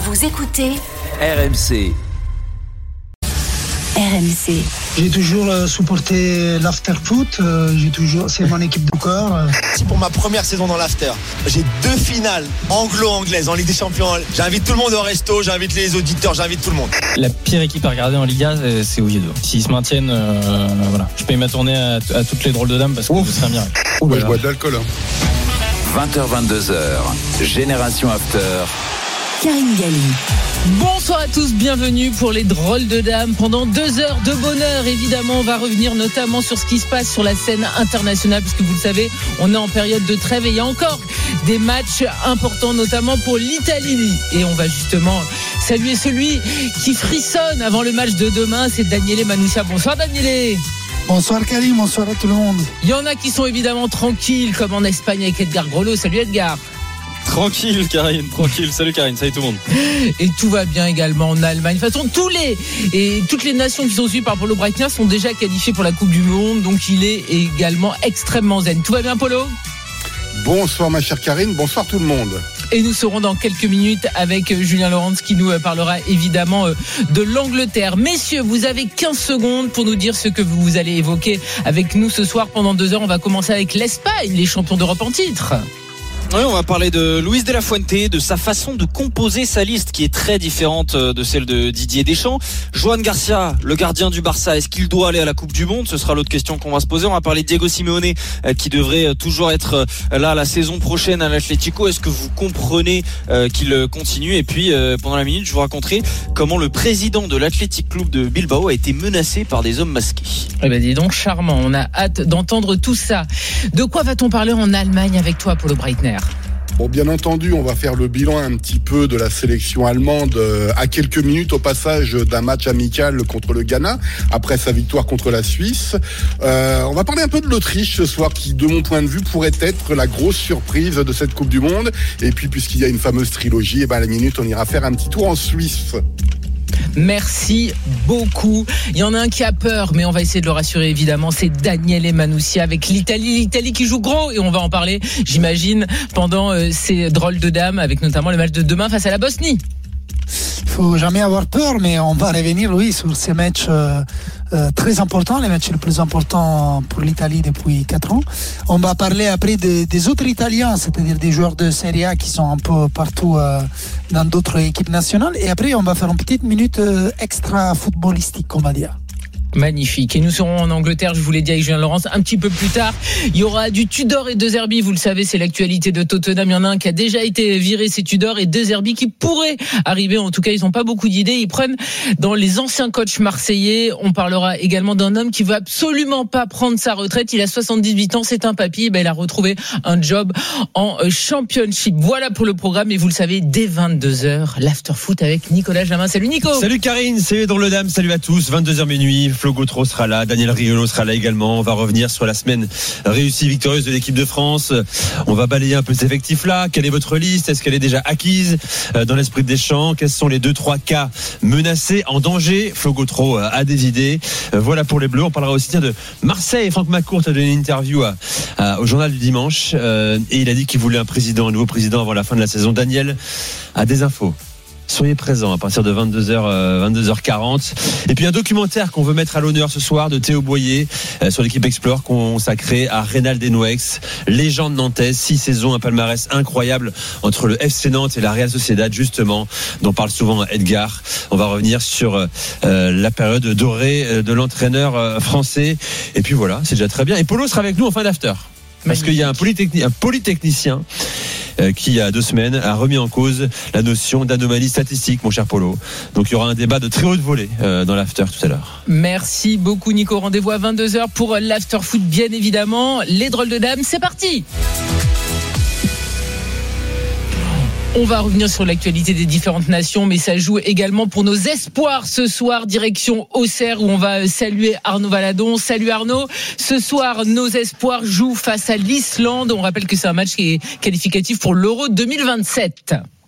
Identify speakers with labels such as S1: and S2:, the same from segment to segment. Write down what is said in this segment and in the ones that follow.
S1: Vous écoutez
S2: RMC.
S1: RMC.
S3: J'ai toujours supporté l'after-foot, c'est mon équipe de cœur.
S4: C'est pour ma première saison dans l'after. J'ai 2 finales anglo-anglaises en Ligue des Champions. J'invite tout le monde au resto, j'invite les auditeurs, j'invite tout le monde.
S5: La pire équipe à regarder en Liga, c'est Oviedo. S'ils se maintiennent, voilà. Je paye ma tournée à toutes les drôles de dames parce que ce serait un miracle.
S6: Je bois de l'alcool.
S2: 20h-22h, Génération After.
S1: Karine Galli.
S7: Bonsoir à tous, bienvenue pour les drôles de dames. Pendant 2 heures de bonheur, évidemment, on va revenir notamment sur ce qui se passe sur la scène internationale, puisque vous le savez, on est en période de trêve et il y a encore des matchs importants, notamment pour l'Italie. Et on va justement saluer celui qui frissonne avant le match de demain, c'est Daniele Manussia. Bonsoir Daniele.
S3: Bonsoir Karim, bonsoir à tout le monde.
S7: Il y en a qui sont évidemment tranquilles, comme en Espagne avec Edgar Grollo. Salut Edgar.
S5: Tranquille Karine, tranquille. Salut Karine, salut tout le monde.
S7: Et tout va bien également en Allemagne. De toute façon, toutes les nations qui sont suivies par Polo Breitner sont déjà qualifiées pour la Coupe du Monde. Donc il est également extrêmement zen. Tout va bien Polo ?
S6: Bonsoir ma chère Karine, bonsoir tout le monde.
S7: Et nous serons dans quelques minutes avec Julien Laurens qui nous parlera évidemment de l'Angleterre. Messieurs, vous avez 15 secondes pour nous dire ce que vous allez évoquer avec nous ce soir pendant 2 heures. On va commencer avec l'Espagne, les champions d'Europe en titre.
S5: Oui, on va parler de Luis de la Fuente, de sa façon de composer sa liste qui est très différente de celle de Didier Deschamps. Joan Garcia, le gardien du Barça, est-ce qu'il doit aller à la Coupe du Monde ? Ce sera l'autre question qu'on va se poser. On va parler de Diego Simeone qui devrait toujours être là la saison prochaine à l'Atlético. Est-ce que vous comprenez qu'il continue ? Et puis pendant la minute, je vous raconterai comment le président de l'Athletic Club de Bilbao a été menacé par des hommes masqués.
S7: Eh ben dis donc, charmant. On a hâte d'entendre tout ça. De quoi va-t-on parler en Allemagne avec toi, Polo Breitner ?
S6: Bon, bien entendu, on va faire le bilan un petit peu de la sélection allemande à quelques minutes au passage d'un match amical contre le Ghana, après sa victoire contre la Suisse. On va parler un peu de l'Autriche ce soir, qui, de mon point de vue, pourrait être la grosse surprise de cette Coupe du Monde. Et puis, puisqu'il y a une fameuse trilogie, à la minute, on ira faire un petit tour en Suisse.
S7: Merci beaucoup. Il y en a un qui a peur, mais on va essayer de le rassurer évidemment. C'est Daniele Manussia avec l'Italie qui joue gros et on va en parler, j'imagine, pendant ces drôles de dames, avec notamment le match de demain face à la Bosnie.
S3: Il faut jamais avoir peur, mais on va revenir, oui, sur ces matchs très importants, les matchs les plus importants pour l'Italie depuis 4 ans. On va parler après des autres Italiens, c'est-à-dire des joueurs de Serie A qui sont un peu partout dans d'autres équipes nationales. Et après, on va faire une petite minute extra footballistique, on va dire.
S7: Magnifique. Et nous serons en Angleterre, je vous l'ai dit avec Julien Laurens, un petit peu plus tard. Il y aura du Tudor et De Zerbi. Vous le savez, c'est l'actualité de Tottenham. Il y en a un qui a déjà été viré, c'est Tudor, et De Zerbi qui pourrait arriver. En tout cas, ils n'ont pas beaucoup d'idées. Ils prennent dans les anciens coachs marseillais. On parlera également d'un homme qui veut absolument pas prendre sa retraite. Il a 78 ans, c'est un papy. Il a retrouvé un job en Championship. Voilà pour le programme. Et vous le savez, dès 22h, l'after-foot avec Nicolas Jamin. Salut Nico.
S8: Salut Karine, salut dans le dame, salut à tous. 22h minuit. Flo Gautreau sera là, Daniel Riolo sera là également. On va revenir sur la semaine réussie, victorieuse de l'équipe de France. On va balayer un peu ces effectifs-là. Quelle est votre liste ? Est-ce qu'elle est déjà acquise dans l'esprit de Deschamps ? Quels sont les 2-3 cas menacés, en danger ? Flo Gautreau a des idées. Voilà pour les Bleus. On parlera aussi de Marseille. Franck McCourt a donné une interview au journal du dimanche et il a dit qu'il voulait un nouveau président avant la fin de la saison. Daniel a des infos. Soyez présents à partir de 22h40. Et puis un documentaire qu'on veut mettre à l'honneur ce soir de Théo Boyer sur l'équipe Explore, consacré à Reynald Denouex, légende nantaise, 6 saisons, un palmarès incroyable entre le FC Nantes et la Real Sociedad, justement, dont parle souvent Edgar. On va revenir sur la période dorée de l'entraîneur français. Et puis voilà, c'est déjà très bien. Et Polo sera avec nous en fin d'after. Parce qu'il y a un polytechnicien qui, il y a 2 semaines, a remis en cause la notion d'anomalie statistique, mon cher Polo. Donc il y aura un débat de très haute volée dans l'after tout à l'heure.
S7: Merci beaucoup Nico. Rendez-vous à 22h pour l'after foot, bien évidemment. Les drôles de dames, c'est parti. On va revenir sur l'actualité des différentes nations, mais ça joue également pour nos espoirs ce soir, direction Auxerre, où on va saluer Arnaud Valadon. Salut Arnaud. Ce soir, nos espoirs jouent face à l'Islande. On rappelle que c'est un match qui est qualificatif pour l'Euro 2027.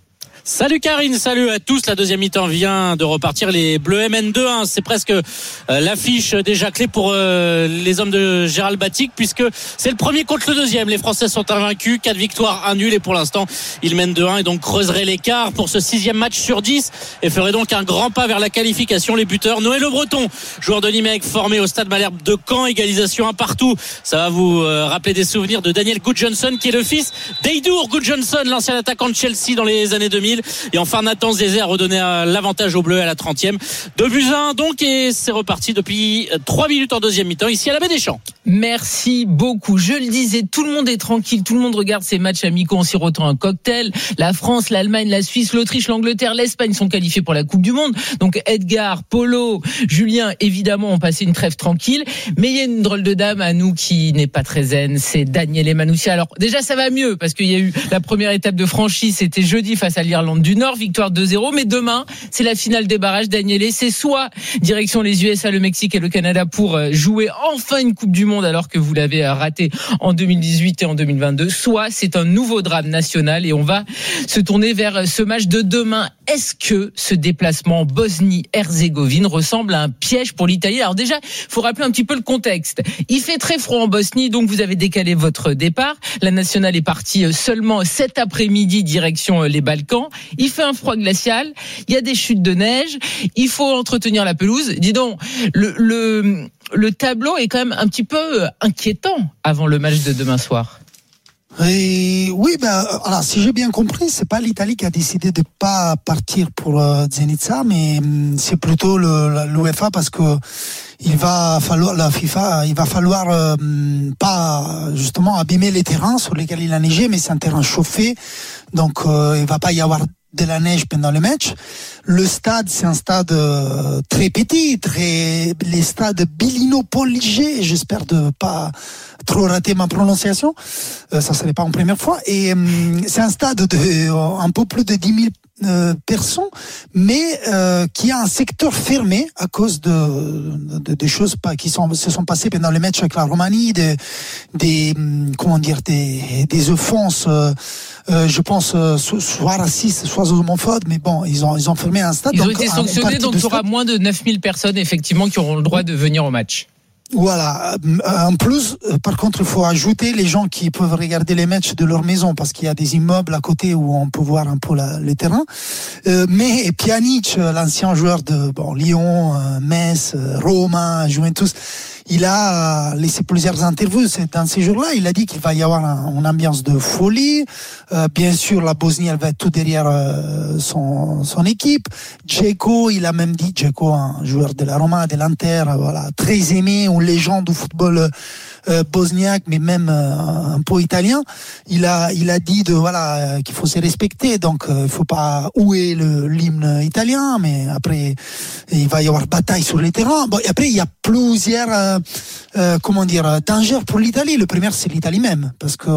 S9: Salut Karine, salut à tous. La deuxième mi-temps vient de repartir. Les Bleus mènent 2-1. C'est presque l'affiche déjà clé pour les hommes de Gérald Batic, puisque c'est le premier contre le deuxième. Les Français sont invaincus, 4 victoires, 1 nul, et pour l'instant ils mènent 2-1 et donc creuseraient l'écart pour ce 6e match sur 10 et feraient donc un grand pas vers la qualification. Les buteurs, Noël Le Breton, joueur de Nimègue formé au Stade Malherbe de Caen, égalisation 1 partout. Ça va vous rappeler des souvenirs de Daniel Gudjonsson, qui est le fils d'Eidur Gudjonsson, l'ancien attaquant de Chelsea dans les années 2000. Et enfin Nathan Zézé a redonné l'avantage aux Bleus à la 30e. 2-1 donc, et c'est reparti depuis 3 minutes en deuxième mi-temps ici à la Baie des Champs.
S7: Merci beaucoup. Je le disais, tout le monde est tranquille, tout le monde regarde ces matchs amicaux en sirotant un cocktail. La France, l'Allemagne, la Suisse, l'Autriche, l'Angleterre, l'Espagne sont qualifiés pour la Coupe du Monde. Donc Edgar, Polo, Julien, évidemment, ont passé une trêve tranquille. Mais il y a une drôle de dame à nous qui n'est pas très zen, c'est Daniele Manoussia. Alors déjà, ça va mieux parce qu'il y a eu la première étape de franchise, c'était jeudi face à l'Irlande du Nord, victoire 2-0. Mais demain, c'est la finale des barrages. Daniele, c'est soit direction les USA, le Mexique et le Canada pour jouer enfin une Coupe du Monde alors que vous l'avez raté en 2018 et en 2022, soit c'est un nouveau drame national et on va se tourner vers ce match de demain. Est-ce que ce déplacement en Bosnie-Herzégovine ressemble à un piège pour l'Italie? Alors déjà, il faut rappeler un petit peu le contexte. Il fait très froid en Bosnie, donc vous avez décalé votre départ. La nationale est partie seulement cet après-midi direction les Balkans. Il fait un froid glacial, il y a des chutes de neige, il faut entretenir la pelouse. Dis donc, le tableau est quand même un petit peu inquiétant avant le match de demain soir.
S3: Et oui, alors, si j'ai bien compris, c'est pas l'Italie qui a décidé de pas partir pour Zenica, mais c'est plutôt l'UEFA, parce que il va falloir pas justement abîmer les terrains sur lesquels il a neigé, mais c'est un terrain chauffé, donc il va pas y avoir de la neige pendant le match. Le stade, c'est un stade très petit, les stades Bilino Poligé, j'espère de pas trop rater ma prononciation, ça serait pas en première fois, et c'est un stade de un peu plus de 10 000 personnes, mais qui a un secteur fermé à cause de choses qui se sont passées pendant le match avec la Roumanie, des offenses, je pense, soit racistes, soit homophobes, mais bon, ils ont fermé un stade.
S7: Ils ont été sanctionnés, donc il y aura moins de 9000 personnes effectivement qui auront le droit de venir au match.
S3: Voilà. En plus, par contre, il faut ajouter les gens qui peuvent regarder les matchs de leur maison, parce qu'il y a des immeubles à côté où on peut voir un peu les terrains. Mais Pjanic, l'ancien joueur de Lyon, Metz, Roma, Juventus, il a laissé plusieurs interviews dans ces jours-là. Il a dit qu'il va y avoir une ambiance de folie. Bien sûr, la Bosnie, elle va être tout derrière son équipe. Dzeko, il a même dit, Dzeko, un joueur de la Roma, de l'Inter, voilà, très aimé, une légende du football bosniaque, mais même un peu italien. Il a dit qu'il faut se respecter, donc il faut pas houer l'hymne italien, mais après il va y avoir bataille sur les terrains. Bon, et après il y a plusieurs dangers pour l'Italie. Le premier, c'est l'Italie même, parce que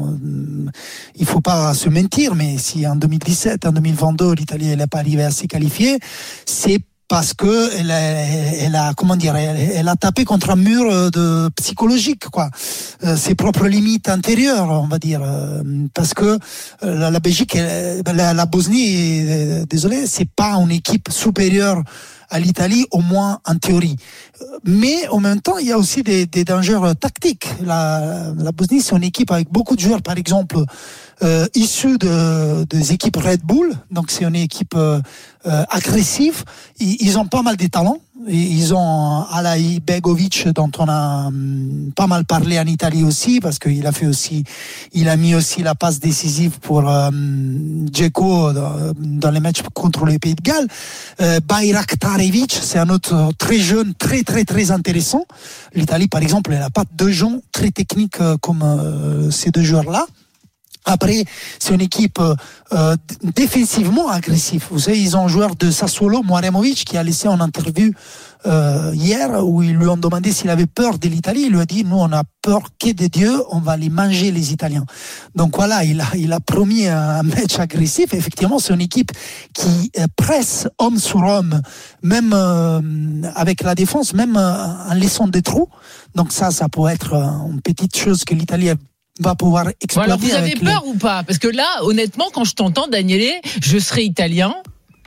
S3: il faut pas se mentir, mais si en 2017, en 2022 l'Italie elle n'est pas arrivée à se qualifier, c'est parce que elle a tapé contre un mur psychologique, quoi. Ses propres limites intérieures, on va dire, parce que la Belgique, la Bosnie, désolé, c'est pas une équipe supérieure à l'Italie, au moins en théorie. Mais en même temps, il y a aussi des dangers tactiques. La Bosnie, c'est une équipe avec beaucoup de joueurs, par exemple, issus des équipes Red Bull. Donc c'est une équipe agressive. Ils ont pas mal de talents. Ils ont Alai Begovic, dont on a pas mal parlé en Italie aussi, parce qu'il a mis aussi la passe décisive pour Dzeko dans les matchs contre les Pays de Galles. Bayraktarevic, c'est un autre très jeune, très très très intéressant. L'Italie, par exemple, elle n'a pas deux gens très techniques comme ces deux joueurs-là. Après, c'est une équipe défensivement agressive. Vous savez, ils ont un joueur de Sassuolo, Moaremovic, qui a laissé en interview hier, où ils lui ont demandé s'il avait peur de l'Italie. Il lui a dit, nous, on a peur que de Dieu, on va les manger, les Italiens. Donc voilà, il a promis un match agressif. Effectivement, c'est une équipe qui presse homme sur homme, même avec la défense, même en laissant des trous. Donc ça peut être une petite chose que l'Italie va pouvoir exploiter.
S7: Alors, vous avez peur ou pas? Parce que là, honnêtement, quand je t'entends, Daniele, je serais italienne,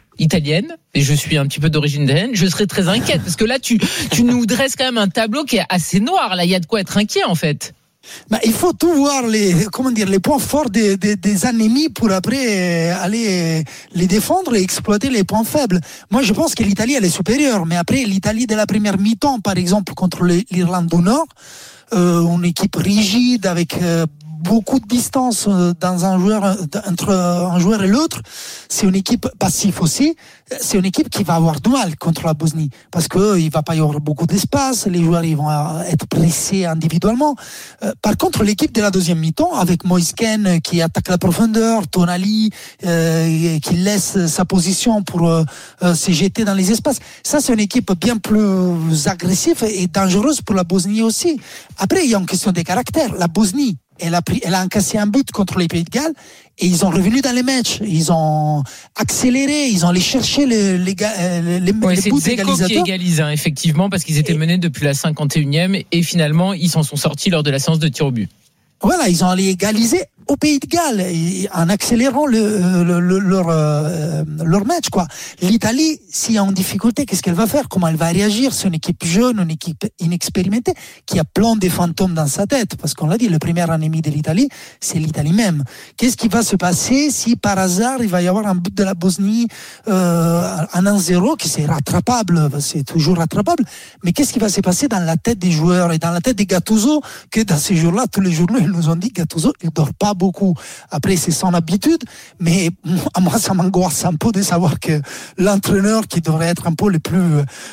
S7: et je suis un petit peu d'origine italienne, je serais très inquiète. Parce que là, tu nous dresses quand même un tableau qui est assez noir. Là, il y a de quoi être inquiet, en fait.
S3: Il faut tout voir les points forts des ennemis pour après aller les défendre et exploiter les points faibles. Moi, je pense que l'Italie, elle est supérieure. Mais après, l'Italie de la première mi-temps, par exemple, contre l'Irlande du Nord, une équipe rigide avec beaucoup de distance dans entre un joueur et l'autre, c'est une équipe passive aussi. C'est une équipe qui va avoir du mal contre la Bosnie parce que il va pas y avoir beaucoup d'espace, les joueurs ils vont être pressés individuellement. Par contre, l'équipe de la deuxième mi-temps avec Moisken qui attaque la profondeur, Tonali qui laisse sa position pour se jeter dans les espaces. Ça, c'est une équipe bien plus agressive et dangereuse pour la Bosnie aussi. Après, il y a une question de caractère. La Bosnie, elle a encaissé un but contre les Pays de Galles et ils ont revenu dans les matchs. Ils ont accéléré, ils ont allé chercher les buts égalisateurs.
S7: C'est Dzeko qui égalise, effectivement, parce qu'ils étaient menés depuis la 51e et finalement, ils s'en sont sortis lors de la séance de tir au but.
S3: Voilà, ils ont allé égaliser au Pays de Galles en accélérant leur match, quoi. L'Italie, s'il y a une difficulté, qu'est-ce qu'elle va faire? Comment elle va réagir? C'est une équipe jeune, une équipe inexpérimentée qui a plein de fantômes dans sa tête, parce qu'on l'a dit, le premier ennemi de l'Italie, c'est l'Italie même. Qu'est-ce qui va se passer si par hasard il va y avoir un but de la Bosnie un 1-0 qui c'est rattrapable, c'est toujours rattrapable, mais qu'est-ce qui va se passer dans la tête des joueurs et dans la tête des Gattuso, que dans ces jours-là, tous les journaux ils nous ont dit Gattuso il dort pas beaucoup. Après, c'est son habitude, mais moi, ça m'angoisse un peu de savoir que l'entraîneur qui devrait être un peu le plus,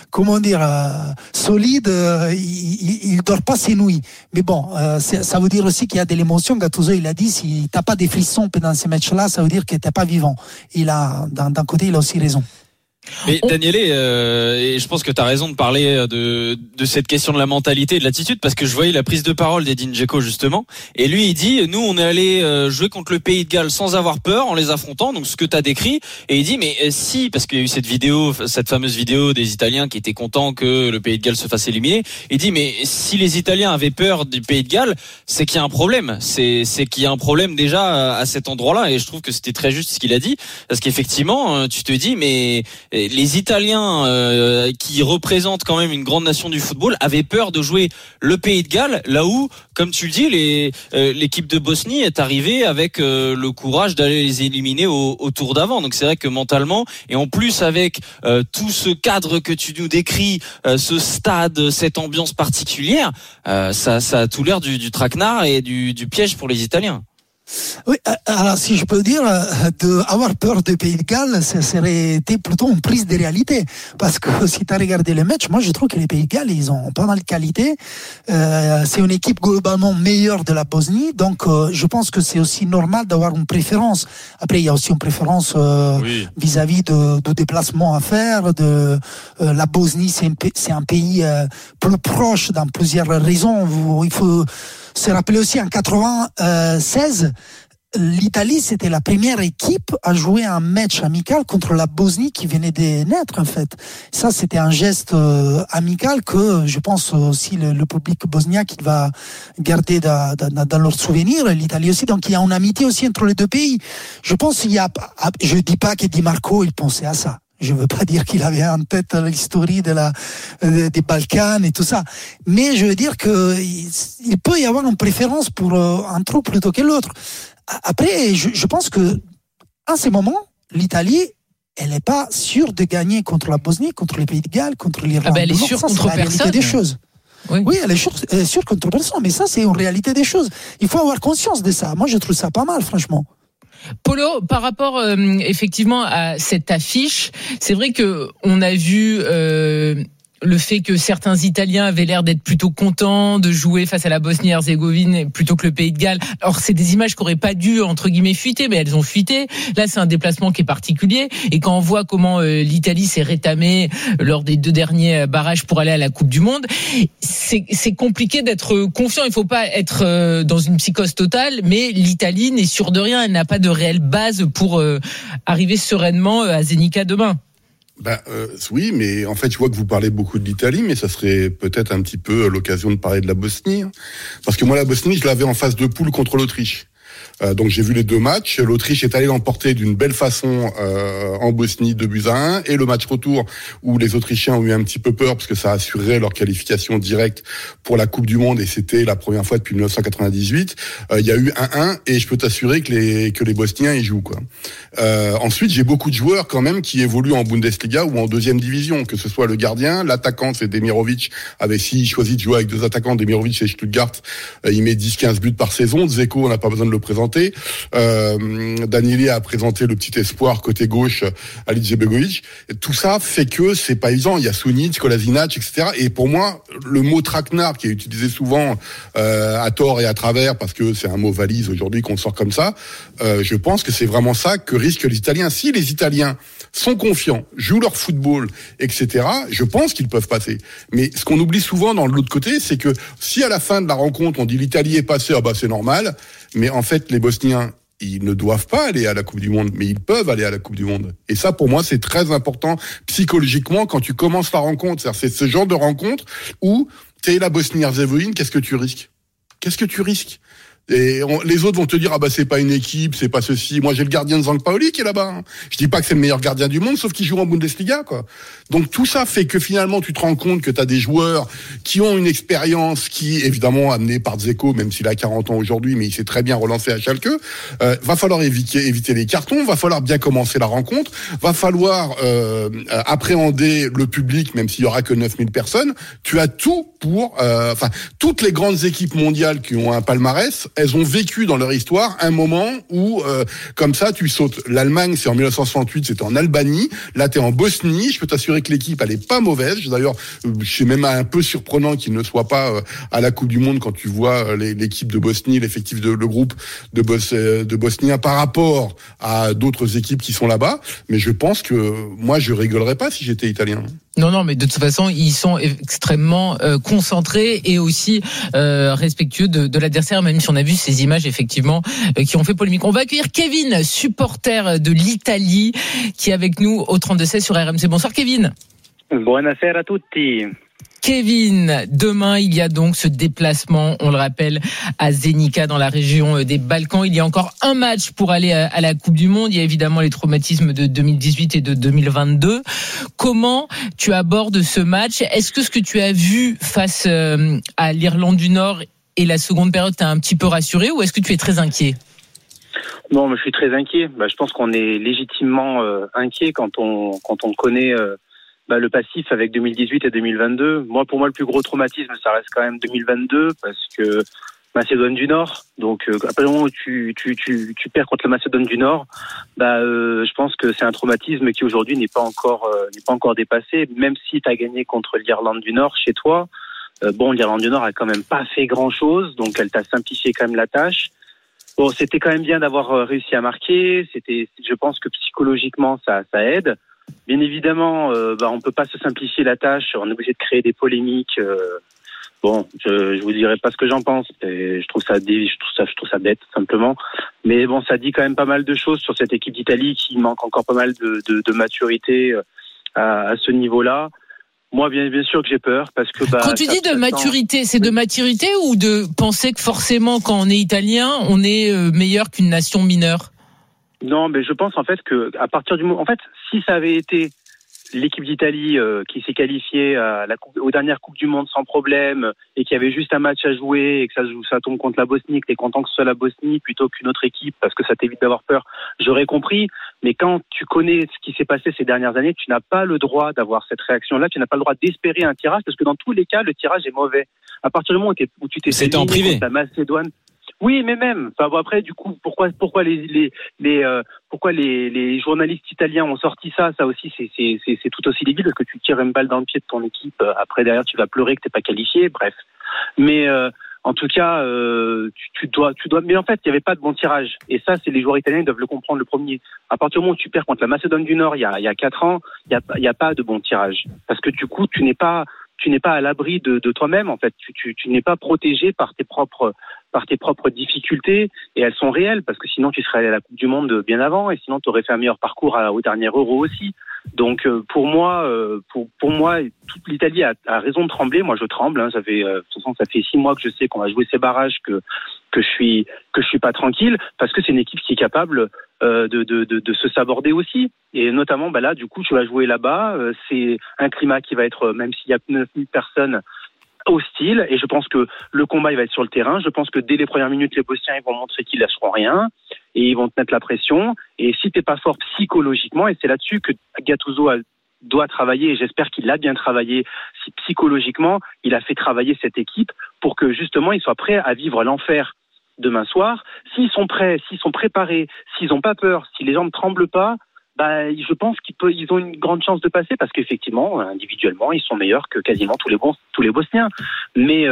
S3: solide, il dort pas ses nuits. Mais bon, ça veut dire aussi qu'il y a de l'émotion. Gattuso, il a dit, si t'as pas des frissons pendant ces matchs-là, ça veut dire que t'es pas vivant. D'un côté, il a aussi raison.
S5: Mais Daniele, et je pense que tu as raison de parler de cette question de la mentalité et de l'attitude, parce que je voyais la prise de parole d'Edin Dzeko justement, et lui il dit nous on est allé jouer contre le Pays de Galles sans avoir peur en les affrontant, donc ce que tu as décrit, et il dit mais si, parce qu'il y a eu cette fameuse vidéo des Italiens qui étaient contents que le Pays de Galles se fasse éliminer, il dit mais si les Italiens avaient peur du Pays de Galles, c'est qu'il y a un problème, c'est qu'il y a un problème déjà à cet endroit-là, et je trouve que c'était très juste ce qu'il a dit, parce qu'effectivement tu te dis mais les Italiens qui représentent quand même une grande nation du football avaient peur de jouer le Pays de Galles, là où, comme tu le dis, l'équipe de Bosnie est arrivée avec le courage d'aller les éliminer au tour d'avant. Donc c'est vrai que mentalement, et en plus avec tout ce cadre que tu nous décris, ce stade, cette ambiance particulière, ça a tout l'air du traquenard et du piège pour les Italiens.
S3: Oui, alors si je peux dire, avoir peur du Pays de Galles, ça serait été plutôt une prise de réalité. Parce que si tu as regardé les matchs, moi je trouve que les Pays de Galles, ils ont pas mal de qualité. C'est une équipe globalement meilleure de la Bosnie, donc je pense que c'est aussi normal d'avoir une préférence. Après, il y a aussi une préférence vis-à-vis de déplacements à faire. La Bosnie, c'est un pays plus proche dans plusieurs raisons. Il faut se rappeler aussi en 96, l'Italie, c'était la première équipe à jouer un match amical contre la Bosnie qui venait de naître, en fait. Ça, c'était un geste amical que je pense aussi le public bosnien qui va garder dans leur souvenir, l'Italie aussi. Donc, il y a une amitié aussi entre les deux pays. Je pense je dis pas que Di Marco, il pensait à ça. Je veux pas dire qu'il avait en tête l'histoire des Balkans et tout ça. Mais je veux dire que il peut y avoir une préférence pour un trou plutôt que l'autre. Après, je pense que, en ce moment, l'Italie, elle n'est pas sûre de gagner contre la Bosnie, contre les Pays de Galles, contre l'Irlande.
S7: Elle est sûre contre personne.
S3: Des choses. Oui, elle est sûre contre personne. Mais ça, c'est une réalité des choses. Il faut avoir conscience de ça. Moi, je trouve ça pas mal, franchement.
S7: Polo, par rapport effectivement à cette affiche, c'est vrai que on a vu le fait que certains Italiens avaient l'air d'être plutôt contents de jouer face à la Bosnie-Herzégovine plutôt que le Pays de Galles. Alors c'est des images qui auraient pas dû entre guillemets fuiter, mais elles ont fuité. Là, c'est un déplacement qui est particulier. Et quand on voit comment l'Italie s'est rétamée lors des 2 derniers barrages pour aller à la Coupe du Monde, c'est compliqué d'être confiant. Il faut pas être dans une psychose totale, mais l'Italie n'est sûre de rien. Elle n'a pas de réelle base pour arriver sereinement à Zenica demain.
S6: Oui, mais en fait, je vois que vous parlez beaucoup de l'Italie, mais ça serait peut-être un petit peu l'occasion de parler de la Bosnie. Parce que moi, la Bosnie, je l'avais en phase de poule contre l'Autriche. Donc j'ai vu les deux matchs. L'Autriche est allée l'emporter d'une belle façon en Bosnie 2-1, et le match retour où les Autrichiens ont eu un petit peu peur parce que ça assurerait leur qualification directe pour la Coupe du Monde, et c'était la première fois depuis 1998. Il y a eu 1-1, et je peux t'assurer que les Bosniens y jouent, quoi. Ensuite, j'ai beaucoup de joueurs quand même qui évoluent en Bundesliga ou en deuxième division, que ce soit le gardien, l'attaquant, c'est Demirovic, s'il choisit de jouer avec deux attaquants, Demirovic et Stuttgart, il met 10-15 buts par saison. Dzeko, on n'a pas besoin de le présenter. Danieli a présenté le petit espoir côté gauche, Ali Djebegovic. Tout ça fait que c'est pas évident. Il y a Sunic, Kolasinac, etc. Et pour moi, le mot traquenard, qui est utilisé souvent à tort et à travers, parce que c'est un mot valise aujourd'hui qu'on sort comme ça, je pense que c'est vraiment ça que risquent les Italiens. Si les Italiens sont confiants, jouent leur football, etc., je pense qu'ils peuvent passer. Mais ce qu'on oublie souvent dans l'autre côté, c'est que si à la fin de la rencontre, on dit l'Italie est passée, c'est normal, mais en fait, les Bosniens, ils ne doivent pas aller à la Coupe du Monde, mais ils peuvent aller à la Coupe du Monde. Et ça, pour moi, c'est très important psychologiquement quand tu commences la rencontre. C'est ce genre de rencontre où t'es la Bosnie-Herzégovine, qu'est-ce que tu risques ? Et les autres vont te dire c'est pas une équipe, c'est pas ceci. Moi j'ai le gardien de Zankpaoli qui est là-bas. Je dis pas que c'est le meilleur gardien du monde, sauf qu'il joue en Bundesliga, quoi. Donc tout ça fait que finalement tu te rends compte que t'as des joueurs qui ont une expérience, qui évidemment amenée par Dzeko, même s'il a 40 ans aujourd'hui, mais il s'est très bien relancé à Schalke. Va falloir éviter les cartons, va falloir bien commencer la rencontre, va falloir appréhender le public, même s'il y aura que 9000 personnes. Tu as tout pour, toutes les grandes équipes mondiales qui ont un palmarès, elles ont vécu dans leur histoire un moment où, comme ça, tu sautes. L'Allemagne, c'est en 1968, c'était en Albanie. Là, t'es en Bosnie. Je peux t'assurer que l'équipe, elle est pas mauvaise. D'ailleurs, c'est même un peu surprenant qu'il ne soit pas à la Coupe du Monde quand tu vois l'équipe de Bosnie, l'effectif le groupe de Bosniens par rapport à d'autres équipes qui sont là-bas. Mais je pense que moi, je rigolerais pas si j'étais italien.
S7: Non, mais de toute façon, ils sont extrêmement concentrés et aussi respectueux de l'adversaire, même si on a vu ces images effectivement qui ont fait polémique. On va accueillir Kevin, supporter de l'Italie, qui est avec nous au 32-16 sur RMC. Bonsoir Kevin.
S10: Buonasera a tutti.
S7: Kevin, demain, il y a donc ce déplacement, on le rappelle, à Zenica dans la région des Balkans. Il y a encore un match pour aller à la Coupe du Monde. Il y a évidemment les traumatismes de 2018 et de 2022. Comment tu abordes ce match ? Est-ce que ce que tu as vu face à l'Irlande du Nord et la seconde période t'a un petit peu rassuré, ou est-ce que tu es très inquiet ?
S10: Non, mais je suis très inquiet. Je pense qu'on est légitimement inquiet quand on connaît le passif avec 2018 et 2022. Pour moi, le plus gros traumatisme, ça reste quand même 2022, parce que Macédoine du Nord. Donc, à partir du moment où tu perds contre la Macédoine du Nord, je pense que c'est un traumatisme qui aujourd'hui n'est pas encore dépassé. Même si tu as gagné contre l'Irlande du Nord chez toi, l'Irlande du Nord a quand même pas fait grand-chose, donc elle t'a simplifié quand même la tâche. C'était quand même bien d'avoir réussi à marquer. Je pense que psychologiquement, ça aide. Bien évidemment, on peut pas se simplifier la tâche. On est obligé de créer des polémiques. Je vous dirai pas ce que j'en pense. Et je trouve ça bête simplement. Mais ça dit quand même pas mal de choses sur cette équipe d'Italie qui manque encore pas mal de maturité à ce niveau-là. Moi, bien sûr que j'ai peur, parce que
S7: quand tu dis de maturité, c'est de maturité ou de penser que forcément quand on est italien, on est meilleur qu'une nation mineure?
S10: Non, mais je pense en fait que à partir du moment, en fait, si ça avait été l'équipe d'Italie qui s'est qualifiée aux dernières Coupes du Monde sans problème et qui avait juste un match à jouer et que ça tombe contre la Bosnie, que t'es content que ce soit la Bosnie plutôt qu'une autre équipe parce que ça t'évite d'avoir peur, j'aurais compris. Mais quand tu connais ce qui s'est passé ces dernières années, tu n'as pas le droit d'avoir cette réaction-là, tu n'as pas le droit d'espérer un tirage parce que dans tous les cas, le tirage est mauvais. À partir du moment où tu t'es
S5: c'était en privé.
S10: La Macédoine. Oui, mais même. Après, du coup, pourquoi les journalistes italiens ont sorti ça aussi, c'est tout aussi débile parce que tu tires une balle dans le pied de ton équipe. Après, derrière, tu vas pleurer que t'es pas qualifié. Bref. Mais en tout cas, tu dois. Mais en fait, il y avait pas de bon tirage. Et ça, c'est les joueurs italiens qui doivent le comprendre le premier. À partir du moment où tu perds contre la Macédoine du Nord, il y a 4 ans, il y a pas de bon tirage parce que du coup, tu n'es pas à l'abri de toi-même. En fait, tu n'es pas protégé par tes propres difficultés, et elles sont réelles parce que sinon tu serais allé à la Coupe du Monde bien avant et sinon tu aurais fait un meilleur parcours au dernier Euro aussi. Donc pour moi, toute l'Italie a raison de trembler. Moi, je tremble. Hein. Ça fait 6 mois que je sais qu'on va jouer ces barrages, que je suis pas tranquille, parce que c'est une équipe qui est capable de se saborder aussi. Et notamment, là, du coup, tu vas jouer là-bas. C'est un climat qui va être, même s'il y a 9000 personnes, hostile. Et je pense que le combat, il va être sur le terrain. Je pense que dès les premières minutes, les Bosniens, ils vont montrer qu'ils lâcheront rien et ils vont te mettre la pression. Et si t'es pas fort psychologiquement, et c'est là-dessus que Gattuso doit travailler, et j'espère qu'il a bien travaillé, si psychologiquement, il a fait travailler cette équipe pour que justement, ils soient prêts à vivre l'enfer demain soir. S'ils sont prêts, s'ils sont préparés, s'ils n'ont pas peur, si les gens ne tremblent pas, je pense qu'ils ont une grande chance de passer, parce qu'effectivement, individuellement, ils sont meilleurs que quasiment tous les Bosniens. Mais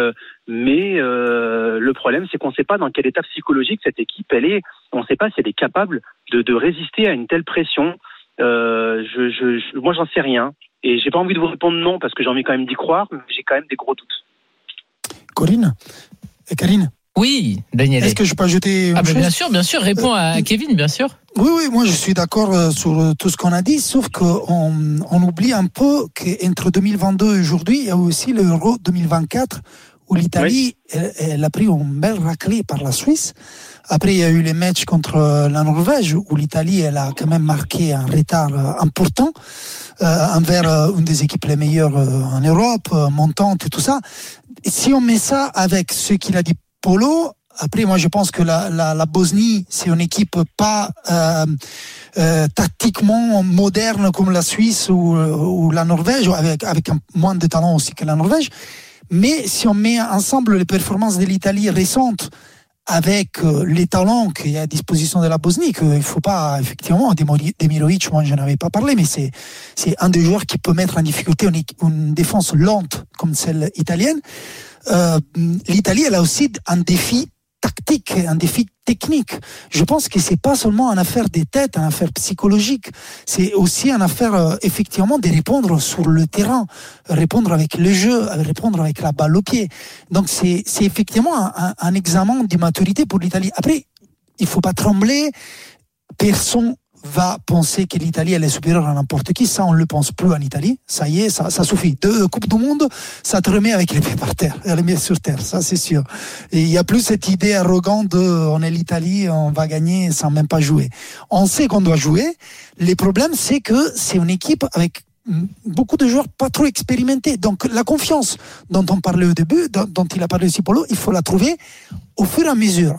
S10: le problème, c'est qu'on ne sait pas dans quel état psychologique cette équipe elle est. On ne sait pas si elle est capable de résister à une telle pression. Moi, j'en sais rien. Et j'ai pas envie de vous répondre non, parce que j'ai envie quand même d'y croire, mais j'ai quand même des gros doutes.
S3: Karine.
S7: Oui, Daniel.
S3: Est-ce que je peux ajouter une chose ?
S7: Bien sûr. Réponds à Kevin, bien sûr.
S3: Oui, moi je suis d'accord sur tout ce qu'on a dit, sauf qu'on oublie un peu qu'entre 2022 et aujourd'hui, il y a aussi l'Euro 2024 où l'Italie elle a pris une belle raclée par la Suisse. Après, il y a eu les matchs contre la Norvège où l'Italie elle a quand même marqué un retard important envers une des équipes les meilleures en Europe, montante et tout ça. Et si on met ça avec ce qu'il a dit Polo, après moi je pense que la Bosnie c'est une équipe pas tactiquement moderne comme la Suisse ou la Norvège, avec moins de talent aussi que la Norvège. Mais si on met ensemble les performances de l'Italie récentes avec les talents qu'il y a à disposition de la Bosnie, qu'il ne faut pas, effectivement, Demirovic, moi je n'en avais pas parlé, mais c'est un des joueurs qui peut mettre en difficulté une défense lente comme celle italienne. L'Italie, elle a aussi un défi tactique, un défi technique. Je pense que c'est pas seulement une affaire des têtes, une affaire psychologique. C'est aussi une affaire, effectivement, de répondre sur le terrain, répondre avec le jeu, répondre avec la balle au pied. Donc, c'est effectivement un examen de maturité pour l'Italie. Après, il faut pas trembler. Personne va penser que l'Italie elle est supérieure à n'importe qui. Ça, on ne le pense plus en Italie. Ça y est, ça suffit. 2 Coupes du Monde, ça te remet avec les pieds par terre, les pieds sur terre, ça c'est sûr. Et il n'y a plus cette idée arrogante de on est l'Italie, on va gagner sans même pas jouer. On sait qu'on doit jouer. Le problème, c'est que c'est une équipe avec beaucoup de joueurs pas trop expérimentés. Donc la confiance dont on parlait au début, dont il a parlé aussi Polo, il faut la trouver au fur et à mesure,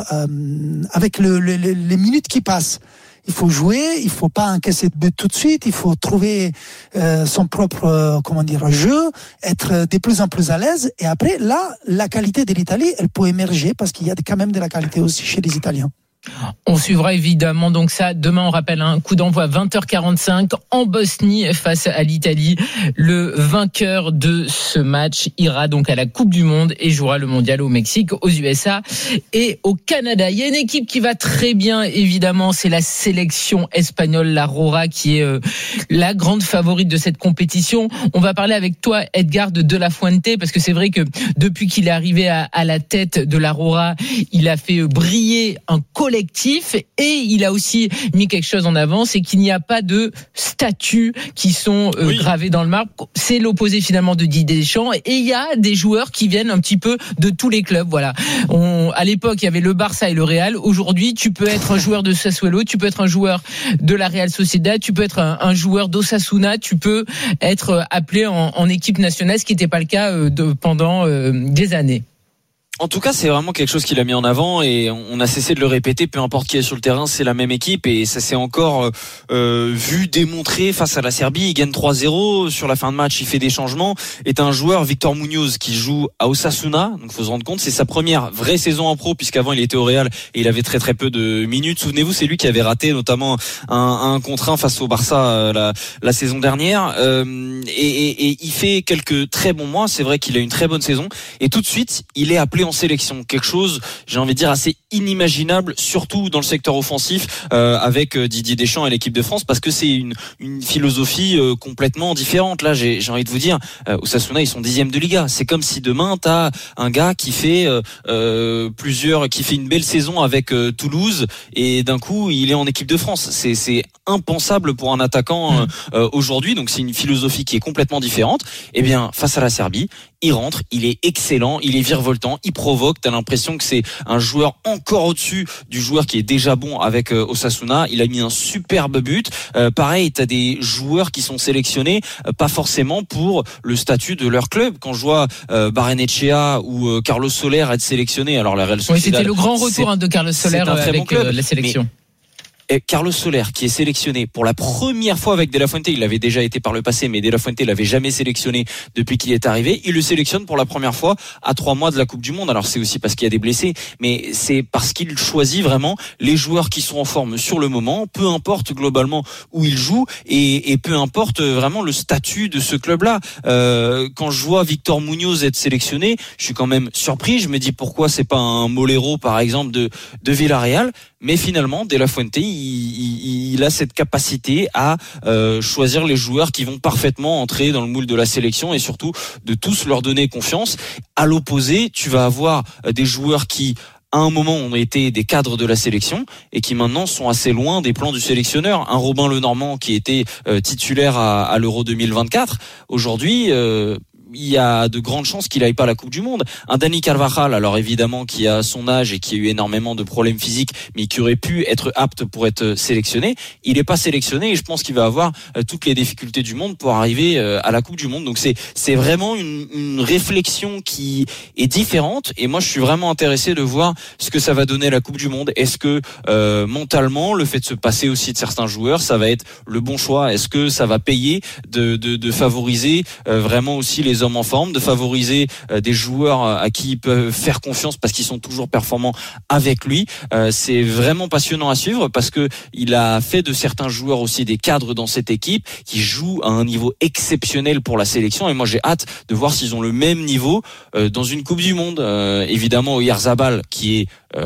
S3: avec les minutes qui passent. Il faut jouer, il faut pas encaisser de but tout de suite, il faut trouver son propre jeu, être de plus en plus à l'aise, et après là la qualité de l'Italie elle peut émerger parce qu'il y a quand même de la qualité aussi chez les Italiens.
S7: On suivra évidemment donc ça. Demain, on rappelle un coup d'envoi 20h45 en Bosnie face à l'Italie. Le vainqueur de ce match ira donc à la Coupe du Monde et jouera le mondial au Mexique, aux USA et au Canada. Il y a une équipe qui va très bien, évidemment, c'est la sélection espagnole, la Roja, qui est la grande favorite de cette compétition. On va parler avec toi, Edgar, de la Fuente, parce que c'est vrai que depuis qu'il est arrivé à la tête de la Roja, il a fait briller un collectif et il a aussi mis quelque chose en avant, c'est qu'il n'y a pas de statues qui sont gravées dans le marbre. C'est l'opposé finalement de Didier Deschamps et il y a des joueurs qui viennent un petit peu de tous les clubs. Voilà. À l'époque, il y avait le Barça et le Real. Aujourd'hui, tu peux être un joueur de Sassuolo, tu peux être un joueur de la Real Sociedad, tu peux être un joueur d'Osasuna, tu peux être appelé en équipe nationale, ce qui n'était pas le cas pendant des années.
S5: En tout cas, c'est vraiment quelque chose qu'il a mis en avant et on a cessé de le répéter. Peu importe qui est sur le terrain, c'est la même équipe et ça s'est encore vu démontrer face à la Serbie. Il gagne 3-0 sur la fin de match. Il fait des changements. Est un joueur, Victor Munoz, qui joue à Osasuna. Donc, faut se rendre compte, c'est sa première vraie saison en pro puisqu'avant il était au Real et il avait très très peu de minutes. Souvenez-vous, c'est lui qui avait raté notamment un contre 1 face au Barça la saison dernière. Et il fait quelques très bons mois. C'est vrai qu'il a une très bonne saison et tout de suite, il est appelé en sélection, quelque chose, j'ai envie de dire, assez inimaginable, surtout dans le secteur offensif, avec Didier Deschamps et l'équipe de France, parce que c'est une philosophie complètement différente. Là, j'ai envie de vous dire, Osasuna, ils sont 10e de Liga. C'est comme si demain t'as un gars qui fait qui fait une belle saison avec Toulouse, et d'un coup il est en équipe de France. C'est impensable pour un attaquant aujourd'hui. Donc c'est une philosophie qui est complètement différente. Et bien face à la Serbie, il rentre, il est excellent, il est virevoltant, il provoque. T'as l'impression que c'est un joueur encore au-dessus du joueur qui est déjà bon avec Osasuna. Il a mis un superbe but. Pareil, t'as des joueurs qui sont sélectionnés pas forcément pour le statut de leur club. Quand je vois Barrenechea ou Carlos Soler être sélectionné, alors la Real Sociedad,
S7: oui, c'était le grand retour de Carlos Soler avec la sélection.
S5: Carlos Soler qui est sélectionné pour la première fois avec De La Fuente, il l'avait déjà été par le passé, mais De La Fuente l'avait jamais sélectionné depuis qu'il est arrivé. Il le sélectionne pour la première fois à 3 mois de la Coupe du Monde. Alors c'est aussi parce qu'il y a des blessés, mais c'est parce qu'il choisit vraiment les joueurs qui sont en forme sur le moment, peu importe globalement où ils jouent, et peu importe vraiment le statut de ce club-là. Quand je vois Victor Munoz être sélectionné, je suis quand même surpris. Je me dis pourquoi c'est pas un Molero par exemple de Villarreal. Mais finalement, De La Fuente, il a cette capacité à choisir les joueurs qui vont parfaitement entrer dans le moule de la sélection, et surtout de tous leur donner confiance. À l'opposé, tu vas avoir des joueurs qui, à un moment, ont été des cadres de la sélection et qui maintenant sont assez loin des plans du sélectionneur. Un Robin Lenormand qui était titulaire à l'Euro 2024, aujourd'hui il y a de grandes chances qu'il aille pas à la Coupe du Monde. Un Dani Carvajal, alors évidemment qui a son âge et qui a eu énormément de problèmes physiques, mais qui aurait pu être apte pour être sélectionné, il est pas sélectionné, et je pense qu'il va avoir toutes les difficultés du monde pour arriver à la Coupe du Monde. Donc c'est vraiment une réflexion qui est différente, et moi je suis vraiment intéressé de voir ce que ça va donner à la Coupe du Monde. Est-ce que mentalement, le fait de se passer aussi de certains joueurs, ça va être le bon choix? Est-ce que ça va payer de favoriser vraiment aussi les hommes en forme, de favoriser des joueurs à qui ils peuvent faire confiance parce qu'ils sont toujours performants avec lui? C'est vraiment passionnant à suivre, parce que il a fait de certains joueurs aussi des cadres dans cette équipe qui jouent à un niveau exceptionnel pour la sélection, et moi j'ai hâte de voir s'ils ont le même niveau dans une Coupe du Monde. Évidemment Oyarzabal qui est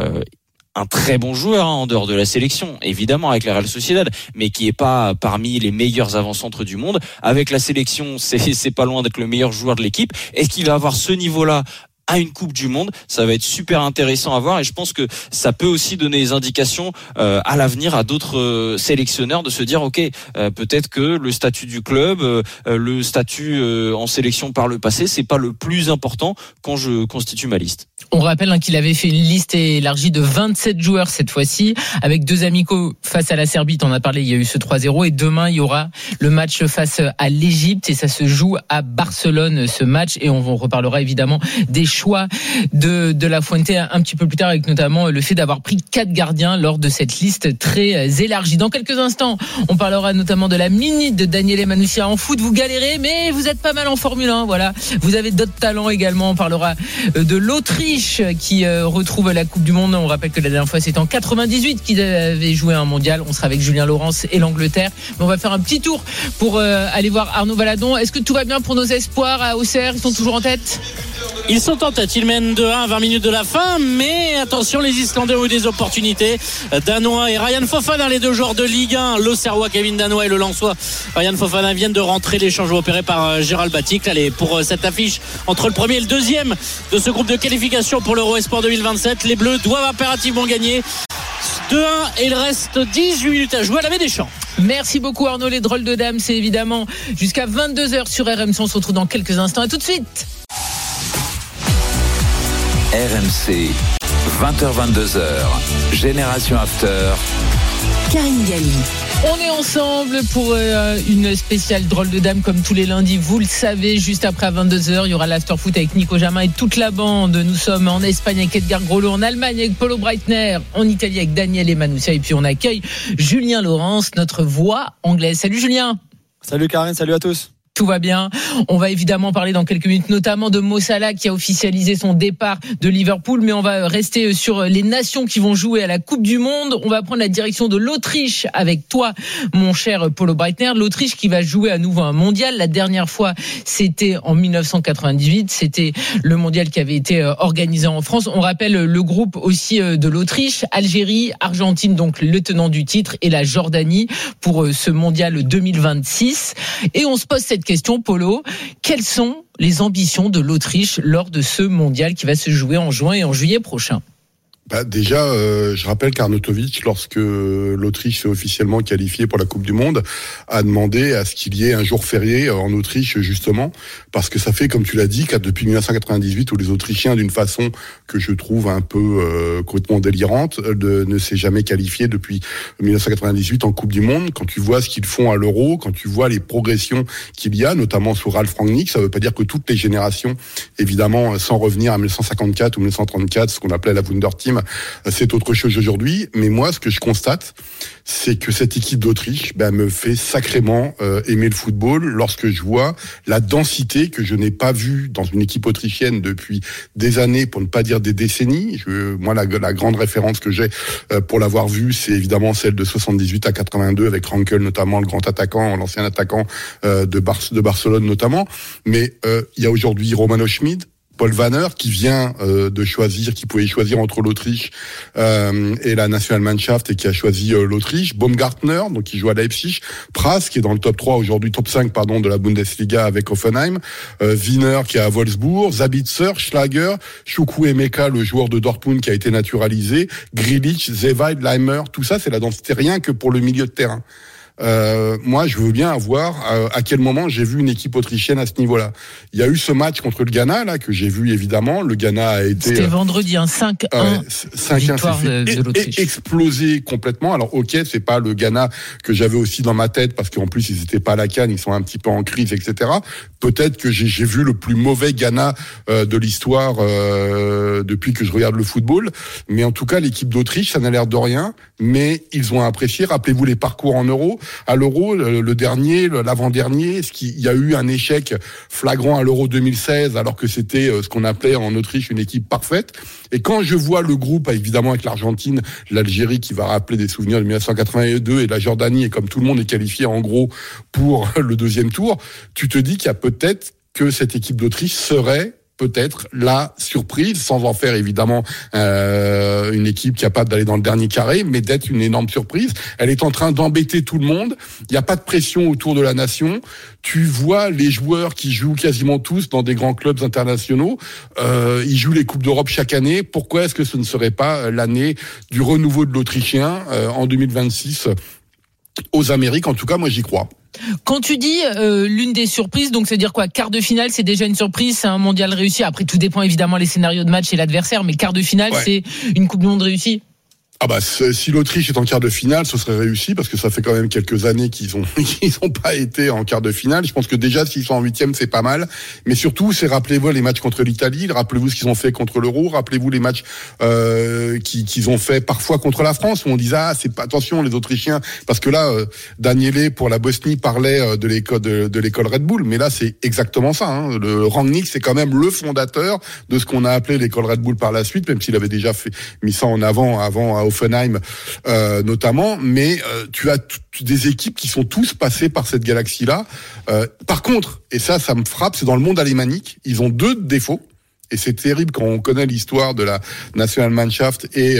S5: un très bon joueur en dehors de la sélection, évidemment avec la Real Sociedad, mais qui est pas parmi les meilleurs avant-centres du monde. Avec la sélection, c'est pas loin d'être le meilleur joueur de l'équipe. Est-ce qu'il va avoir ce niveau-là à une Coupe du Monde? Ça va être super intéressant à voir, et je pense que ça peut aussi donner des indications à l'avenir à d'autres sélectionneurs de se dire peut-être que le statut du club, le statut en sélection par le passé, c'est pas le plus important quand je constitue ma liste.
S7: On rappelle qu'il avait fait une liste élargie de 27 joueurs cette fois-ci, avec 2 amicaux face à la Serbie. T'en as parlé, il y a eu ce 3-0, et demain il y aura le match face à l'Égypte, et ça se joue à Barcelone, ce match, et on reparlera évidemment des choix de La Fuente un petit peu plus tard, avec notamment le fait d'avoir pris 4 gardiens lors de cette liste très élargie. Dans quelques instants, on parlera notamment de la minute de Daniele Manussia. En foot, vous galérez, mais vous êtes pas mal en Formule 1, voilà. Vous avez d'autres talents également. On parlera de l'Autriche qui retrouve la Coupe du Monde. On rappelle que la dernière fois, c'était en 98 qu'ils avaient joué un mondial. On sera avec Julien Laurence et l'Angleterre. Mais on va faire un petit tour pour aller voir Arnaud Valadon. Est-ce que tout va bien pour nos espoirs à Auxerre? Ils sont toujours en tête?
S9: Ils sont en tête, ils mènent 2-1 à 20 minutes de la fin, mais attention, les Islandais ont eu des opportunités. Danois et Ryan Fofana, les 2 joueurs de Ligue 1, l'Auxerrois Kevin Danois et le Lensois Ryan Fofana viennent de rentrer. L'échange opéré par Gérald Batic. Allez, pour cette affiche entre le premier et le deuxième de ce groupe de qualification pour l'Euro Esport 2027, les Bleus doivent impérativement gagner 2-1, et il reste 18 minutes à jouer à la Baie des Champs.
S7: Merci beaucoup Arnaud. Les drôles de dames, c'est évidemment jusqu'à 22h sur RMC. On se retrouve dans quelques instants, et tout de suite.
S2: RMC, 20h-22h, Génération After.
S1: Karine Galli.
S7: On est ensemble pour une spéciale drôle de dame comme tous les lundis. Vous le savez, juste après à 22h, il y aura l'After Foot avec Nico Jamin et toute la bande. Nous sommes en Espagne avec Edgar Grollo, en Allemagne avec Paulo Breitner, en Italie avec Daniele Manussia, et puis on accueille Julien Laurence, notre voix anglaise. Salut Julien.
S11: Salut Karine, salut à tous.
S7: Tout va bien. On va évidemment parler dans quelques minutes, notamment de Mo Salah qui a officialisé son départ de Liverpool. Mais on va rester sur les nations qui vont jouer à la Coupe du Monde. On va prendre la direction de l'Autriche avec toi, mon cher Polo Breitner. L'Autriche qui va jouer à nouveau un mondial. La dernière fois, c'était en 1998. C'était le mondial qui avait été organisé en France. On rappelle le groupe aussi de l'Autriche, Algérie, Argentine, donc le tenant du titre, et la Jordanie pour ce mondial 2026. Et on se pose cette question, Polo, quelles sont les ambitions de l'Autriche lors de ce mondial qui va se jouer en juin et en juillet prochain?
S6: Déjà, je rappelle qu'Arnautovic, lorsque l'Autriche s'est officiellement qualifiée pour la Coupe du Monde, a demandé à ce qu'il y ait un jour férié en Autriche, justement, parce que ça fait, comme tu l'as dit, depuis 1998, où les Autrichiens, d'une façon que je trouve un peu complètement délirante, ne s'est jamais qualifié depuis 1998 en Coupe du Monde. Quand tu vois ce qu'ils font à l'Euro, quand tu vois les progressions qu'il y a, notamment sous Ralf Rangnick, ça veut pas dire que toutes les générations, évidemment, sans revenir à 1954 ou 1934, ce qu'on appelait la Wunderteam, c'est autre chose aujourd'hui. Mais moi, ce que je constate, c'est que cette équipe d'Autriche me fait sacrément aimer le football lorsque je vois la densité que je n'ai pas vue dans une équipe autrichienne depuis des années, pour ne pas dire des décennies. Moi, la grande référence que j'ai pour l'avoir vue, c'est évidemment celle de 78 à 82 avec Rankel, notamment le grand attaquant, l'ancien attaquant de Barcelone notamment. Mais il y a aujourd'hui Romano Schmid, Paul Vanner qui vient de choisir, qui pouvait choisir entre l'Autriche et la Nationalmannschaft et qui a choisi l'Autriche. Baumgartner, donc qui joue à Leipzig. Pras, qui est dans le top 3 aujourd'hui, top 5 pardon, de la Bundesliga avec Hoffenheim. Wiener qui est à Wolfsburg. Sabitzer, Schlager, Chukwuemeka, le joueur de Dortmund qui a été naturalisé. Grilic, Zewaid, Leimer, tout ça c'est la densité, rien que pour le milieu de terrain. Moi, je veux bien voir à quel moment j'ai vu une équipe autrichienne à ce niveau-là. Il y a eu ce match contre le Ghana là que j'ai vu évidemment. Le Ghana a été.
S7: C'était vendredi, 5-1.
S6: 5-1
S7: victoire de l'Autriche.
S6: Explosé complètement. Alors ok, c'est pas le Ghana que j'avais aussi dans ma tête parce qu'en plus ils étaient pas à la CAN, ils sont un petit peu en crise, etc. Peut-être que j'ai vu le plus mauvais Ghana de l'histoire depuis que je regarde le football. Mais en tout cas, l'équipe d'Autriche, ça n'a l'air de rien. Mais ils ont apprécié. Rappelez-vous les parcours en Euro. À l'Euro, le dernier, l'avant-dernier, il y a eu un échec flagrant à l'Euro 2016, alors que c'était ce qu'on appelait en Autriche une équipe parfaite. Et quand je vois le groupe, évidemment avec l'Argentine, l'Algérie qui va rappeler des souvenirs de 1982 et la Jordanie, et comme tout le monde est qualifié en gros pour le deuxième tour, tu te dis qu'il y a peut-être que cette équipe d'Autriche serait peut-être la surprise, sans en faire évidemment une équipe capable d'aller dans le dernier carré, mais d'être une énorme surprise. Elle est en train d'embêter tout le monde. Il n'y a pas de pression autour de la nation. Tu vois les joueurs qui jouent quasiment tous dans des grands clubs internationaux. Ils jouent les Coupes d'Europe chaque année. Pourquoi est-ce que ce ne serait pas l'année du renouveau de l'Autrichien en 2026 aux Amériques? En tout cas, moi, j'y crois.
S7: Quand tu dis l'une des surprises, donc c'est dire quoi? Quart de finale, c'est déjà une surprise, c'est un mondial réussi. Après, tout dépend évidemment les scénarios de match et l'adversaire, mais quart de finale, c'est une Coupe du Monde réussie.
S6: Ah bah si l'Autriche est en quart de finale, ce serait réussi parce que ça fait quand même quelques années qu'ils ont pas été en quart de finale. Je pense que déjà s'ils sont en huitième, c'est pas mal. Mais surtout, c'est rappelez-vous les matchs contre l'Italie, rappelez-vous ce qu'ils ont fait contre l'Euro, rappelez-vous les matchs qu'ils ont fait parfois contre la France où on disait c'est pas attention les Autrichiens parce que là Daniele pour la Bosnie parlait de l'école Red Bull, mais là c'est exactement ça. Hein. Le Rangnick c'est quand même le fondateur de ce qu'on a appelé l'école Red Bull par la suite, même s'il avait déjà mis ça en avant à Hoffenheim notamment, mais tu as des équipes qui sont tous passées par cette galaxie-là. Par contre, et ça me frappe, c'est dans le monde alémanique, ils ont deux défauts. Et c'est terrible quand on connaît l'histoire de la Nationalmannschaft et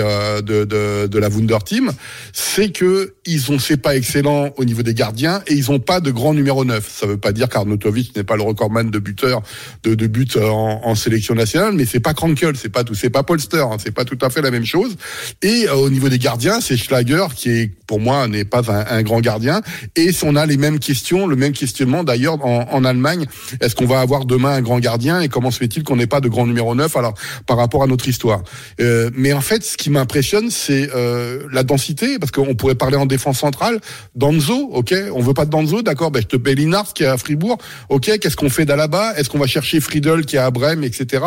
S6: de la Wunderteam, c'est que c'est pas excellent au niveau des gardiens et ils ont pas de grand numéro 9. Ça veut pas dire qu'Arnautovic n'est pas le recordman de buteurs de buts en sélection nationale, mais c'est pas Krankel, c'est pas Polster, hein, c'est pas tout à fait la même chose. Et au niveau des gardiens, c'est Schlager qui est pour moi n'est pas un grand gardien et on a les mêmes questions, le même questionnement d'ailleurs en Allemagne. Est-ce qu'on va avoir demain un grand gardien et comment se fait-il qu'on n'ait pas de grand numéro 9 alors par rapport à notre histoire. Mais en fait, ce qui m'impressionne, c'est la densité, parce qu'on pourrait parler en défense centrale. Danzo, ok, on veut pas de Danzo, d'accord, je te paie Linars qui est à Fribourg, ok, qu'est-ce qu'on fait d'Alaba? Est-ce qu'on va chercher Friedel qui est à Brême, etc.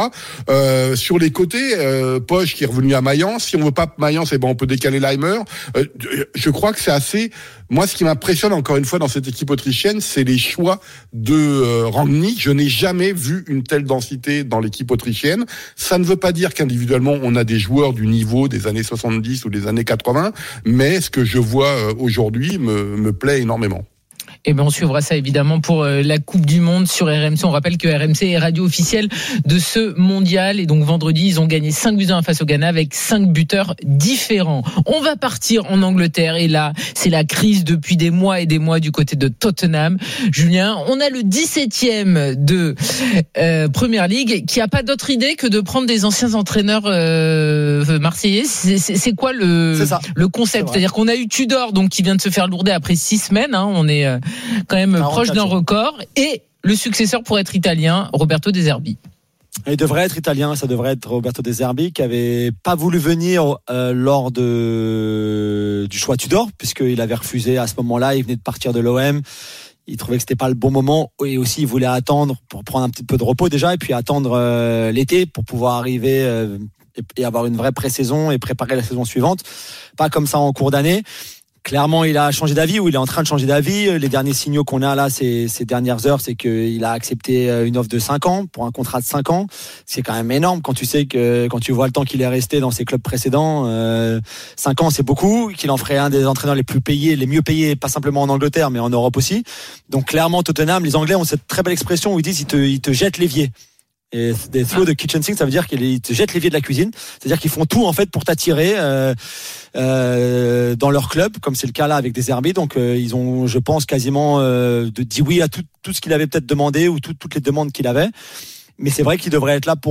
S6: Sur les côtés, Poch qui est revenu à Mayence. Si on veut pas Mayence, on peut décaler Leimer. Je crois que c'est assez Moi, ce qui m'impressionne encore une fois dans cette équipe autrichienne, c'est les choix de Rangnick. Je n'ai jamais vu une telle densité dans l'équipe autrichienne. Ça ne veut pas dire qu'individuellement, on a des joueurs du niveau des années 70 ou des années 80, mais ce que je vois aujourd'hui me plaît énormément.
S7: Et ben on suivra ça évidemment pour la Coupe du Monde sur RMC. On rappelle que RMC est radio officielle de ce mondial. Et donc vendredi, ils ont gagné 5-1 face au Ghana avec 5 buteurs différents. On va partir en Angleterre. Et là, c'est la crise depuis des mois et des mois du côté de Tottenham. Julien, on a le 17e de Premier League qui a pas d'autre idée que de prendre des anciens entraîneurs marseillais. C'est quoi le concept? C'est-à-dire qu'on a eu Tudor donc qui vient de se faire lourder après 6 semaines. On est quand même proche d'un record, et le successeur pour être italien, Roberto De Zerbi.
S4: Il devrait être italien, ça devrait être Roberto De Zerbi, qui avait pas voulu venir lors du choix Tudor, puisqu'il avait refusé à ce moment-là. Il venait de partir de l'OM. Il trouvait que c'était pas le bon moment, et aussi il voulait attendre pour prendre un petit peu de repos déjà, et puis attendre l'été pour pouvoir arriver et avoir une vraie pré-saison et préparer la saison suivante. Pas comme ça en cours d'année. Clairement, il a changé d'avis, ou il est en train de changer d'avis. Les derniers signaux qu'on a là ces dernières heures, c'est qu'il a accepté une offre de 5 ans pour un contrat de 5 ans. C'est quand même énorme quand tu sais que, quand tu vois le temps qu'il est resté dans ses clubs précédents, 5 ans c'est beaucoup, qu'il en ferait un des entraîneurs les plus payés, les mieux payés, pas simplement en Angleterre, mais en Europe aussi. Donc clairement, Tottenham, les Anglais ont cette très belle expression où ils disent ils te jettent l'évier. Et des throw the kitchen sink, ça veut dire qu'ils te jettent l'évier de la cuisine. C'est-à-dire qu'ils font tout en fait pour t'attirer dans leur club, comme c'est le cas là avec De Zerbi. Donc ils ont, je pense, quasiment dit oui à tout ce qu'il avait peut-être demandé, ou toutes les demandes qu'il avait. Mais c'est vrai qu'il devrait être là pour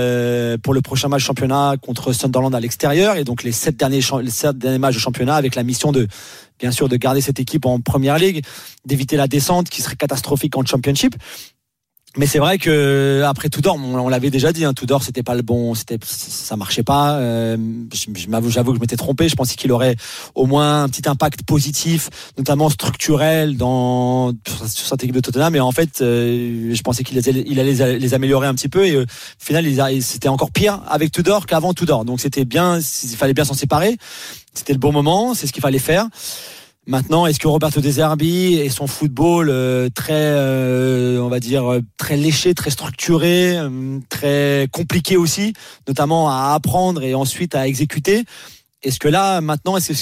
S4: le prochain match championnat contre Sunderland à l'extérieur, et donc les 7 derniers matchs de championnat, avec la mission de, bien sûr, de garder cette équipe en Premier League, d'éviter la descente qui serait catastrophique en Championship. Mais c'est vrai que après Tudor, on l'avait déjà dit, Tudor c'était pas le bon, ça marchait pas. J'avoue que je m'étais trompé. Je pensais qu'il aurait au moins un petit impact positif, notamment structurel sur cette équipe de Tottenham. Et en fait, je pensais qu'il allait les améliorer un petit peu. Et au final, c'était encore pire avec Tudor qu'avant Tudor. Donc c'était bien, il fallait bien s'en séparer. C'était le bon moment, c'est ce qu'il fallait faire. Maintenant, est-ce que Roberto De Zerbi et son football très, on va dire, très léché, très structuré, très compliqué aussi, notamment à apprendre et ensuite à exécuter, est-ce que là, maintenant, c'est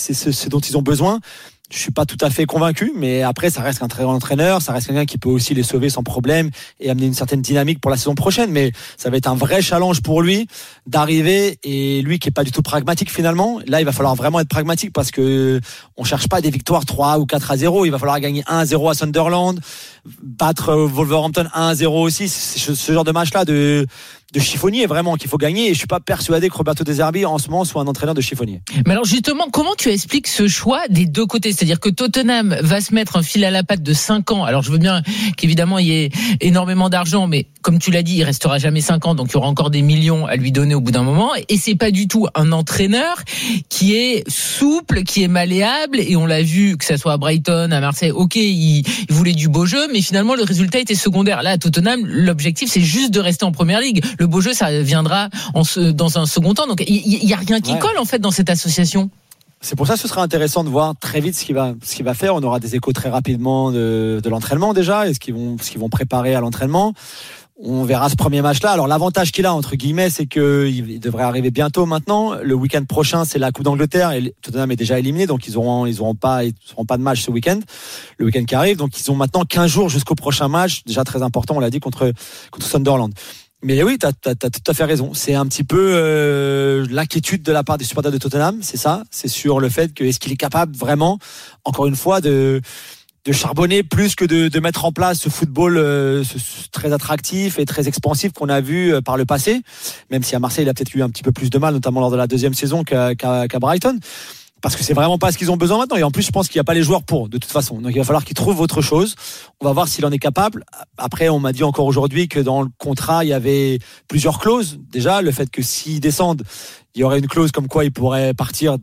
S4: ce dont ils ont besoin? Je suis pas tout à fait convaincu, mais après, ça reste un très grand entraîneur, ça reste quelqu'un qui peut aussi les sauver sans problème et amener une certaine dynamique pour la saison prochaine. Mais ça va être un vrai challenge pour lui d'arriver, et lui qui est pas du tout pragmatique finalement. Là, il va falloir vraiment être pragmatique, parce que on cherche pas des victoires 3 ou 4-0. Il va falloir gagner 1-0 à Sunderland, battre Wolverhampton 1-0 aussi. C'est ce genre de match-là de chiffonnier vraiment qu'il faut gagner, et je suis pas persuadé que Roberto De Zerbi en ce moment soit un entraîneur de chiffonnier.
S7: Mais alors justement, comment tu expliques ce choix des deux côtés? C'est-à-dire que Tottenham va se mettre un fil à la patte de 5 ans. Alors je veux bien qu'évidemment il y ait énormément d'argent, mais comme tu l'as dit, il restera jamais 5 ans, donc il y aura encore des millions à lui donner au bout d'un moment, et c'est pas du tout un entraîneur qui est souple, qui est malléable, et on l'a vu que ça soit à Brighton, à Marseille, ok, il voulait du beau jeu, mais finalement le résultat était secondaire. Là à Tottenham, l'objectif c'est juste de rester en Première Ligue. Le beau jeu, ça viendra dans un second temps. Donc, il y a rien qui colle, en fait, dans cette association.
S4: C'est pour ça que ce sera intéressant de voir très vite ce qu'il va faire. On aura des échos très rapidement de l'entraînement déjà, et ce qu'ils vont préparer à l'entraînement. On verra ce premier match-là. Alors, l'avantage qu'il a, entre guillemets, c'est qu'il devrait arriver bientôt maintenant. Le week-end prochain, c'est la Coupe d'Angleterre, et Tottenham est déjà éliminé, donc ils auront pas de match ce week-end. Le week-end qui arrive. Donc, ils ont maintenant 15 jours jusqu'au prochain match. Déjà très important, on l'a dit, contre Sunderland. Mais oui, t'as tout à fait raison. C'est un petit peu l'inquiétude de la part des supporters de Tottenham, c'est ça. C'est sur le fait que est-ce qu'il est capable vraiment, encore une fois, de charbonner plus que de mettre en place ce football très attractif et très expansif qu'on a vu par le passé. Même si à Marseille, il a peut-être eu un petit peu plus de mal, notamment lors de la deuxième saison qu'à Brighton. Parce que c'est vraiment pas ce qu'ils ont besoin maintenant. Et en plus, je pense qu'il n'y a pas les joueurs pour, de toute façon. Donc, il va falloir qu'ils trouvent autre chose. On va voir s'il en est capable. Après, on m'a dit encore aujourd'hui que dans le contrat, il y avait plusieurs clauses. Déjà, le fait que s'ils descendent, il y aurait une clause comme quoi il pourrait partir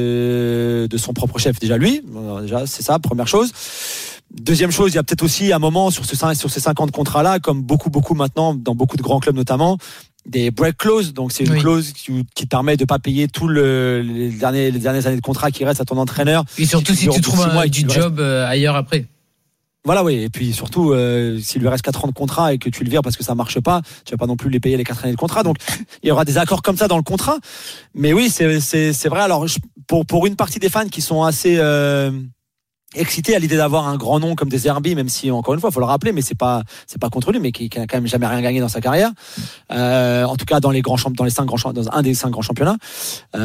S4: de son propre chef. Déjà, lui. Déjà, c'est ça, première chose. Deuxième chose, il y a peut-être aussi un moment sur ces 5 ans de contrat-là, comme beaucoup maintenant, dans beaucoup de grands clubs notamment, des break clauses. Donc c'est une clause qui permet de pas payer tout les dernières années de contrat qui restent à ton entraîneur.
S7: Et surtout si tu trouves du job ailleurs après.
S4: Voilà, oui. Et puis surtout, s'il lui reste 4 ans de contrat et que tu le vires parce que ça marche pas, tu vas pas non plus les payer les 4 années de contrat. Donc, il y aura des accords comme ça dans le contrat. Mais oui, c'est vrai. Alors, pour une partie des fans qui sont assez excité à l'idée d'avoir un grand nom comme De Zerbi, même si encore une fois, faut le rappeler, mais c'est pas contre lui, mais qui n'a quand même jamais rien gagné dans sa carrière. En tout cas, dans les 5 grands, dans un des 5 grands championnats. Il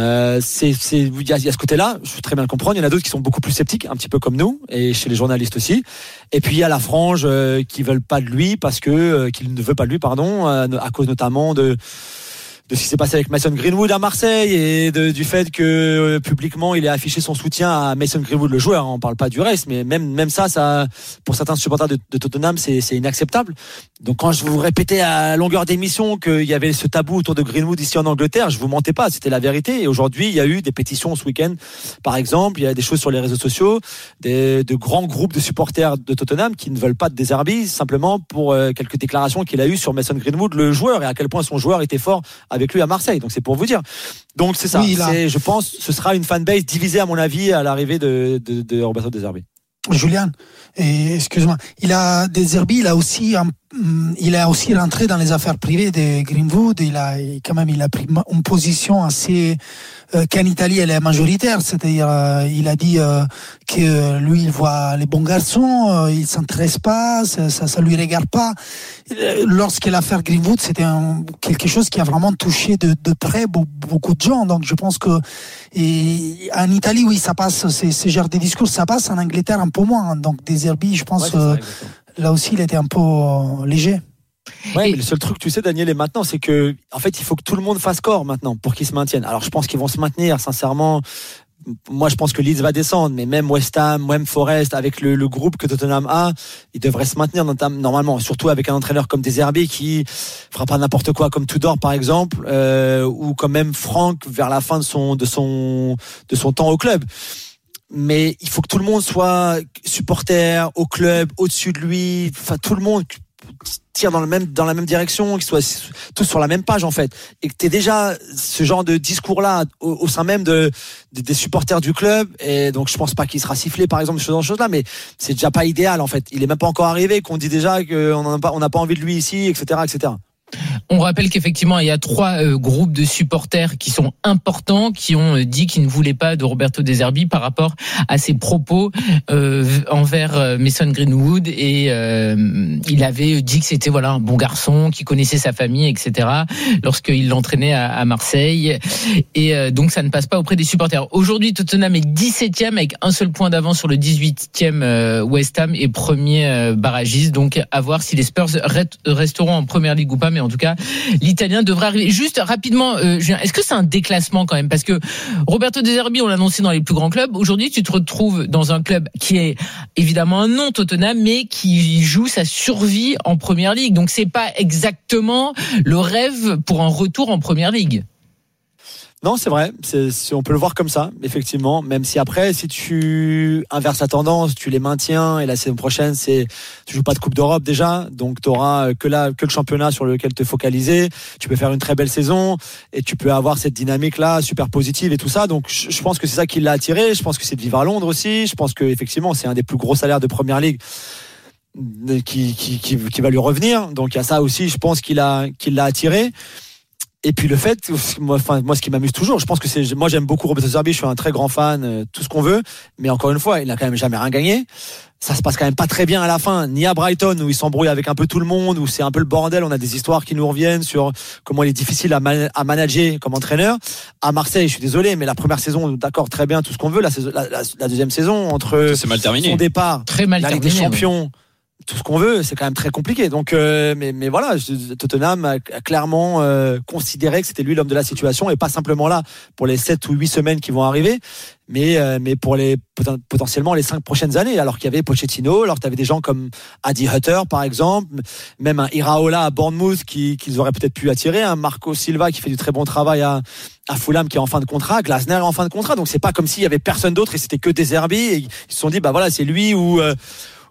S4: y a ce côté-là, je peux très bien le comprendre. Il y en a d'autres qui sont beaucoup plus sceptiques, un petit peu comme nous, et chez les journalistes aussi. Et puis il y a la frange qui veulent pas de lui parce que qu'il ne veut pas de lui, pardon, à cause notamment de ce qui s'est passé avec Mason Greenwood à Marseille et du fait que publiquement il a affiché son soutien à Mason Greenwood le joueur. On parle pas du reste, mais même ça pour certains supporters de Tottenham c'est inacceptable. Donc quand je vous répétais à longueur d'émission qu'il y avait ce tabou autour de Greenwood ici en Angleterre, je vous mentais pas, c'était la vérité. Et aujourd'hui il y a eu des pétitions ce week-end par exemple, il y a des choses sur les réseaux sociaux, de grands groupes de supporters de Tottenham qui ne veulent pas de De Zerbi simplement pour quelques déclarations qu'il a eues sur Mason Greenwood le joueur et à quel point son joueur était fort avec lui à Marseille. Donc c'est pour vous dire. Donc c'est ça. Oui, je pense ce sera une fanbase divisée à mon avis à l'arrivée de Roberto De Zerbi.
S3: Julien, excuse-moi, De Zerbi, il a aussi rentré dans les affaires privées de Greenwood. Il a pris une position assez qu'en Italie elle est majoritaire, c'est-à-dire il a dit que lui il voit les bons garçons, il s'intéresse pas, ça lui regarde pas. Lorsque l'affaire Greenwood, c'était quelque chose qui a vraiment touché de près beaucoup de gens. Donc je pense que en Italie oui ça passe, ce genre de discours ça passe, en Angleterre un peu moins. Donc De Zerbi, je pense là aussi il était un peu léger.
S4: Ouais, mais le seul truc, tu sais, Daniel, et maintenant, c'est que, en fait, il faut que tout le monde fasse corps maintenant pour qu'ils se maintiennent. Alors, je pense qu'ils vont se maintenir, sincèrement. Moi, je pense que Leeds va descendre, mais même West Ham, même Forest, avec le groupe que Tottenham a, ils devraient se maintenir normalement, surtout avec un entraîneur comme De Zerbi qui fera pas n'importe quoi, comme Tudor par exemple, ou comme même Franck vers la fin de son temps au club. Mais il faut que tout le monde soit supporter au club, au-dessus de lui, enfin tout le monde tire dans la même direction, qu'ils soient tous sur la même page en fait, et que tu aies déjà ce genre de discours là au sein même des supporters du club. Et donc je pense pas qu'il sera sifflé par exemple ce genre de choses là, mais c'est déjà pas idéal en fait. Il est même pas encore arrivé qu'on dit déjà qu'on n'a pas envie de lui ici, etc.
S7: On rappelle qu'effectivement, il y a 3 groupes de supporters qui sont importants, qui ont dit qu'ils ne voulaient pas de Roberto De Zerbi par rapport à ses propos envers Mason Greenwood. Et il avait dit que c'était un bon garçon, qui connaissait sa famille, etc. lorsqu'il l'entraînait à Marseille. Et donc, ça ne passe pas auprès des supporters. Aujourd'hui, Tottenham est 17e avec un seul point d'avance sur le 18e West Ham et premier barragiste. Donc, à voir si les Spurs resteront en Première Ligue ou pas. Mais en tout cas, l'Italien devrait arriver. Juste rapidement, Julien, est-ce que c'est un déclassement quand même? Parce que Roberto De Zerbi, on l'a annoncé dans les plus grands clubs. Aujourd'hui, tu te retrouves dans un club qui est évidemment un non Tottenham, mais qui joue sa survie en Première Ligue. Donc c'est pas exactement le rêve pour un retour en Première Ligue.
S4: Non, c'est vrai, on peut le voir comme ça, effectivement, même si après, si tu inverses la tendance, tu les maintiens, et la saison prochaine, tu joues pas de Coupe d'Europe déjà, donc t'auras que le championnat sur lequel te focaliser, tu peux faire une très belle saison, et tu peux avoir cette dynamique-là, super positive et tout ça, donc je pense que c'est ça qui l'a attiré, je pense que c'est de vivre à Londres aussi, je pense que effectivement, c'est un des plus gros salaires de Première Ligue qui va lui revenir, donc il y a ça aussi, je pense qu'il l'a attiré. Et puis le fait, moi ce qui m'amuse toujours, je pense que moi j'aime beaucoup Roberto De Zerbi, je suis un très grand fan, tout ce qu'on veut, mais encore une fois, il n'a quand même jamais rien gagné. Ça se passe quand même pas très bien à la fin, ni à Brighton où il s'embrouille avec un peu tout le monde, où c'est un peu le bordel, on a des histoires qui nous reviennent sur comment il est difficile à manager comme entraîneur. À Marseille, je suis désolé, mais la première saison, d'accord, très bien, tout ce qu'on veut, la deuxième saison, entre
S5: c'est mal terminé.
S4: Son départ,
S7: très mal
S4: la Ligue des Champions, tout ce qu'on veut, c'est quand même très compliqué. Donc, mais voilà, Tottenham a clairement considéré que c'était lui l'homme de la situation et pas simplement là pour les 7 ou 8 semaines qui vont arriver, mais pour potentiellement les 5 prochaines années. Alors qu'il y avait Pochettino, alors que tu avais des gens comme Adi Hutter par exemple, même un Iraola à Bournemouth qu'ils auraient peut-être pu attirer, un Marco Silva qui fait du très bon travail à Fulham qui est en fin de contrat, Glasner est en fin de contrat. Donc c'est pas comme s'il y avait personne d'autre et c'était que De Zerbi et ils se sont dit bah voilà c'est lui ou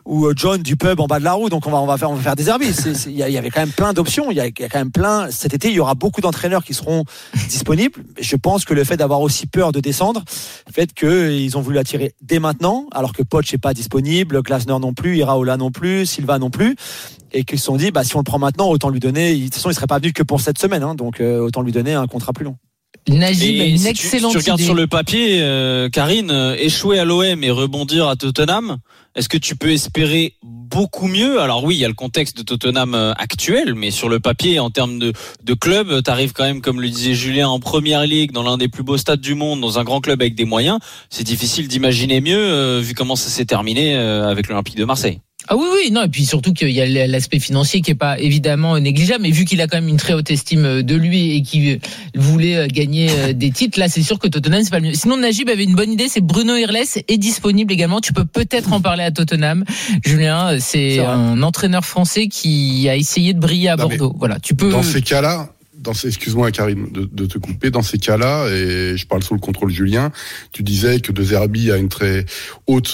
S4: ou John du pub en bas de la roue. Donc on va faire des derbies. Il y avait quand même plein d'options. Il y a quand même plein. Cet été, il y aura beaucoup d'entraîneurs qui seront disponibles. Je pense que le fait d'avoir aussi peur de descendre, le fait qu'ils ont voulu l'attirer dès maintenant, alors que Poch n'est pas disponible, Glasner non plus, Iraola non plus, Silva non plus, et qu'ils se sont dit, si on le prend maintenant, autant lui donner. De toute façon, il serait pas venu que pour cette semaine, donc autant lui donner un contrat plus long.
S7: Najib a une excellente
S5: idée. Si tu regardes sur le papier, Karine, échouer à l'OM et rebondir à Tottenham, est-ce que tu peux espérer beaucoup mieux? Alors oui, il y a le contexte de Tottenham actuel, mais sur le papier, en termes de club, t'arrives quand même, comme le disait Julien, en première ligue, dans l'un des plus beaux stades du monde, dans un grand club avec des moyens. C'est difficile d'imaginer mieux, vu comment ça s'est terminé avec l'Olympique de Marseille.
S7: Ah oui, non, et puis surtout qu'il y a l'aspect financier qui est pas évidemment négligeable, mais vu qu'il a quand même une très haute estime de lui et qu'il voulait gagner des titres, là c'est sûr que Tottenham c'est pas le mieux. Sinon Najib avait une bonne idée, c'est Bruno Irles est disponible également, tu peux peut-être en parler à Tottenham. Julien, c'est un entraîneur français qui a essayé de briller à Bordeaux. Voilà, tu peux.
S6: Dans ces cas-là, excuse-moi Karim de te couper, dans ces cas-là, et je parle sous le contrôle Julien, tu disais que De Zerbi a une très haute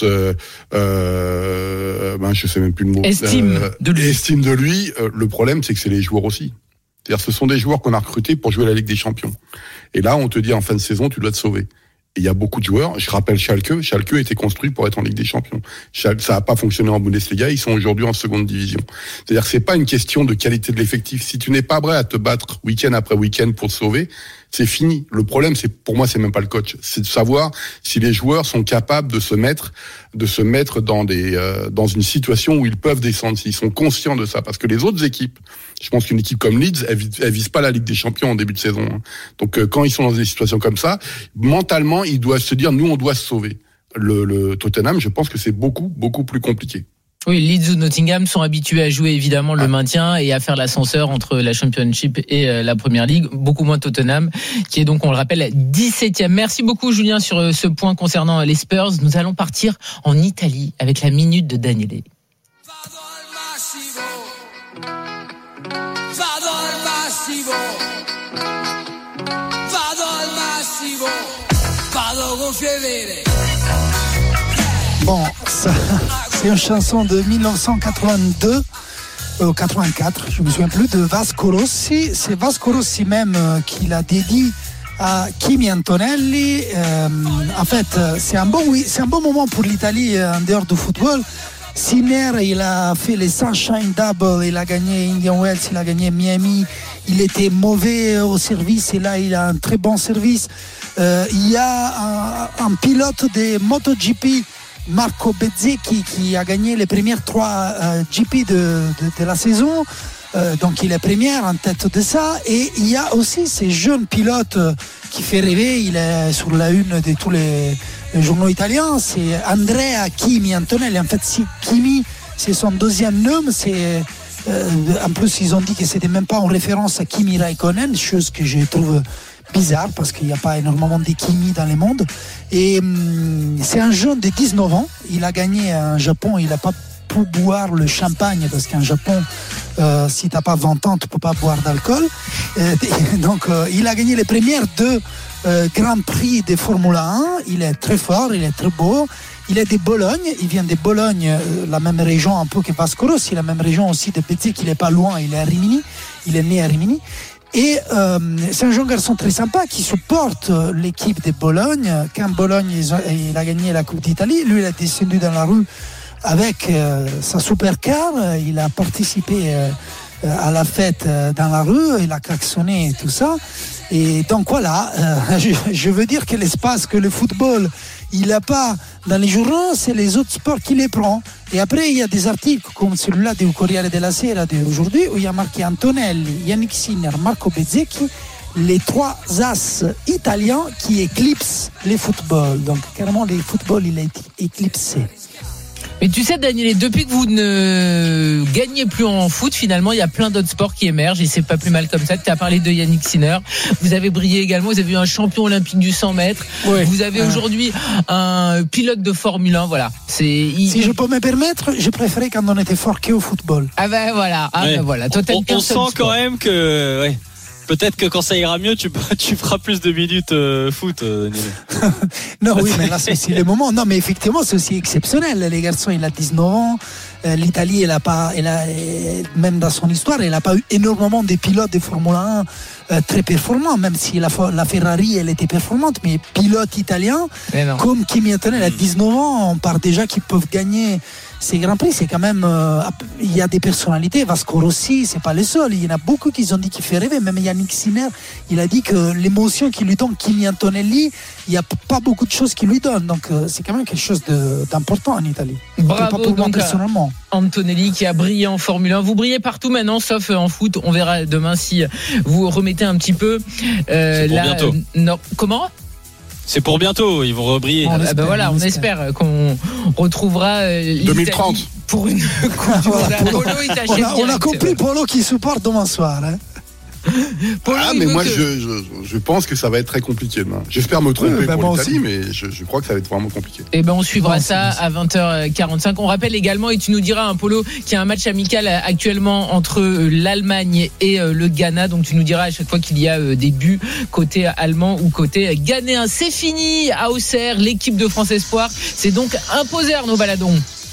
S6: je sais même plus le mot, estime de lui. Le problème c'est que c'est les joueurs aussi. C'est-à-dire ce sont des joueurs qu'on a recrutés pour jouer la Ligue des Champions. Et là on te dit en fin de saison tu dois te sauver. Et il y a beaucoup de joueurs, je rappelle Schalke a été construit pour être en Ligue des Champions. Ça n'a pas fonctionné en Bundesliga, ils sont aujourd'hui en seconde division. C'est-à-dire que c'est pas une question de qualité de l'effectif. Si tu n'es pas prêt à te battre week-end après week-end pour te sauver, c'est fini. Le problème, pour moi, c'est même pas le coach. C'est de savoir si les joueurs sont capables de se mettre dans une situation où ils peuvent descendre, s'ils sont conscients de ça. Parce que les autres équipes, je pense qu'une équipe comme Leeds, elle vise pas la Ligue des Champions en début de saison. Donc, quand ils sont dans des situations comme ça, mentalement, ils doivent se dire, nous, on doit se sauver. Le Tottenham, je pense que c'est beaucoup, beaucoup plus compliqué.
S7: Oui, Leeds ou Nottingham sont habitués à jouer évidemment le maintien et à faire l'ascenseur entre la Championship et la Premier League. Beaucoup moins Tottenham, qui est donc, on le rappelle, 17e. Merci beaucoup Julien sur ce point concernant les Spurs. Nous allons partir en Italie avec la minute de Daniele.
S3: Bon, ça, c'est une chanson de 1982 ou 84, je me souviens plus, de Vasco Rossi. C'est Vasco Rossi même qui l'a dédié à Kimi Antonelli. En fait, c'est un bon moment pour l'Italie en dehors du football. Sinner, il a fait les Sunshine Double, il a gagné Indian Wells, il a gagné Miami. Il était mauvais au service et là, il a un très bon service. Il y a un pilote de MotoGP, Marco Bezzecchi, qui a gagné les premières 3 GP de la saison. Donc il est premier en tête de ça. Et il y a aussi ces jeunes pilotes qui fait rêver. Il est sur la une de tous les journaux italiens. C'est Andrea Kimi Antonelli. En fait, Kimi, c'est son deuxième nom. En plus, ils ont dit que c'était même pas en référence à Kimi Raikkonen, chose que je trouve bizarre parce qu'il n'y a pas énormément de Kimi dans le monde. Et c'est un jeune de 19 ans. Il a gagné en Japon. Il n'a pas pu boire le champagne parce qu'en Japon, si tu n'as pas 20 ans, tu ne peux pas boire d'alcool. Donc, il a gagné les premières 2 Grands Prix de Formule 1. Il est très fort, il est très beau. Il est de Bologne. Il vient de Bologne, la même région un peu que Vasco Rossi, la même région aussi de Bezzecchi. Il n'est pas loin, il est à Rimini. Il est né à Rimini. Et c'est un jeune garçon très sympa qui supporte l'équipe de Bologne. Quand Bologne il a gagné la Coupe d'Italie, lui il a descendu dans la rue avec sa supercar. Il a participé à la fête dans la rue, il a klaxonné et tout ça. Et donc voilà, je veux dire que l'espace que le football il n'a pas dans les journaux, c'est les autres sports qui les prend. Et après, il y a des articles comme celui-là du Corriere della Sera d'aujourd'hui où il y a marqué Antonelli, Yannick Sinner, Marco Bezzecchi, les 3 as italiens qui éclipsent les footballs. Donc carrément, le football, il a été éclipsé.
S7: Mais tu sais, Daniel, depuis que vous ne gagnez plus en foot, finalement, il y a plein d'autres sports qui émergent et c'est pas plus mal comme ça. Tu as parlé de Yannick Sinner. Vous avez brillé également. Vous avez eu un champion olympique du 100 mètres. Ouais. Vous avez aujourd'hui un pilote de Formule 1. Voilà.
S3: Si je peux me permettre, je préférais quand on était fort qu'au football.
S7: Ah ben voilà.
S5: Toi, on sent quand même que,
S9: Peut-être que quand ça ira mieux, tu feras plus de minutes foot,
S3: Non, oui, mais là, c'est aussi le moment. Non, mais effectivement, c'est aussi exceptionnel. Les garçons, il a 19 ans. L'Italie, même dans son histoire, elle n'a pas eu énormément de pilotes de Formule 1 très performants, même si la Ferrari, elle était performante, mais pilote italien, comme Kimi Antonelli à 19 ans, on parle déjà qu'ils peuvent gagner ces Grands Prix. C'est quand même, il y a des personnalités, Vasco Rossi, c'est pas le seul, il y en a beaucoup qui ont dit qu'il fait rêver, même Yannick Sinner, il a dit que l'émotion qu'il lui donne Kimi Antonelli, il n'y a pas beaucoup de choses qui lui donnent, donc c'est quand même quelque chose d'important en Italie.
S7: Bravo,
S3: pas pour moi personnellement.
S7: Antonelli qui a brillé en Formule 1. Vous brillez partout maintenant, sauf en foot. On verra demain si vous remettez un petit peu.
S5: C'est pour bientôt.
S7: Non, comment ?
S5: C'est pour bientôt, ils vont rebriller.
S7: On espère qu'on retrouvera
S6: 2030
S7: pour une coupe du monde. Polo, il t'achète direct.
S3: On a compris Polo qui supporte demain soir.
S7: Polo,
S6: mais moi je pense que ça va être très compliqué demain. J'espère me tromper pour l'Italie, mais je crois que ça va être vraiment compliqué.
S7: Et on suivra ça à 20h45. On rappelle également, et tu nous diras, Polo, qu'il y a un match amical actuellement entre l'Allemagne et le Ghana. Donc tu nous diras à chaque fois qu'il y a des buts côté allemand ou côté ghanéen. C'est fini à Auxerre, l'équipe de France Espoir s'est donc imposée, Arnaud Baladon.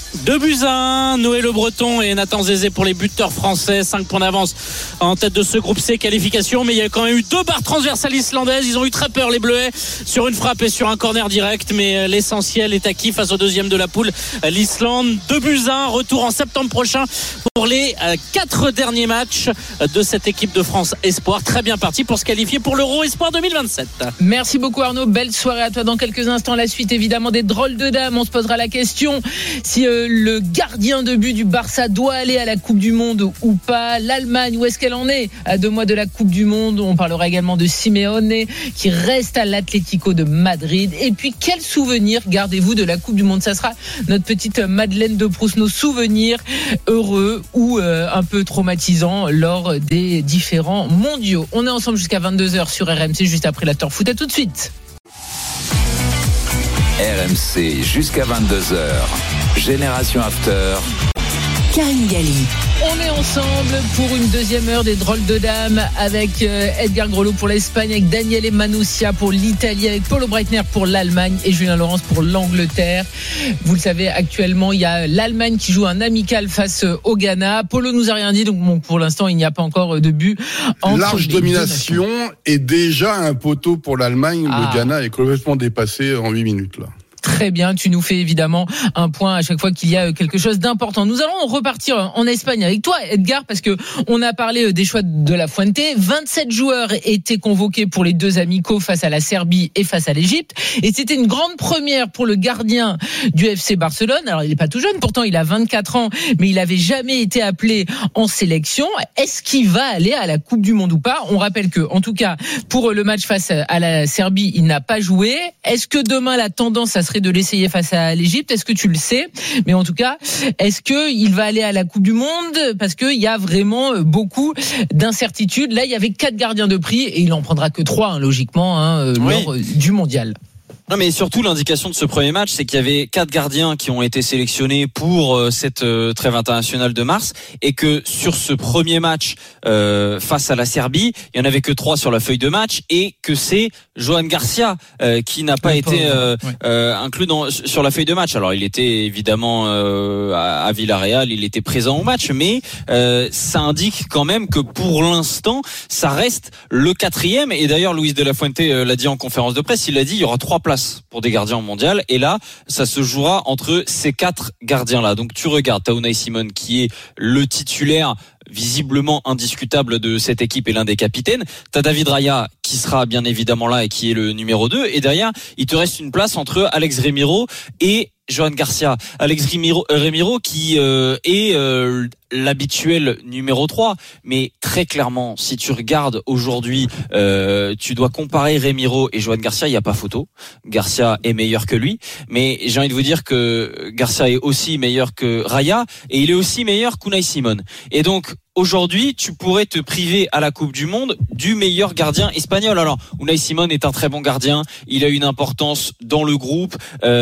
S9: 2-1, Noé Le Breton et Nathan Zézé pour les buteurs français, 5 points d'avance en tête de ce groupe C qualification, mais il y a quand même eu 2 barres transversales islandaises, ils ont eu très peur les Bleuets sur une frappe et sur un corner direct, mais l'essentiel est acquis face au deuxième de la poule, l'Islande. 2-1, retour en septembre prochain pour les 4 derniers matchs de cette équipe de France Espoir, très bien parti pour se qualifier pour l'Euro Espoir 2027.
S7: Merci beaucoup Arnaud, belle soirée à toi. Dans quelques instants, la suite évidemment des drôles de dames. On se posera la question si le gardien de but du Barça doit aller à la Coupe du Monde ou pas. L'Allemagne, où est-ce qu'elle en est à 2 mois de la Coupe du Monde? On parlera également de Simeone qui reste à l'Atlético de Madrid. Et puis quel souvenir gardez-vous de la Coupe du Monde? Ça sera notre petite Madeleine de Proust, nos souvenirs heureux ou un peu traumatisants lors des différents mondiaux. On est ensemble jusqu'à 22h sur RMC, juste après l'after foot. À tout de suite.
S2: RMC jusqu'à 22h. Génération After.
S1: Karine Galli.
S7: On est ensemble pour une deuxième heure des drôles de dames avec Edgar Grelot pour l'Espagne, avec Daniel Manuccia pour l'Italie, avec Polo Breitner pour l'Allemagne et Julien Laurence pour l'Angleterre. Vous le savez, actuellement, il y a l'Allemagne qui joue un amical face au Ghana. Polo nous a rien dit, donc pour l'instant, il n'y a pas encore de but.
S6: Large domination et déjà un poteau pour l'Allemagne. Le Ghana est complètement dépassé en 8 minutes là.
S7: Très bien, tu nous fais évidemment un point à chaque fois qu'il y a quelque chose d'important. Nous allons repartir en Espagne avec toi, Edgar, parce que on a parlé des choix de La Fuente. 27 joueurs étaient convoqués pour les 2 amicaux face à la Serbie et face à l'Égypte. Et c'était une grande première pour le gardien du FC Barcelone. Alors, il n'est pas tout jeune, pourtant il a 24 ans, mais il n'avait jamais été appelé en sélection. Est-ce qu'il va aller à la Coupe du Monde ou pas? On rappelle que, en tout cas, pour le match face à la Serbie, il n'a pas joué. Est-ce que demain, la tendance, ça serait de l'essayer face à l'Égypte? Est-ce que tu le sais? Mais en tout cas, est-ce qu'il va aller à la Coupe du Monde? Parce qu'il y a vraiment beaucoup d'incertitudes. Là, il y avait 4 gardiens de prix et il en prendra que 3, logiquement, lors du mondial.
S5: Non, mais surtout l'indication de ce premier match, c'est qu'il y avait 4 gardiens qui ont été sélectionnés pour cette trêve internationale de mars, et que sur ce premier match face à la Serbie, il y en avait que 3 sur la feuille de match, et que c'est Johan Garcia qui n'a pas été inclus sur la feuille de match. Alors il était évidemment à Villarreal, il était présent au match, mais ça indique quand même que pour l'instant, ça reste le 4e. Et d'ailleurs, Luis de la Fuente l'a dit en conférence de presse, il a dit il y aura 3 places pour des gardiens au mondial, et là ça se jouera entre ces 4 gardiens là. Donc tu regardes Unai Simon qui est le titulaire visiblement indiscutable de cette équipe et l'un des capitaines. T'as David Raya qui sera bien évidemment là et qui est le numéro 2, et derrière il te reste une place entre Alex Remiro et Johan Garcia. Alex Remiro qui est l'habituel numéro 3, mais très clairement, si tu regardes aujourd'hui, tu dois comparer Remiro et Johan Garcia, il n'y a pas photo. Garcia est meilleur que lui, mais j'ai envie de vous dire que Garcia est aussi meilleur que Raya, et il est aussi meilleur qu'Unai Simon. Et donc, aujourd'hui, tu pourrais te priver à la Coupe du Monde du meilleur gardien espagnol. Alors, Unai Simon est un très bon gardien, il a une importance dans le groupe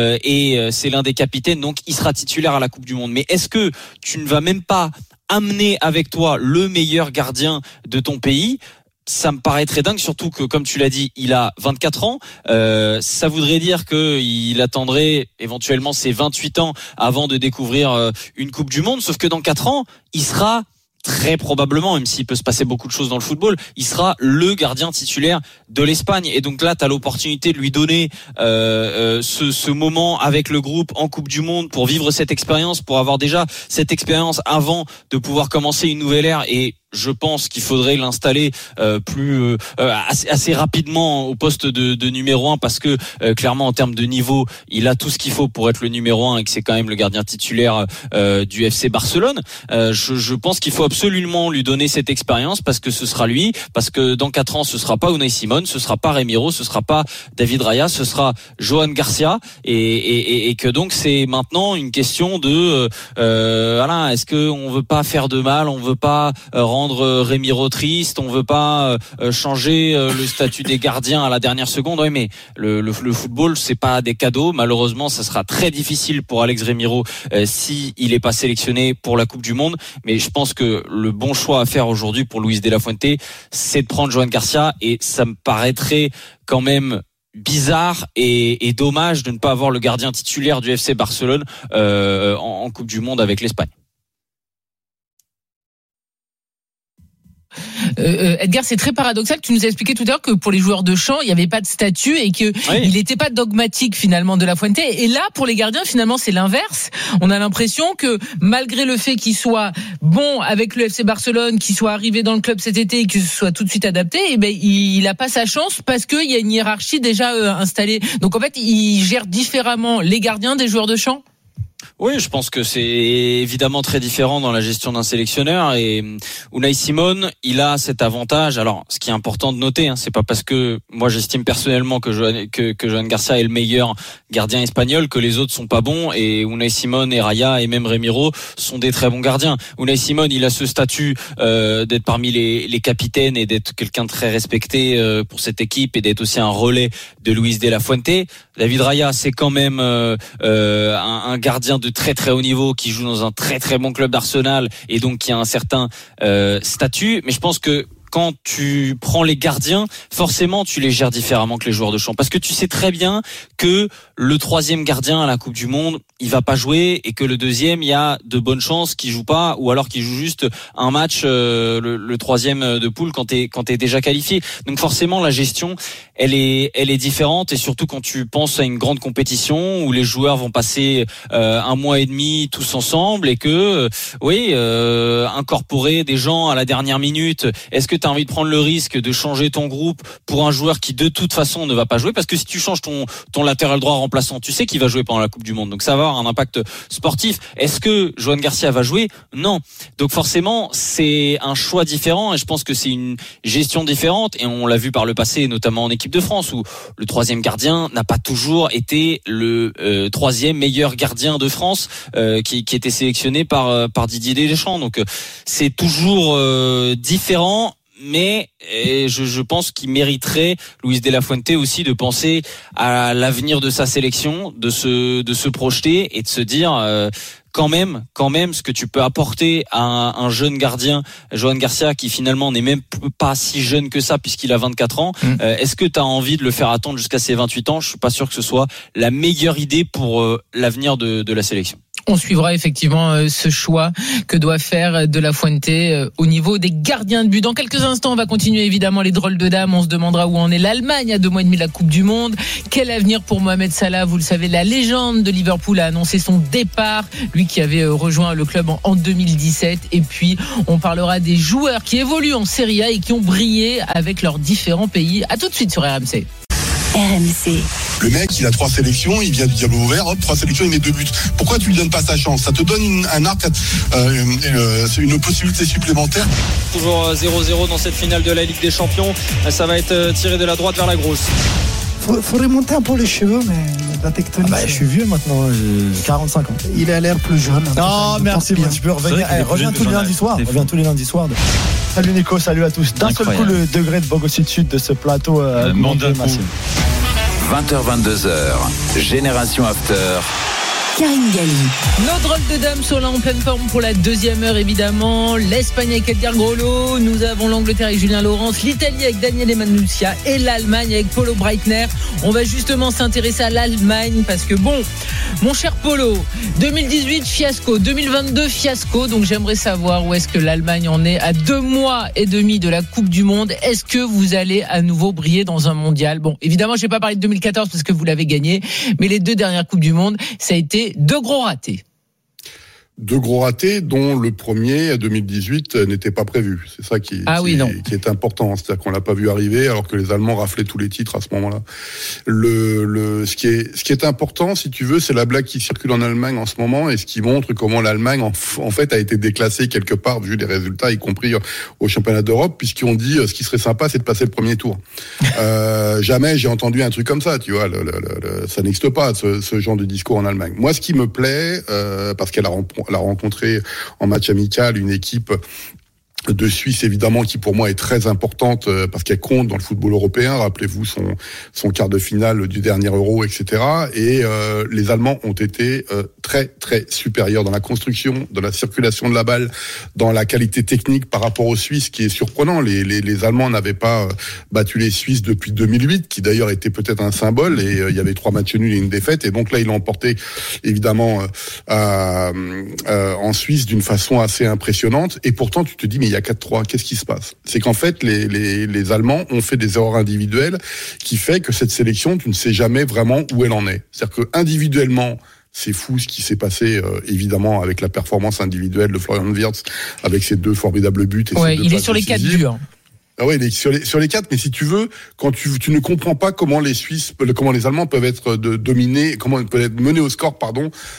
S5: et c'est l'un des capitaines, donc il sera titulaire à la Coupe du Monde. Mais est-ce que tu ne vas même pas amener avec toi le meilleur gardien de ton pays? ça me paraît très dingue, surtout que, comme tu l'as dit, il a 24 ans. Ça voudrait dire qu'il attendrait éventuellement ses 28 ans avant de découvrir une Coupe du Monde. Sauf que dans 4 ans, il sera très probablement, même s'il peut se passer beaucoup de choses dans le football, il sera le gardien titulaire de l'Espagne. Et donc là, tu as l'opportunité de lui donner ce moment avec le groupe en Coupe du Monde pour vivre cette expérience, pour avoir déjà cette expérience avant de pouvoir commencer une nouvelle ère. Et je pense qu'il faudrait l'installer assez rapidement au poste de numéro 1 parce que clairement en termes de niveau, il a tout ce qu'il faut pour être le numéro 1 et que c'est quand même le gardien titulaire du FC Barcelone. Je pense qu'il faut absolument lui donner cette expérience parce que ce sera lui, parce que dans 4 ans ce sera pas Unai Simon, ce sera pas Remiro, ce sera pas David Raya, ce sera Johan Garcia et que donc c'est maintenant une question de voilà, est-ce que on veut pas faire de mal, on veut pas rendre Remiro triste, on veut pas changer le statut des gardiens à la dernière seconde. Oui, mais le football c'est pas des cadeaux. Malheureusement, ça sera très difficile pour Alex Remiro si il est pas sélectionné pour la Coupe du Monde. Mais je pense que le bon choix à faire aujourd'hui pour Luis de la Fuente, c'est de prendre Johan Garcia et ça me paraîtrait quand même bizarre et dommage de ne pas avoir le gardien titulaire du FC Barcelone en Coupe du Monde avec l'Espagne.
S7: Edgar, c'est très paradoxal. Tu nous as expliqué tout à l'heure que pour les joueurs de champ, il n'y avait pas de statut et que il n'était pas dogmatique finalement de la Fuente. Et là, pour les gardiens, finalement, c'est l'inverse. On a l'impression que malgré le fait qu'il soit bon avec le FC Barcelone, qu'il soit arrivé dans le club cet été et qu'il soit tout de suite adapté, eh ben, il n'a pas sa chance parce qu'il y a une hiérarchie déjà installée. Donc en fait, il gère différemment les gardiens des joueurs de champ.
S5: Oui, je pense que c'est évidemment très différent dans la gestion d'un sélectionneur et Unai Simon, il a cet avantage. Alors, ce qui est important de noter, c'est pas parce que moi j'estime personnellement que Johan Garcia est le meilleur gardien espagnol que les autres sont pas bons et Unai Simon et Raya et même Remiro sont des très bons gardiens. Unai Simon, il a ce statut d'être parmi les capitaines et d'être quelqu'un de très respecté pour cette équipe et d'être aussi un relais de Luis de la Fuente. David Raya, c'est quand même un gardien de très très haut niveau qui joue dans un très très bon club d'Arsenal et donc qui a un certain statut. Mais je pense que quand tu prends les gardiens, forcément tu les gères différemment que les joueurs de champ parce que tu sais très bien que le troisième gardien à la Coupe du Monde, il va pas jouer et que le deuxième, il y a de bonnes chances qu'il joue pas ou alors qu'il joue juste un match le troisième de poule quand t'es déjà qualifié. Donc forcément la gestion, elle est différente et surtout quand tu penses à une grande compétition où les joueurs vont passer un mois et demi tous ensemble et que incorporer des gens à la dernière minute, est-ce que tu as envie de prendre le risque de changer ton groupe pour un joueur qui de toute façon ne va pas jouer parce que si tu changes ton latéral droit remplaçant, tu sais qu'il va jouer pendant la Coupe du Monde, donc ça va avoir un impact sportif. Est-ce que Johan Garcia va jouer? Non. Donc forcément c'est un choix différent et je pense que c'est une gestion différente et on l'a vu par le passé notamment en équipe de France où le troisième gardien n'a pas toujours été le troisième meilleur gardien de France qui était sélectionné par Didier Deschamps. Donc c'est toujours différent. Mais je pense qu'il mériterait Luis de la Fuente aussi de penser à l'avenir de sa sélection, de se projeter et de se dire quand même ce que tu peux apporter à un jeune gardien, Johan Garcia, qui finalement n'est même pas si jeune que ça puisqu'il a 24 ans. Est-ce que tu as envie de le faire attendre jusqu'à ses 28 ans? Je suis pas sûr que ce soit la meilleure idée pour l'avenir de la sélection.
S7: On suivra effectivement ce choix que doit faire de la Fuente au niveau des gardiens de but. Dans quelques instants, on va continuer évidemment les drôles de dames. On se demandera où en est l'Allemagne à 2 mois et demi de la Coupe du Monde. Quel avenir pour Mohamed Salah? Vous le savez, la légende de Liverpool a annoncé son départ. Lui qui avait rejoint le club en 2017. Et puis, on parlera des joueurs qui évoluent en Serie A et qui ont brillé avec leurs différents pays. À tout de suite sur RMC.
S1: RMC.
S6: Le mec, il a 3 sélections, il vient du diable ouvert, 3 sélections, il met 2 buts. Pourquoi tu lui donnes pas sa chance? Ça te donne un arc, une possibilité supplémentaire.
S5: Toujours 0-0 dans cette finale de la Ligue des Champions. Ça va être tiré de la droite vers la grosse.
S3: Faut remonter un peu les cheveux, mais la tectonique.
S4: Je suis vieux maintenant, j'ai 45 ans.
S3: Il a l'air plus jeune.
S4: Non, merci, tu peux revenir. Reviens tous les lundis soirs. Salut Nico, salut à tous. D'un seul coup, le degré de Bogo Sud de ce plateau monte massif.
S2: 20h-22h, Génération After.
S1: Karine Galli.
S7: Nos drôles de dames sont là en pleine forme pour la deuxième heure, évidemment. L'Espagne avec Edgar Groslo. Nous avons l'Angleterre avec Julien Laurence, l'Italie avec Daniel Emanucia et l'Allemagne avec Polo Breitner. On va justement s'intéresser à l'Allemagne parce que bon, mon cher Polo, 2018 fiasco, 2022 fiasco. Donc j'aimerais savoir où est-ce que l'Allemagne en est à 2 mois et demi de la Coupe du Monde. Est-ce que vous allez à nouveau briller dans un mondial? Bon, évidemment, je vais pas parler de 2014 parce que vous l'avez gagné, mais les 2 dernières Coupes du Monde, ça a été 2 gros ratés.
S6: 2 gros ratés, dont le premier, à 2018, n'était pas prévu. C'est ça qui est important. C'est-à-dire qu'on l'a pas vu arriver, alors que les Allemands raflaient tous les titres à ce moment-là. Ce qui est important, si tu veux, c'est la blague qui circule en Allemagne en ce moment, et ce qui montre comment l'Allemagne, en fait, a été déclassée quelque part, vu les résultats, y compris au championnat d'Europe, puisqu'on dit, ce qui serait sympa, c'est de passer le premier tour. Jamais j'ai entendu un truc comme ça, tu vois. Ça n'existe pas, ce genre de discours en Allemagne. Moi, ce qui me plaît, parce qu'elle a rencontré en match amical une équipe de Suisse, évidemment, qui pour moi est très importante parce qu'elle compte dans le football européen. Rappelez-vous son quart de finale du dernier Euro, etc. Et les Allemands ont été très très supérieurs dans la construction, dans la circulation de la balle, dans la qualité technique par rapport aux Suisses, qui est surprenant. Les Allemands n'avaient pas battu les Suisses depuis 2008, qui d'ailleurs était peut-être un symbole. Et il y avait 3 matchs nuls et une défaite. Et donc là, ils l'ont emporté évidemment en Suisse d'une façon assez impressionnante. Et pourtant, tu te dis, mais il y a 4-3, qu'est-ce qui se passe? C'est qu'en fait, les Allemands ont fait des erreurs individuelles qui fait que cette sélection, tu ne sais jamais vraiment où elle en est. C'est-à-dire que individuellement, c'est fou ce qui s'est passé, évidemment, avec la performance individuelle de Florian Wirtz, avec ses 2 formidables buts. Et
S7: ouais, il est sur les 4 buts.
S6: Ah ouais, sur les 4, mais si tu veux, quand tu ne comprends pas comment les Allemands peuvent être dominés, comment ils peuvent être menés au score, par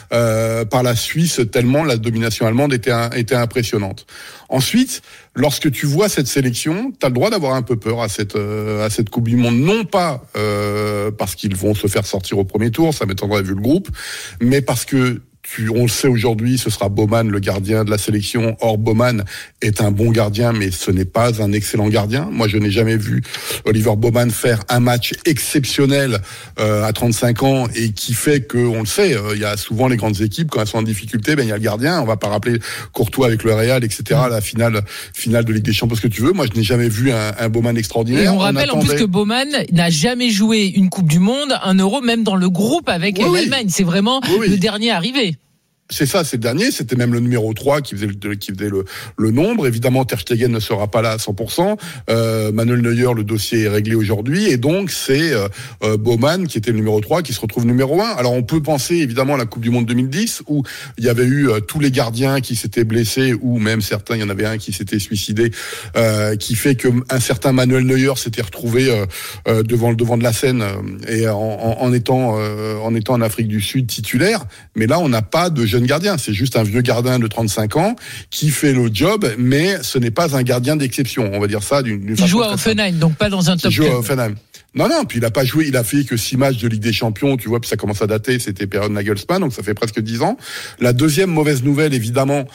S6: la Suisse, tellement la domination allemande était impressionnante. Ensuite, lorsque tu vois cette sélection, t'as le droit d'avoir un peu peur à cette Coupe du Monde, non pas parce qu'ils vont se faire sortir au premier tour, ça m'étonnerait vu le groupe, mais parce que on le sait aujourd'hui, ce sera Baumann, le gardien de la sélection. Or, Baumann est un bon gardien, mais ce n'est pas un excellent gardien. Moi, je n'ai jamais vu Oliver Baumann faire un match exceptionnel à 35 ans et qui fait que, on le sait, il y a souvent les grandes équipes, quand elles sont en difficulté, il y a le gardien. On va pas rappeler Courtois avec le Real, etc., la finale de Ligue des Champions, ce que tu veux. Moi, je n'ai jamais vu un Baumann extraordinaire.
S7: Et on rappelle en plus que Baumann n'a jamais joué une Coupe du Monde, un Euro, même dans le groupe avec l'Allemagne. C'est vraiment le dernier arrivé.
S6: C'est ça, c'est le dernier. C'était même le numéro 3 qui faisait le nombre. Évidemment, Ter Stegen ne sera pas là à 100%. Manuel Neuer, le dossier est réglé aujourd'hui. Et donc, c'est Baumann, qui était le numéro 3, qui se retrouve numéro 1. Alors, on peut penser, évidemment, à la Coupe du Monde 2010, où il y avait eu tous les gardiens qui s'étaient blessés, ou même certains, il y en avait un qui s'était suicidé, qui fait qu'un certain Manuel Neuer s'était retrouvé devant le devant de la scène et en étant en Afrique du Sud titulaire. Mais là, on n'a pas de jeune gardien, c'est juste un vieux gardien de 35 ans qui fait le job, mais ce n'est pas un gardien d'exception, on va dire ça d'une façon.
S7: Il joue à Offenheim, donc pas dans un top 10.
S6: Il joue à Offenheim. Non, puis il a pas joué, il a fait que 6 matchs de Ligue des Champions, tu vois, puis ça commence à dater, c'était période Nagelsmann, donc ça fait presque 10 ans. La deuxième mauvaise nouvelle, évidemment,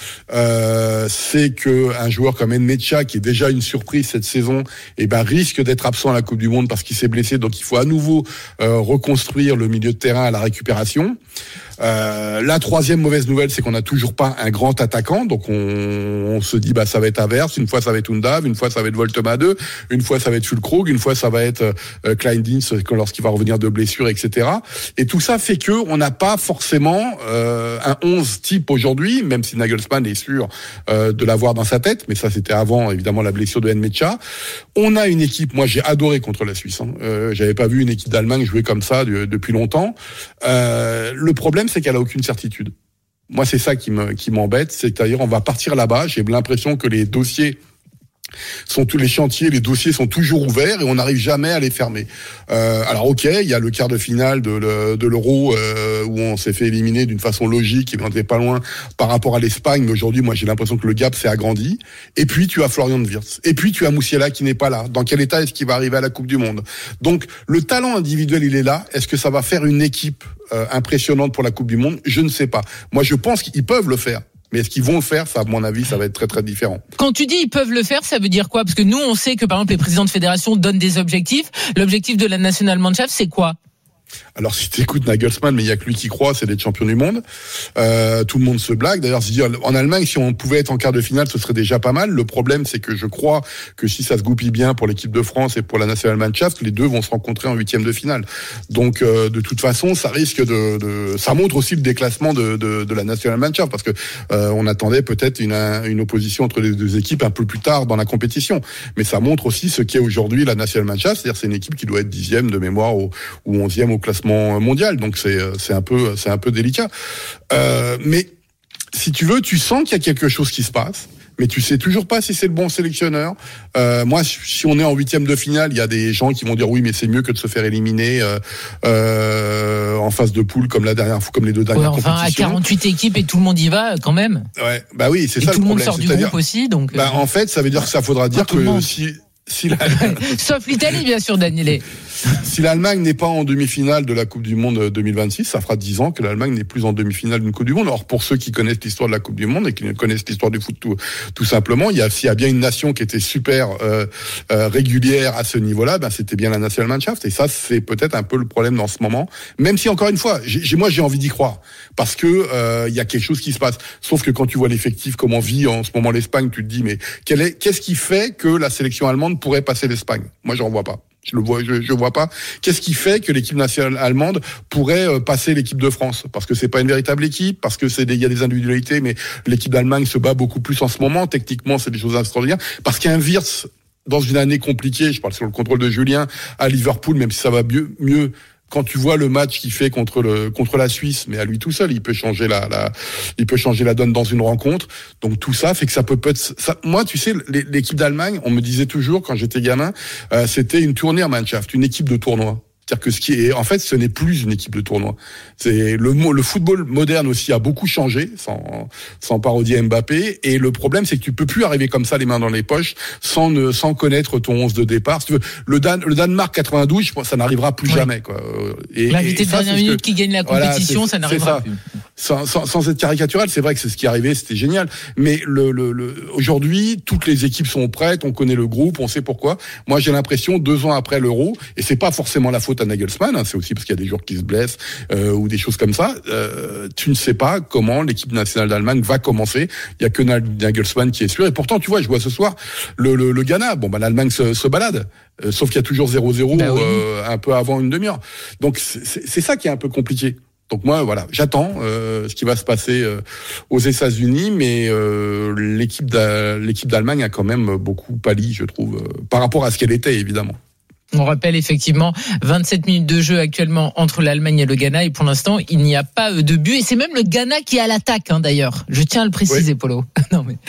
S6: c'est que un joueur comme Nmecha, qui est déjà une surprise cette saison, risque d'être absent à la Coupe du Monde parce qu'il s'est blessé, donc il faut à nouveau reconstruire le milieu de terrain à la récupération. La troisième mauvaise nouvelle, c'est qu'on n'a toujours pas un grand attaquant, donc on se dit ça va être Havertz, une fois ça va être Undav, une fois ça va être Voltemade, une fois ça va être Füllkrug, une fois ça va être Kleindienst lorsqu'il va revenir de blessure, etc. Et tout ça fait que on n'a pas forcément un 11 type aujourd'hui, même si Nagelsmann est sûr de l'avoir dans sa tête, mais ça c'était avant évidemment la blessure de Nmecha. On a une équipe, moi j'ai adoré contre la Suisse, j'avais pas vu une équipe d'Allemagne jouer comme ça depuis longtemps. Le problème, c'est qu'elle a aucune certitude. Moi, c'est ça qui m'embête, c'est-à-dire on va partir là-bas, j'ai l'impression que les dossiers les chantiers, les dossiers sont toujours ouverts et on n'arrive jamais à les fermer. Alors ok, il y a le quart de finale de l'Euro où on s'est fait éliminer d'une façon logique et on n'était pas loin par rapport à l'Espagne, mais aujourd'hui moi j'ai l'impression que le gap s'est agrandi. Et puis tu as Florian Wirtz, et puis tu as Musiala qui n'est pas là. Dans quel état est-ce qu'il va arriver à la Coupe du Monde? Donc le talent individuel il est là. Est-ce que ça va faire une équipe impressionnante pour la Coupe du Monde? Je ne sais pas. Moi je pense qu'ils peuvent le faire. Mais est-ce qu'ils vont le faire? Ça, à mon avis, ça va être très très différent.
S7: Quand tu dis ils peuvent le faire, ça veut dire quoi? Parce que nous, on sait que par exemple les présidents de fédération donnent des objectifs. L'objectif de la Nationalmannschaft, c'est quoi?
S6: Alors si tu écoutes Nagelsmann, mais il y a que lui qui croit, c'est d'être champion du monde. Tout le monde se blague. D'ailleurs, en Allemagne, si on pouvait être en quart de finale, ce serait déjà pas mal. Le problème, c'est que je crois que si ça se goupille bien pour l'équipe de France et pour la Nationalmannschaft, les deux vont se rencontrer en huitième de finale. Donc de toute façon, ça risque ça montre aussi le déclassement de la Nationalmannschaft, parce que on attendait peut-être une opposition entre les deux équipes un peu plus tard dans la compétition. Mais ça montre aussi ce qu'est aujourd'hui la Nationalmannschaft, c'est-à-dire c'est une équipe qui doit être 10e de mémoire ou 11e au classement mondial, donc c'est un peu délicat. Mais si tu veux, tu sens qu'il y a quelque chose qui se passe, mais tu sais toujours pas si c'est le bon sélectionneur. Moi, si on est en huitième de finale, il y a des gens qui vont dire oui, mais c'est mieux que de se faire éliminer en phase de poule comme la dernière fois, comme les deux dernières compétitions.
S7: À 48 équipes et tout le monde y va quand même.
S6: Ouais, bah oui, c'est ça le problème.
S7: Tout le monde sort du groupe aussi, donc.
S6: Bah en fait, ça veut dire que ça faudra dire que
S7: sauf l'Italie, bien sûr, Daniele.
S6: Si l'Allemagne n'est pas en demi-finale de la Coupe du Monde 2026, ça fera 10 ans que l'Allemagne n'est plus en demi-finale d'une Coupe du Monde. Or, pour ceux qui connaissent l'histoire de la Coupe du Monde et qui connaissent l'histoire du foot tout simplement, s'il y a bien une nation qui était super régulière à ce niveau-là, ben c'était bien la Nationalmannschaft. Et ça, c'est peut-être un peu le problème dans ce moment. Même si, encore une fois, moi j'ai envie d'y croire, parce que il y a quelque chose qui se passe. Sauf que quand tu vois l'effectif, comment vit en ce moment l'Espagne, tu te dis mais qu'est-ce qui fait que la sélection allemande pourrait passer l'Espagne? Moi, j'en vois pas. Je vois pas. Qu'est-ce qui fait que l'équipe nationale allemande pourrait passer l'équipe de France? Parce que c'est pas une véritable équipe, parce que il y a des individualités, mais l'équipe d'Allemagne se bat beaucoup plus en ce moment. Techniquement, c'est des choses extraordinaires. Parce qu'il y a un Wirtz dans une année compliquée. Je parle sur le contrôle de Julien à Liverpool, même si ça va mieux. Quand tu vois le match qu'il fait contre la Suisse, mais à lui tout seul, il peut changer la donne dans une rencontre. Donc tout ça fait que ça peut être ça. Moi, tu sais, l'équipe d'Allemagne, on me disait toujours quand j'étais gamin, c'était une Turniermannschaft, une équipe de tournoi. C'est-à-dire que en fait, ce n'est plus une équipe de tournoi. C'est le football moderne aussi a beaucoup changé, sans parodier Mbappé. Et le problème, c'est que tu peux plus arriver comme ça, les mains dans les poches, sans connaître ton 11 de départ. Si tu veux, le Danemark 92, je pense, ça n'arrivera plus jamais, quoi.
S7: L'invité de dernière minute qui gagne la compétition, ça n'arrivera plus.
S6: Sans être caricatural, c'est vrai que c'est ce qui est arrivé, c'était génial. Mais aujourd'hui, toutes les équipes sont prêtes, on connaît le groupe, on sait pourquoi. Moi, j'ai l'impression, 2 ans après l'Euro, et c'est pas forcément la faute à Nagelsmann, c'est aussi parce qu'il y a des joueurs qui se blessent ou des choses comme ça. Tu ne sais pas comment l'équipe nationale d'Allemagne va commencer. Il y a que Nagelsmann qui est sûr. Et pourtant, tu vois, je vois ce soir le Ghana. Bon, l'Allemagne se balade. Sauf qu'il y a toujours 0-0 un peu avant une demi-heure. Donc c'est ça qui est un peu compliqué. Donc moi, voilà, j'attends ce qui va se passer aux États-Unis, mais l'équipe d'Allemagne a quand même beaucoup pâli, je trouve, par rapport à ce qu'elle était, évidemment.
S7: On rappelle effectivement 27 minutes de jeu actuellement entre l'Allemagne et le Ghana, et pour l'instant il n'y a pas de but, et c'est même le Ghana qui est à l'attaque, d'ailleurs. Je tiens à le préciser, Polo. Non mais.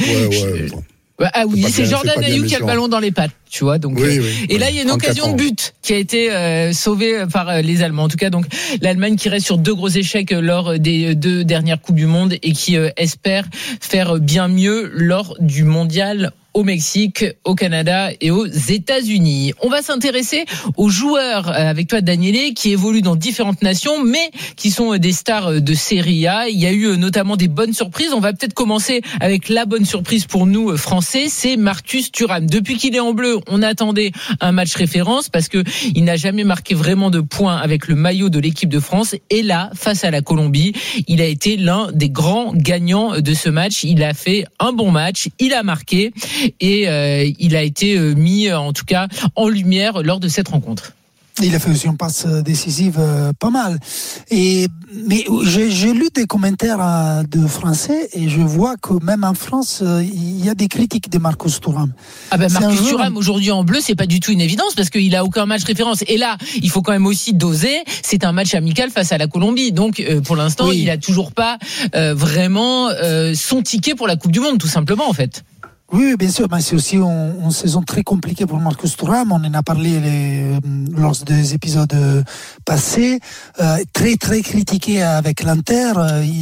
S7: Ah oui, c'est Jordan Ayew qui a le ballon dans les pattes, tu vois. Donc et là il y a une occasion de but qui a été sauvée par les Allemands. En tout cas, donc l'Allemagne qui reste sur 2 gros échecs lors des 2 dernières Coupes du Monde et qui espère faire bien mieux lors du mondial au Mexique, au Canada et aux États-Unis. On va s'intéresser aux joueurs avec toi, Daniele, qui évoluent dans différentes nations, mais qui sont des stars de Serie A. Il y a eu notamment des bonnes surprises. On va peut-être commencer avec la bonne surprise pour nous, Français, c'est Marcus Thuram. Depuis qu'il est en bleu, on attendait un match référence parce que il n'a jamais marqué vraiment de points avec le maillot de l'équipe de France. Et là, face à la Colombie, il a été l'un des grands gagnants de ce match. Il a fait un bon match, il a marqué. Et il a été mis en tout cas en lumière lors de cette rencontre.
S3: Il a fait aussi une passe décisive pas mal. Mais j'ai lu des commentaires de Français et je vois que même en France, il y a des critiques de Marcus Thuram.
S7: Ah ben Marcus Thuram aujourd'hui en bleu, c'est pas du tout une évidence parce qu'il a aucun match référence. Et là, il faut quand même aussi doser. C'est un match amical face à la Colombie. Donc pour l'instant, il a toujours pas vraiment son ticket pour la Coupe du Monde, tout simplement en fait.
S3: Oui, bien sûr, mais c'est aussi une saison très compliquée pour Marcus Thuram. On en a parlé lors des épisodes passés. Très, très critiqué avec l'Inter.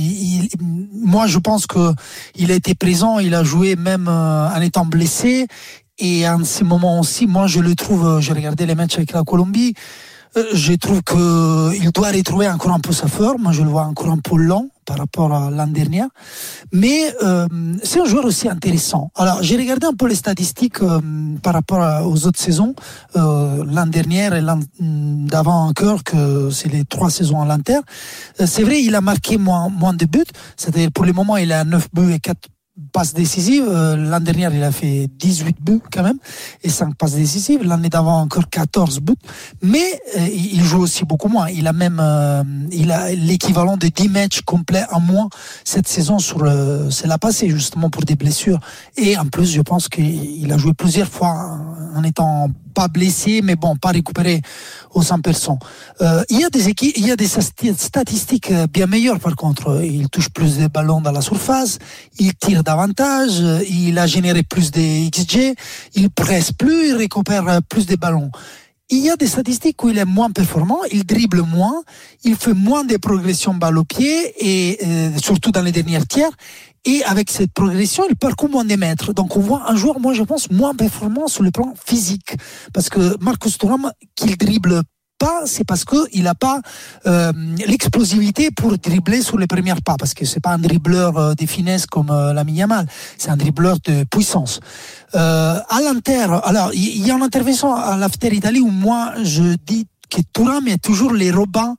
S3: Moi, je pense que il a été présent, il a joué même en étant blessé. Et en ce moment aussi, moi, je le trouve, j'ai regardé les matchs avec la Colombie, je trouve qu'il doit retrouver encore un peu sa forme. Je le vois encore un peu lent par rapport à l'an dernier. Mais c'est un joueur aussi intéressant. Alors, j'ai regardé un peu les statistiques par rapport aux autres saisons, l'an dernier et l'an d'avant encore, que c'est les 3 saisons à l'Inter. C'est vrai, il a marqué moins de buts. C'est-à-dire, pour le moment, il a 9 buts et 4 passes décisives. L'an dernier, il a fait 18 buts quand même et 5 passes décisives. L'année d'avant, encore 14 buts. Mais il joue aussi beaucoup moins. Il a même il a l'équivalent de 10 matchs complets en moins cette saison c'est la passée, justement, pour des blessures. Et en plus, je pense qu'il a joué plusieurs fois en étant pas blessé, mais bon, pas récupéré au 100%. Il y a des statistiques bien meilleures, par contre. Il touche plus de ballons dans la surface, il tire davantage, il a généré plus de XG, il presse plus, il récupère plus de ballons. Il y a des statistiques où il est moins performant, il dribble moins, il fait moins de progressions balle au pied, et surtout dans les derniers tiers. Et avec cette progression, il parcourt moins des mètres. Donc on voit un joueur, moi je pense, moins performant sur le plan physique. Parce que Marcus Thuram, qu'il dribble pas, c'est parce qu'il n'a pas l'explosivité pour dribbler sur les premiers pas. Parce que c'est pas un dribbleur de finesse comme Lamine Yamal, c'est un dribbleur de puissance. À l'Inter, alors il y a une intervention à l'After Italie où moi je dis que Thuram est toujours les Robins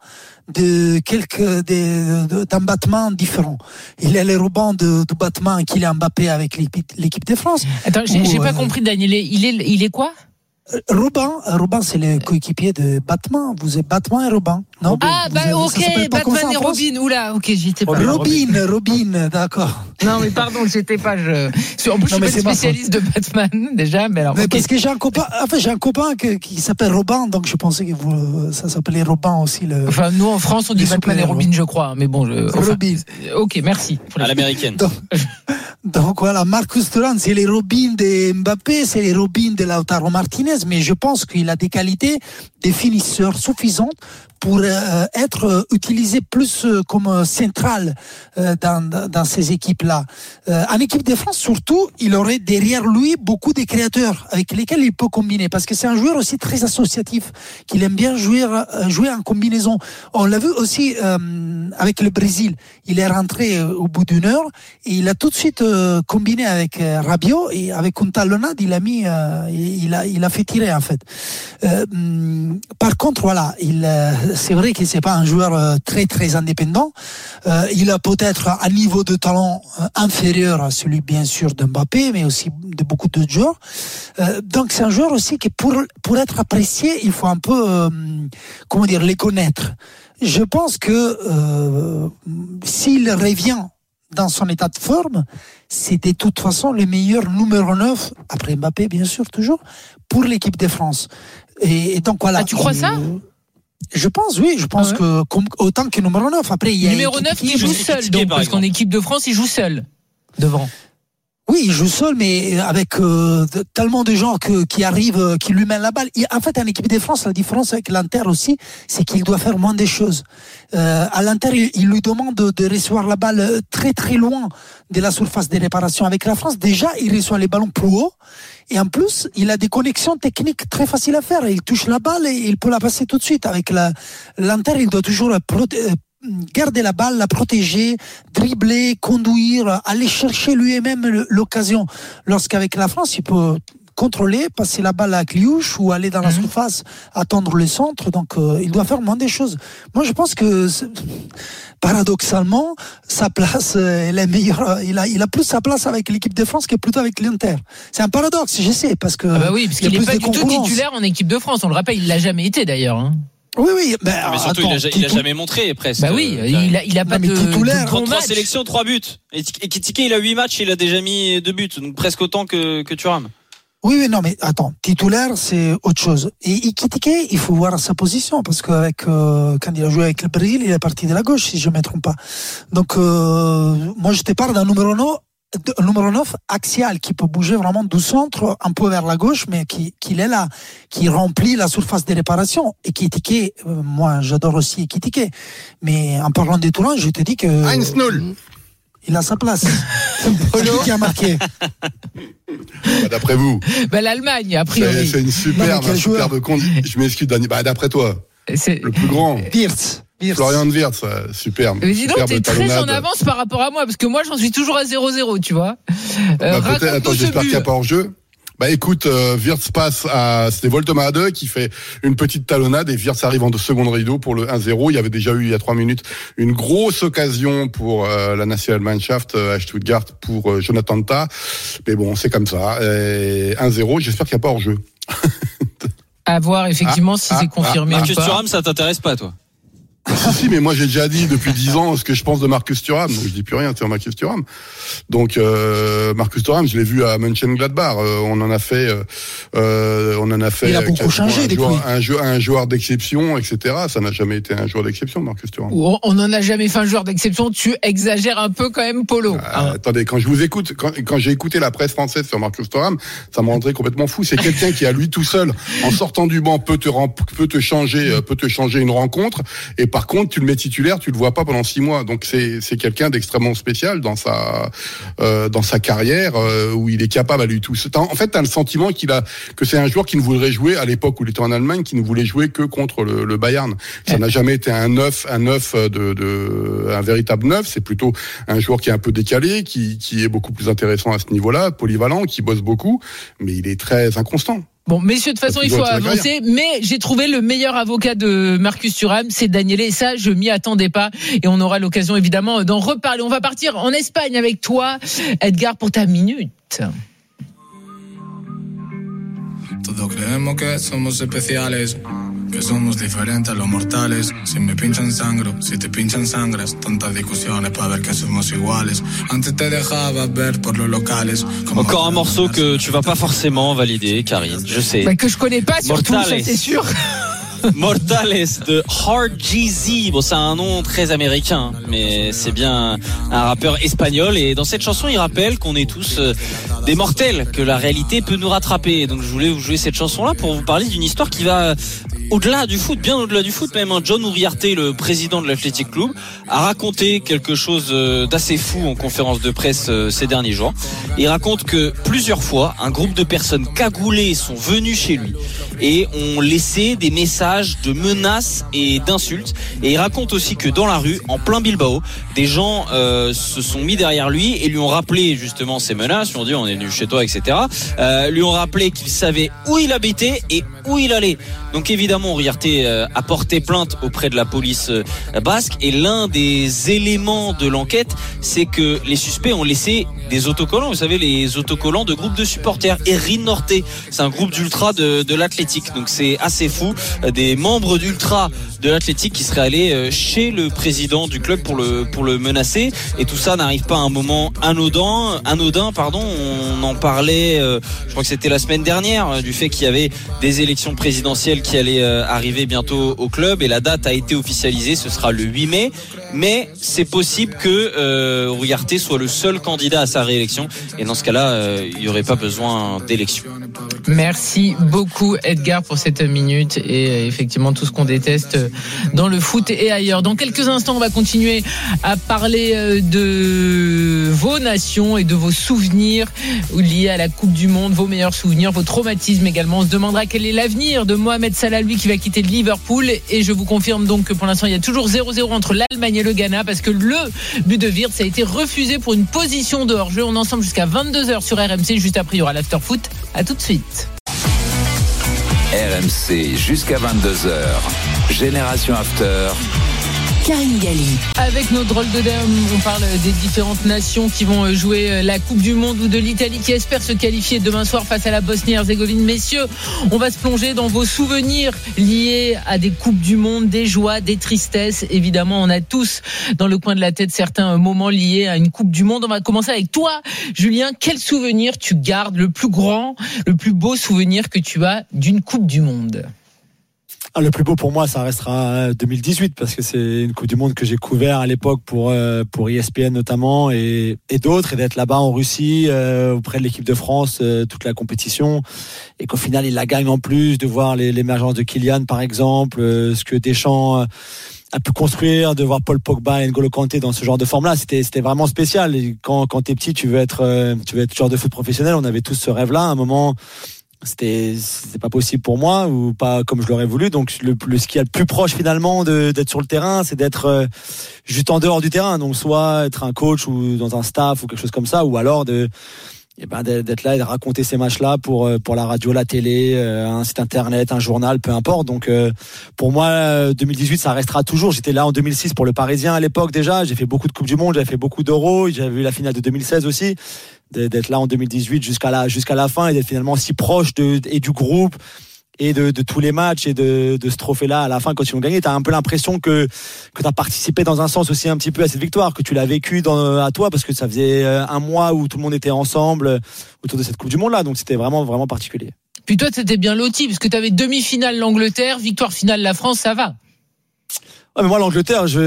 S3: d'un battement différent. Il est le Robin du battement qu'il a Mbappé avec l'équipe de France.
S7: Attends, j'ai pas compris, Daniel. Il est quoi?
S3: Robin, c'est le coéquipier de Batman. Vous êtes Batman et Robin, non?
S7: Ok, Batman et Robin. Oula, ok, j'y étais pas.
S3: Robin, d'accord.
S7: Non, mais pardon, j'étais pas. En plus, je suis pas spécialiste de Batman déjà, mais alors.
S3: Mais parce que j'ai un copain, qui s'appelle Robin, donc je pensais que ça s'appelait Robin aussi.
S7: Enfin, nous en France, on dit Batman et Robin, je crois, mais bon.
S3: Robin.
S5: Ok, merci. À l'américaine.
S3: Donc voilà, Marcus Thuram, c'est les Robin de Mbappé, c'est les Robin de Lautaro Martinez, mais je pense qu'il a des qualités de finisseur suffisantes pour être utilisé plus comme central dans ces équipes-là. En équipe de France, surtout, il aurait derrière lui beaucoup de créateurs avec lesquels il peut combiner, parce que c'est un joueur aussi très associatif, qu'il aime bien jouer en combinaison. On l'a vu aussi avec le Brésil. Il est rentré au bout d'une heure et il a tout de suite combiné avec Rabiot, et avec une talonnade, il a fait tirer en fait. Par contre, voilà, c'est vrai que c'est pas un joueur très très indépendant. Il a peut-être un niveau de talent inférieur à celui, bien sûr, de Mbappé, mais aussi de beaucoup d'autres joueurs. Donc c'est un joueur aussi que pour être apprécié, il faut un peu les connaître. Je pense que s'il revient dans son état de forme, c'est de toute façon le meilleur numéro 9, après Mbappé bien sûr toujours, pour l'équipe de France. Et donc voilà.
S7: Ah, tu crois ça ?
S3: Je pense, oui, que autant que numéro 9. Après, il y a
S7: numéro 9 qui joue seul, donc, parce qu'en équipe de France, il joue seul devant.
S3: Oui, il joue seul, mais avec tellement de gens qui arrivent, qui lui mènent la balle. En fait, en équipe de France, la différence avec l'Inter aussi, c'est qu'il doit faire moins des choses. À l'Inter, il lui demande de recevoir la balle très très loin de la surface de réparation. Avec la France, déjà, il reçoit les ballons plus haut. Et en plus, il a des connexions techniques très faciles à faire. Il touche la balle et il peut la passer tout de suite. Avec l'Inter, il doit toujours garder la balle, la protéger, dribbler, conduire, aller chercher lui-même l'occasion. Lorsqu'avec la France, il peut contrôler, passer la balle à Kliouche ou aller dans la surface, attendre le centre. Donc, il doit faire moins des choses. Moi, je pense que paradoxalement, sa place, elle est meilleure. Il a plus sa place avec l'équipe de France que plutôt avec l'Inter. C'est un paradoxe, je sais, parce que
S7: oui, parce qu'il n'est pas du tout titulaire en équipe de France. On le rappelle, il l'a jamais été d'ailleurs. Hein.
S3: Oui.
S5: Mais surtout, il a jamais montré presque.
S7: Bah oui, il a pas de
S3: titulaire.
S5: En 3 sélections, 3 buts. Et Ekitike, il a 8 matchs, il a déjà mis 2 buts, donc presque autant que Thuram.
S3: Oui, non, mais attends, titulaire, c'est autre chose. Et Ekitike, il faut voir sa position, parce qu'avec quand il a joué avec le Brésil, il est parti de la gauche, si je ne me trompe pas. Donc, moi, je te parle d'un numéro 9 axial qui peut bouger vraiment du centre un peu vers la gauche, mais qui est là, qui remplit la surface de réparation. Et Ekitike, moi j'adore aussi Ekitike, mais en parlant des Toulon, je te dis que il a sa place. Polo qui a marqué.
S6: D'après vous.
S7: L'Allemagne, a priori.
S6: C'est une superbe compte. Je m'excuse, Dani. D'après toi.
S7: C'est
S6: le plus grand.
S3: Wirtz.
S6: Florian Wirtz, superbe.
S7: Mais dis donc,
S6: superbe
S7: t'es très
S6: talonnade.
S7: en avance par rapport à moi, parce que moi, j'en suis toujours à 0-0, tu vois.
S6: Peut-être, attends, j'espère qu'il n'y a pas hors-jeu. Bah écoute, Wirtz passe à, c'était Woltemade qui fait une petite talonnade et Wirtz arrive en seconde rideau pour le 1-0. Il y avait déjà eu il y a 3 minutes une grosse occasion pour la Nationalmannschaft à Stuttgart pour Jonathan Tah. Mais bon, c'est comme ça. Et 1-0, j'espère qu'il n'y a pas hors-jeu.
S7: À voir effectivement si c'est confirmé ou
S5: Marcus
S7: pas.
S5: Thuram, ça t'intéresse pas, toi?
S6: Si, mais moi j'ai déjà dit depuis 10 ans ce que je pense de Marcus Thuram, donc je dis plus rien sur Marcus Thuram. Donc Marcus Thuram, je l'ai vu à Mönchengladbach, on en a fait
S3: Il a beaucoup changé depuis.
S6: un joueur d'exception, etc. Ça n'a jamais été un joueur d'exception, Marcus Thuram.
S7: On n'en a jamais fait un joueur d'exception. Tu exagères un peu quand même, Polo.
S6: Attendez, quand je vous écoute, quand j'ai écouté la presse française sur Marcus Thuram, ça m'a rentré complètement fou. C'est quelqu'un qui à lui tout seul, en sortant du banc, peut te changer une rencontre. Et par contre, tu le mets titulaire, tu le vois pas pendant 6 mois. Donc c'est quelqu'un d'extrêmement spécial dans sa carrière où il est capable à lui tout seul. En fait, t'as le sentiment que c'est un joueur qui ne voudrait jouer à l'époque où il était en Allemagne, qui ne voulait jouer que contre le Bayern. Ça n'a jamais été un véritable neuf. C'est plutôt un joueur qui est un peu décalé, qui est beaucoup plus intéressant à ce niveau-là, polyvalent, qui bosse beaucoup, mais il est très inconstant.
S7: Bon, messieurs, de toute façon, il faut avancer. Mais j'ai trouvé le meilleur avocat de Marcus Thuram, c'est Daniele. Et ça, je m'y attendais pas. Et on aura l'occasion, évidemment, d'en reparler. On va partir en Espagne avec toi, Edgar, pour ta minute.
S11: Todos creemos que somos especiales, que somos diferentes a los mortales. Si me pinchan sangro, si te pinchan sangras. Tantas discusiones para ver que somos iguales. Antes te dejaba ver por los locales.
S5: Encore un morceau que tu vas pas forcément valider, Karine, je sais.
S7: Bah, que je connais pas surtout,
S5: Mortales.
S7: ça c'est sûr.
S5: Mortales de Hard Jeezy. Bon, c'est un nom très américain, mais c'est bien un rappeur espagnol. Et dans cette chanson, il rappelle qu'on est tous des mortels, que la réalité peut nous rattraper. Donc je voulais vous jouer cette chanson-là pour vous parler d'une histoire qui va au-delà du foot, bien au-delà du foot. Même John Uriarte, le président de l'Athletic Club, a raconté quelque chose d'assez fou en conférence de presse ces derniers jours. Il raconte que plusieurs fois, un groupe de personnes cagoulées sont venues chez lui et ont laissé des messages de menaces et d'insultes. Et il raconte aussi que dans la rue, en plein Bilbao, des gens se sont mis derrière lui et lui ont rappelé justement ces menaces, lui ont dit on est venu chez toi, etc. Lui ont rappelé qu'ils savaient où il habitait et où il allait. Donc évidemment, Uriarte a porté plainte auprès de la police basque et l'un des éléments de l'enquête, c'est que les suspects ont laissé des autocollants, vous savez, les autocollants de groupes de supporters. Erin Norte, c'est un groupe d'ultra de l'Athletic, donc c'est assez fou. Des membres d'ultra de l'Athletic qui seraient allés chez le président du club pour le menacer, et tout ça n'arrive pas à un moment anodin, pardon. On en parlait, je crois que c'était la semaine dernière, du fait qu'il y avait des élections présidentielles qui allaient arriver bientôt au club, et la date a été officialisée, ce sera le 8 mai, mais c'est possible que Uriarte soit le seul candidat à sa réélection, et dans ce cas-là, il n'y aurait pas besoin d'élection.
S7: Merci beaucoup Edgar pour cette minute et effectivement tout ce qu'on déteste dans le foot et ailleurs. Dans quelques instants, on va continuer à parler de vos nations et de vos souvenirs liés à la Coupe du Monde, vos meilleurs souvenirs, vos traumatismes également. On se demandera quel est l'avenir de Mohamed Salah, lui qui va quitter Liverpool, et je vous confirme donc que pour l'instant il y a toujours 0-0 entre l'Allemagne et le Ghana parce que le but de Wirtz a été refusé pour une position de hors-jeu. On est ensemble jusqu'à 22h sur RMC, juste après il y aura l'after foot. À tout de suite.
S2: RMC jusqu'à 22h. Génération After.
S1: Karine Galli.
S7: Avec nos drôles de dames, on parle des différentes nations qui vont jouer la Coupe du Monde ou de l'Italie qui espère se qualifier demain soir face à la Bosnie-Herzégovine. Messieurs, on va se plonger dans vos souvenirs liés à des Coupes du Monde, des joies, des tristesses. Évidemment, on a tous dans le coin de la tête certains moments liés à une Coupe du Monde. On va commencer avec toi, Julien. Quel souvenir tu gardes, le plus grand, le plus beau souvenir que tu as d'une Coupe du Monde ?
S4: Le plus beau pour moi, ça restera 2018 parce que c'est une Coupe du Monde que j'ai couvert à l'époque pour ESPN notamment et d'autres, et d'être là-bas en Russie auprès de l'équipe de France toute la compétition, et qu'au final il la gagne en plus, de voir l'émergence de Kylian par exemple, ce que Deschamps a pu construire, de voir Paul Pogba et N'Golo Kanté dans ce genre de forme-là, c'était vraiment spécial. Et quand t'es petit, tu veux être joueur de foot professionnel. On avait tous ce rêve-là à un moment. c'était pas possible pour moi ou pas comme je l'aurais voulu. Donc ce qui est le plus proche finalement d'être sur le terrain, c'est d'être juste en dehors du terrain. Donc soit être un coach ou dans un staff ou quelque chose comme ça, ou alors d'être là et de raconter ces matchs-là pour la radio, la télé, un site internet, un journal, peu importe. Donc pour moi 2018 ça restera toujours. J'étais là en 2006 pour le Parisien à l'époque déjà, j'ai fait beaucoup de Coupes du Monde, j'avais fait beaucoup d'Euros, j'avais vu la finale de 2016 aussi, d'être là en 2018 jusqu'à la fin et d'être finalement si proche et du groupe et de tous les matchs et de ce trophée-là à la fin quand ils ont gagné. T'as un peu l'impression que t'as participé dans un sens aussi un petit peu à cette victoire, que tu l'as vécu à toi, parce que ça faisait un mois où tout le monde était ensemble autour de cette Coupe du Monde-là, donc c'était vraiment, vraiment particulier.
S7: Puis toi, c'était bien loti, parce que t'avais demi-finale l'Angleterre, victoire finale la France, ça va.
S4: Ouais, mais moi l'Angleterre, j'en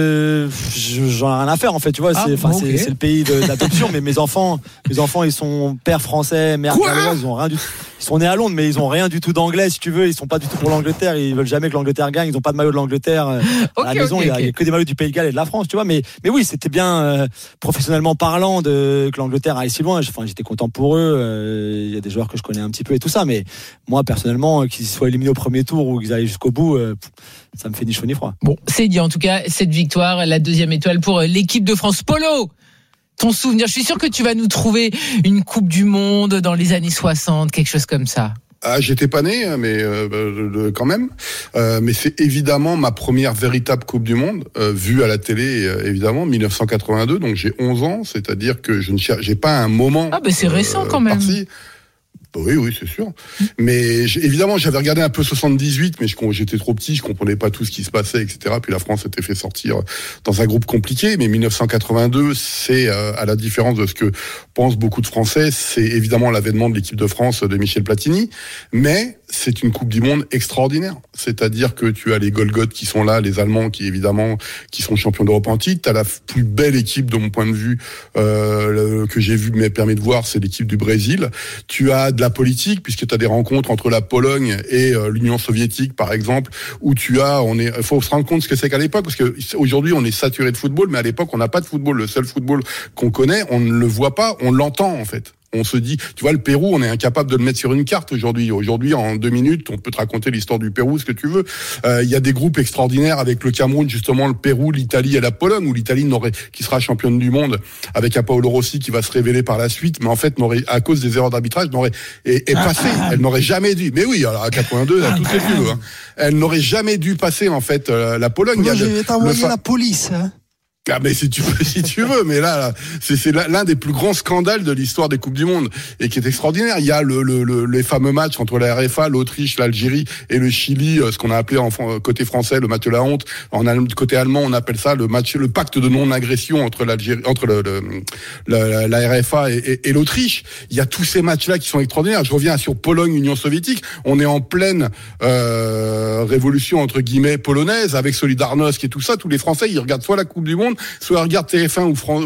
S4: ai rien à faire en fait, tu vois. C'est le pays d'adoption, mais mes enfants, ils sont père français, mère galloise, ils ont rien du tout. Ils sont nés à Londres, mais ils ont rien du tout d'anglais, si tu veux. Ils sont pas du tout pour l'Angleterre. Ils veulent jamais que l'Angleterre gagne. Ils ont pas de maillot de l'Angleterre à la maison. Il y a que des maillots du Pays de Galles et de la France, tu vois. Mais oui, c'était bien professionnellement parlant que l'Angleterre aille si loin. Enfin, j'étais content pour eux. Il y a des joueurs que je connais un petit peu et tout ça, mais moi personnellement, qu'ils soient éliminés au premier tour ou qu'ils aillent jusqu'au bout, ça me fait ni chaud ni froid.
S7: Bon, c'est dit en tout cas, cette victoire, la deuxième étoile pour l'équipe de France. Polo, ton souvenir, je suis sûr que tu vas nous trouver une Coupe du Monde dans les années 60, quelque chose comme ça.
S6: Ah, j'étais pas né, mais quand même. Mais c'est évidemment ma première véritable Coupe du Monde, vue à la télé, évidemment, 1982. Donc j'ai 11 ans, c'est-à-dire que j'ai pas un moment.
S7: Ah, ben c'est récent quand même.
S6: Parti. Oui, c'est sûr. Mais évidemment, j'avais regardé un peu 78, mais j'étais trop petit, je comprenais pas tout ce qui se passait, etc. Puis la France s'était fait sortir dans un groupe compliqué. Mais 1982, c'est à la différence de ce que pensent beaucoup de Français, c'est évidemment l'avènement de l'équipe de France de Michel Platini. Mais c'est une Coupe du Monde extraordinaire. C'est-à-dire que tu as les Golgoth qui sont là, les Allemands qui sont champions d'Europe en titre. T'as la plus belle équipe de mon point de vue que j'ai vu, mais permis de voir, c'est l'équipe du Brésil. Tu as de la politique, puisque tu as des rencontres entre la Pologne et l'Union soviétique, par exemple, où faut se rendre compte ce que c'est qu'à l'époque, parce que aujourd'hui on est saturé de football, mais à l'époque on n'a pas de football. Le seul football qu'on connaît, on ne le voit pas, on l'entend en fait. On se dit, tu vois, le Pérou, on est incapable de le mettre sur une carte aujourd'hui. Aujourd'hui, en 2 minutes, on peut te raconter l'histoire du Pérou, ce que tu veux. Il y a des groupes extraordinaires avec le Cameroun, justement, le Pérou, l'Italie et la Pologne, où l'Italie qui sera championne du monde avec un Paolo Rossi qui va se révéler par la suite, mais en fait, à cause des erreurs d'arbitrage, est passée. Elle n'aurait jamais dû. Mais oui, alors à 82, à tout ce que tu veux. Hein. Elle n'aurait jamais dû passer, en fait, la Pologne.
S3: Moi, je vais t'envoyer la police. Hein.
S6: Ah, mais si tu veux, mais là, c'est l'un des plus grands scandales de l'histoire des Coupes du Monde et qui est extraordinaire. Il y a les fameux matchs entre la RFA, l'Autriche, l'Algérie et le Chili, ce qu'on a appelé côté français le match de la honte. Côté allemand, on appelle ça le pacte de non-agression entre l'Algérie, entre la RFA et l'Autriche. Il y a tous ces matchs-là qui sont extraordinaires. Je reviens sur Pologne-Union soviétique. On est en pleine révolution entre guillemets polonaise avec Solidarność et tout ça. Tous les Français, ils regardent soit la Coupe du Monde, soit regarde TF1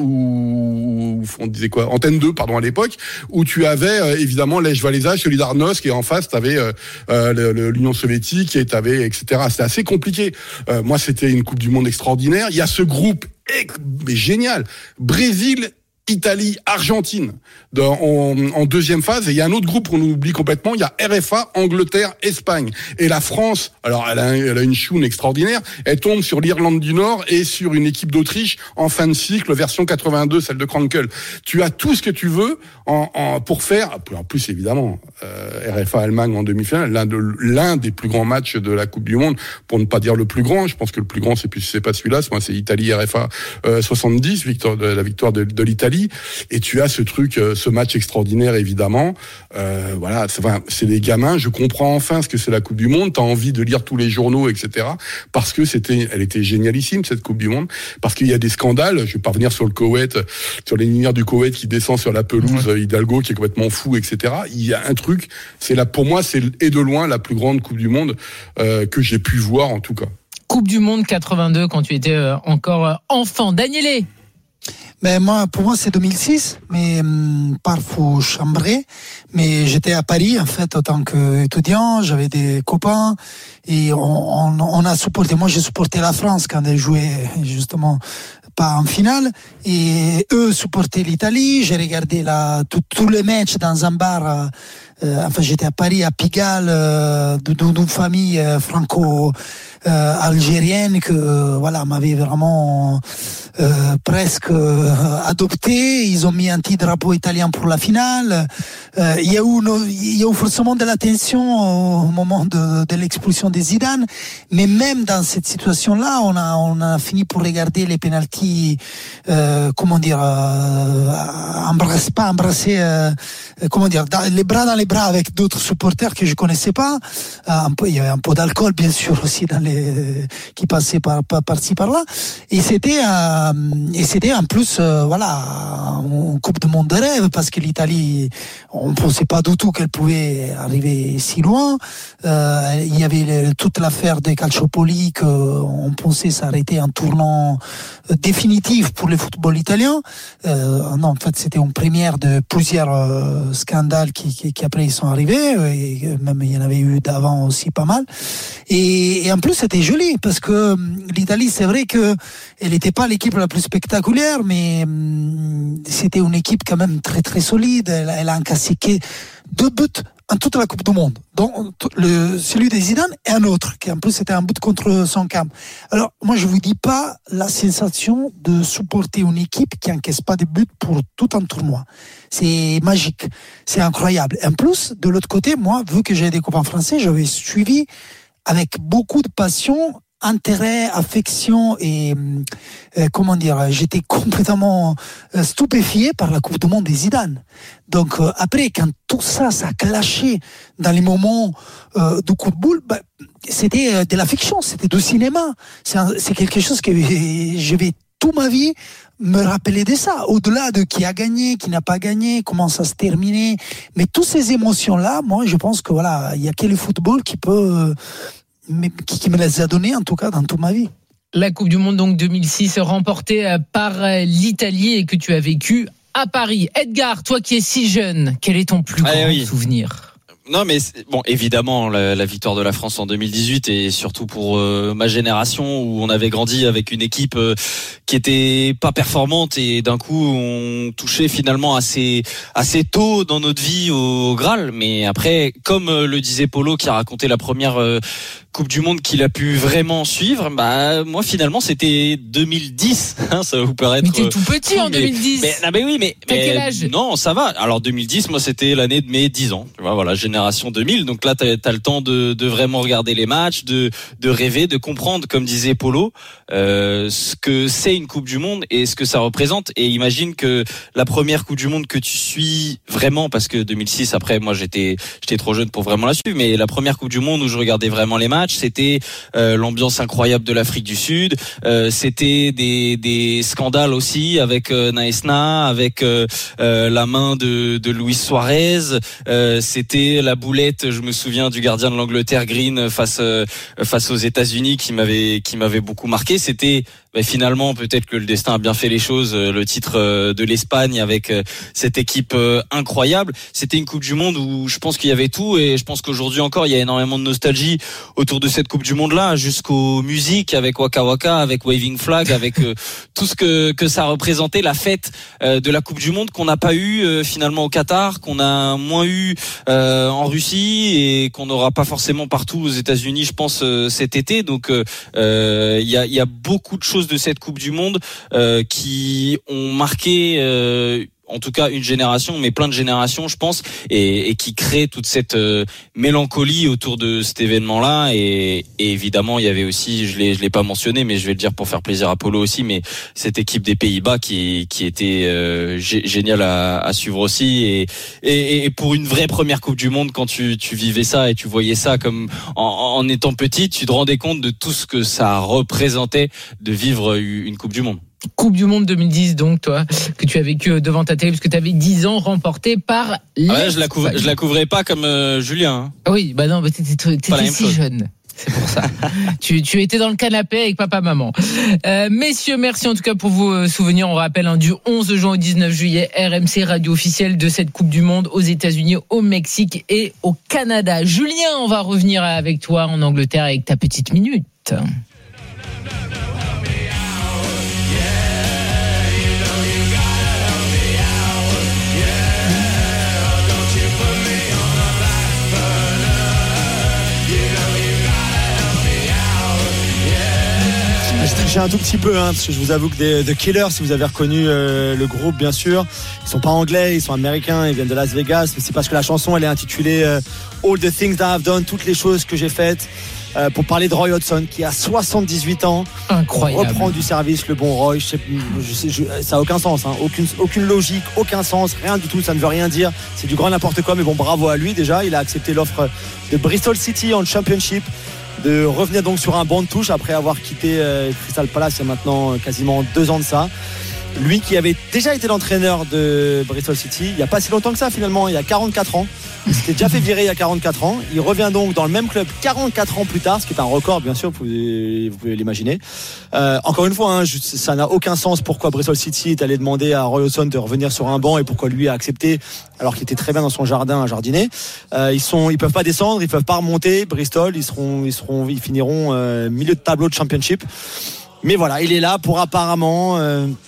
S6: ou on disait quoi, Antenne 2 pardon à l'époque, où tu avais évidemment Lech Walesa, Solidarność, et en face t'avais l'Union soviétique et t'avais etc. C'était assez compliqué. Moi c'était une Coupe du Monde extraordinaire. Il y a ce groupe mais génial, Brésil, Italie, Argentine en deuxième phase, et il y a un autre groupe qu'on oublie complètement, il y a RFA, Angleterre, Espagne. Et la France, alors elle a une choune extraordinaire, elle tombe sur l'Irlande du Nord et sur une équipe d'Autriche en fin de cycle, version 82, celle de Krankel. Tu as tout ce que tu veux pour faire, en plus évidemment, RFA Allemagne en demi-finale, l'un des plus grands matchs de la Coupe du Monde, pour ne pas dire le plus grand, je pense que le plus grand c'est pas celui-là, c'est Italie RFA 70, la victoire de l'Italie, et tu as ce truc, ce match extraordinaire évidemment. Voilà, c'est des gamins. Je comprends enfin ce que c'est la Coupe du Monde. T'as envie de lire tous les journaux, etc. Parce que elle était génialissime cette Coupe du Monde. Parce qu'il y a des scandales. Je vais pas revenir sur le Koweït, sur les lumières du Koweït qui descend sur la pelouse, Hidalgo qui est complètement fou, etc. Il y a un truc. Pour moi, c'est et de loin la plus grande Coupe du Monde que j'ai pu voir en tout cas.
S7: Coupe du Monde 82 quand tu étais encore enfant. Danielé.
S3: Mais pour moi, c'est 2006, mais parfois chambré. Mais j'étais à Paris, en fait, en tant qu'étudiant. J'avais des copains et on a supporté. Moi, j'ai supporté la France quand elle jouait, justement, pas en finale. Et eux supportaient l'Italie. J'ai regardé tous les matchs dans un bar j'étais à Paris, à Pigalle, d'une famille franco-algérienne que m'avait vraiment presque adopté. Ils ont mis un petit drapeau italien pour la finale. Il y a eu forcément de la tension au moment de l'expulsion de Zidane, mais même dans cette situation-là, on a fini pour regarder les pénaltys, les bras dans les bras avec d'autres supporters que je connaissais pas. Il y avait un peu d'alcool, bien sûr, aussi qui passait par-ci par-là. Et c'était en plus, une Coupe du Monde de rêve, parce que l'Italie, on pensait pas du tout qu'elle pouvait arriver si loin. Il y avait toute l'affaire de Calciopoli, qu'on pensait s'arrêter un tournant définitif pour le football italien. Non, en fait, c'était une première de plusieurs scandales qui après ils sont arrivés, et même il y en avait eu d'avant aussi pas mal. Et en plus, c'était joli, parce que l'Italie, c'est vrai que elle n'était pas l'équipe la plus spectaculaire, mais c'était une équipe quand même très très solide. Elle a encaissé 2 buts en toute la Coupe du Monde, dont celui de Zidane et un autre, qui en plus c'était un but contre son camp. Alors moi je vous dis pas la sensation de supporter une équipe qui encaisse pas de buts pour tout un tournoi. C'est magique, c'est incroyable. En plus, de l'autre côté, moi, vu que j'ai des copains français, j'avais suivi avec beaucoup de passion, intérêt, affection et j'étais complètement stupéfié par la Coupe du Monde de Zidane. Donc après, quand tout ça a clashé dans les moments du coup de boule, c'était de la fiction, c'était du cinéma. C'est quelque chose que je vais toute ma vie me rappeler de ça, au-delà de qui a gagné, qui n'a pas gagné, comment ça se terminait. Mais toutes ces émotions-là, moi, je pense que il y a que le football qui peut, qui me les a données, en tout cas, dans toute ma vie.
S7: La Coupe du Monde, donc 2006, remportée par l'Italie et que tu as vécu à Paris. Edgar, toi qui es si jeune, quel est ton plus grand souvenir ?
S5: Non, mais bon, évidemment, la victoire de la France en 2018, et surtout pour ma génération, où on avait grandi avec une équipe qui était pas performante, et d'un coup on touchait finalement assez tôt dans notre vie au Graal. Mais après, comme le disait Polo, qui a raconté la première Coupe du Monde qu'il a pu vraiment suivre, moi finalement c'était 2010, ça va vous paraître.
S7: Mais t'es tout petit en 2010.
S5: Mais
S7: t'as quel âge ?
S5: Non, ça va. Alors 2010, moi c'était l'année de mes 10 ans. Tu vois, voilà, génération 2000. Donc là t'as le temps de vraiment regarder les matchs, de rêver, de comprendre, comme disait Polo, ce que c'est une Coupe du Monde et ce que ça représente. Et imagine que la première Coupe du Monde que tu suis vraiment, parce que 2006, après moi j'étais trop jeune pour vraiment la suivre, mais la première Coupe du Monde où je regardais vraiment les matchs, c'était l'ambiance incroyable de l'Afrique du Sud, c'était des scandales aussi avec Naesna, avec la main de Luis Suarez, c'était la boulette, je me souviens, du gardien de l'Angleterre, Green, face aux États-Unis, qui m'avait beaucoup marqué. C'était finalement, peut-être que le destin a bien fait les choses, le titre de l'Espagne avec cette équipe incroyable. C'était une Coupe du Monde où je pense qu'il y avait tout, et je pense qu'aujourd'hui encore il y a énormément de nostalgie autour de cette Coupe du Monde là, jusqu'aux musiques avec Waka Waka, avec Waving Flag, avec tout ce que ça représentait, la fête de la Coupe du Monde qu'on n'a pas eu finalement au Qatar, qu'on a moins eu en Russie, et qu'on n'aura pas forcément partout aux États-Unis, je pense, cet été. Donc il y a beaucoup de choses de cette Coupe du Monde qui ont marqué en tout cas une génération, mais plein de générations, je pense, et qui crée toute cette mélancolie autour de cet événement-là. Et évidemment, il y avait aussi, je l'ai pas mentionné, mais je vais le dire pour faire plaisir à Polo aussi, mais cette équipe des Pays-Bas qui était géniale à suivre aussi, et pour une vraie première Coupe du Monde, quand tu vivais ça et tu voyais ça comme en étant petit, tu te rendais compte de tout ce que ça représentait de vivre une Coupe du Monde.
S7: Coupe du Monde 2010, donc toi, que tu as vécu devant ta télé, parce que tu avais 10 ans, remporté par l'Espagne.
S5: Je la couvrais pas comme Julien.
S7: Oui, non, t'étais si jeune. C'est pour ça. tu étais dans le canapé avec papa-maman. Messieurs, merci en tout cas pour vos souvenirs. On rappelle, du 11 juin au 19 juillet, RMC, radio officielle de cette Coupe du Monde aux États-Unis, au Mexique et au Canada. Julien, on va revenir avec toi en Angleterre avec ta petite minute.
S4: cherché un tout petit peu, parce que je vous avoue que The Killers, si vous avez reconnu le groupe, bien sûr, ils sont pas anglais, ils sont américains, ils viennent de Las Vegas, mais c'est parce que la chanson elle est intitulée All the Things That I've Done, toutes les choses que j'ai faites, pour parler de Roy Hodgson qui a 78 ans.
S7: Incroyable.
S4: On reprend du service le bon Roy. Ça a aucun sens, aucune logique, aucun sens, rien du tout, ça ne veut rien dire. C'est du grand n'importe quoi, mais bon, bravo à lui déjà. Il a accepté l'offre de Bristol City en Championship, de revenir donc sur un banc de touche après avoir quitté Crystal Palace il y a maintenant quasiment 2 ans de ça. Lui qui avait déjà été l'entraîneur de Bristol City il n'y a pas si longtemps que ça finalement, il y a 44 ans. Il s'était déjà fait virer il y a 44 ans. Il revient donc dans le même club 44 ans plus tard, ce qui est un record bien sûr, vous pouvez l'imaginer. Encore une fois, ça n'a aucun sens pourquoi Bristol City est allé demander à Roy Hodgson de revenir sur un banc et pourquoi lui a accepté alors qu'il était très bien dans son jardin à jardiner. Ils peuvent pas descendre, ils peuvent pas remonter. Bristol, ils finiront milieu de tableau de Championship. Mais voilà, il est là pour apparemment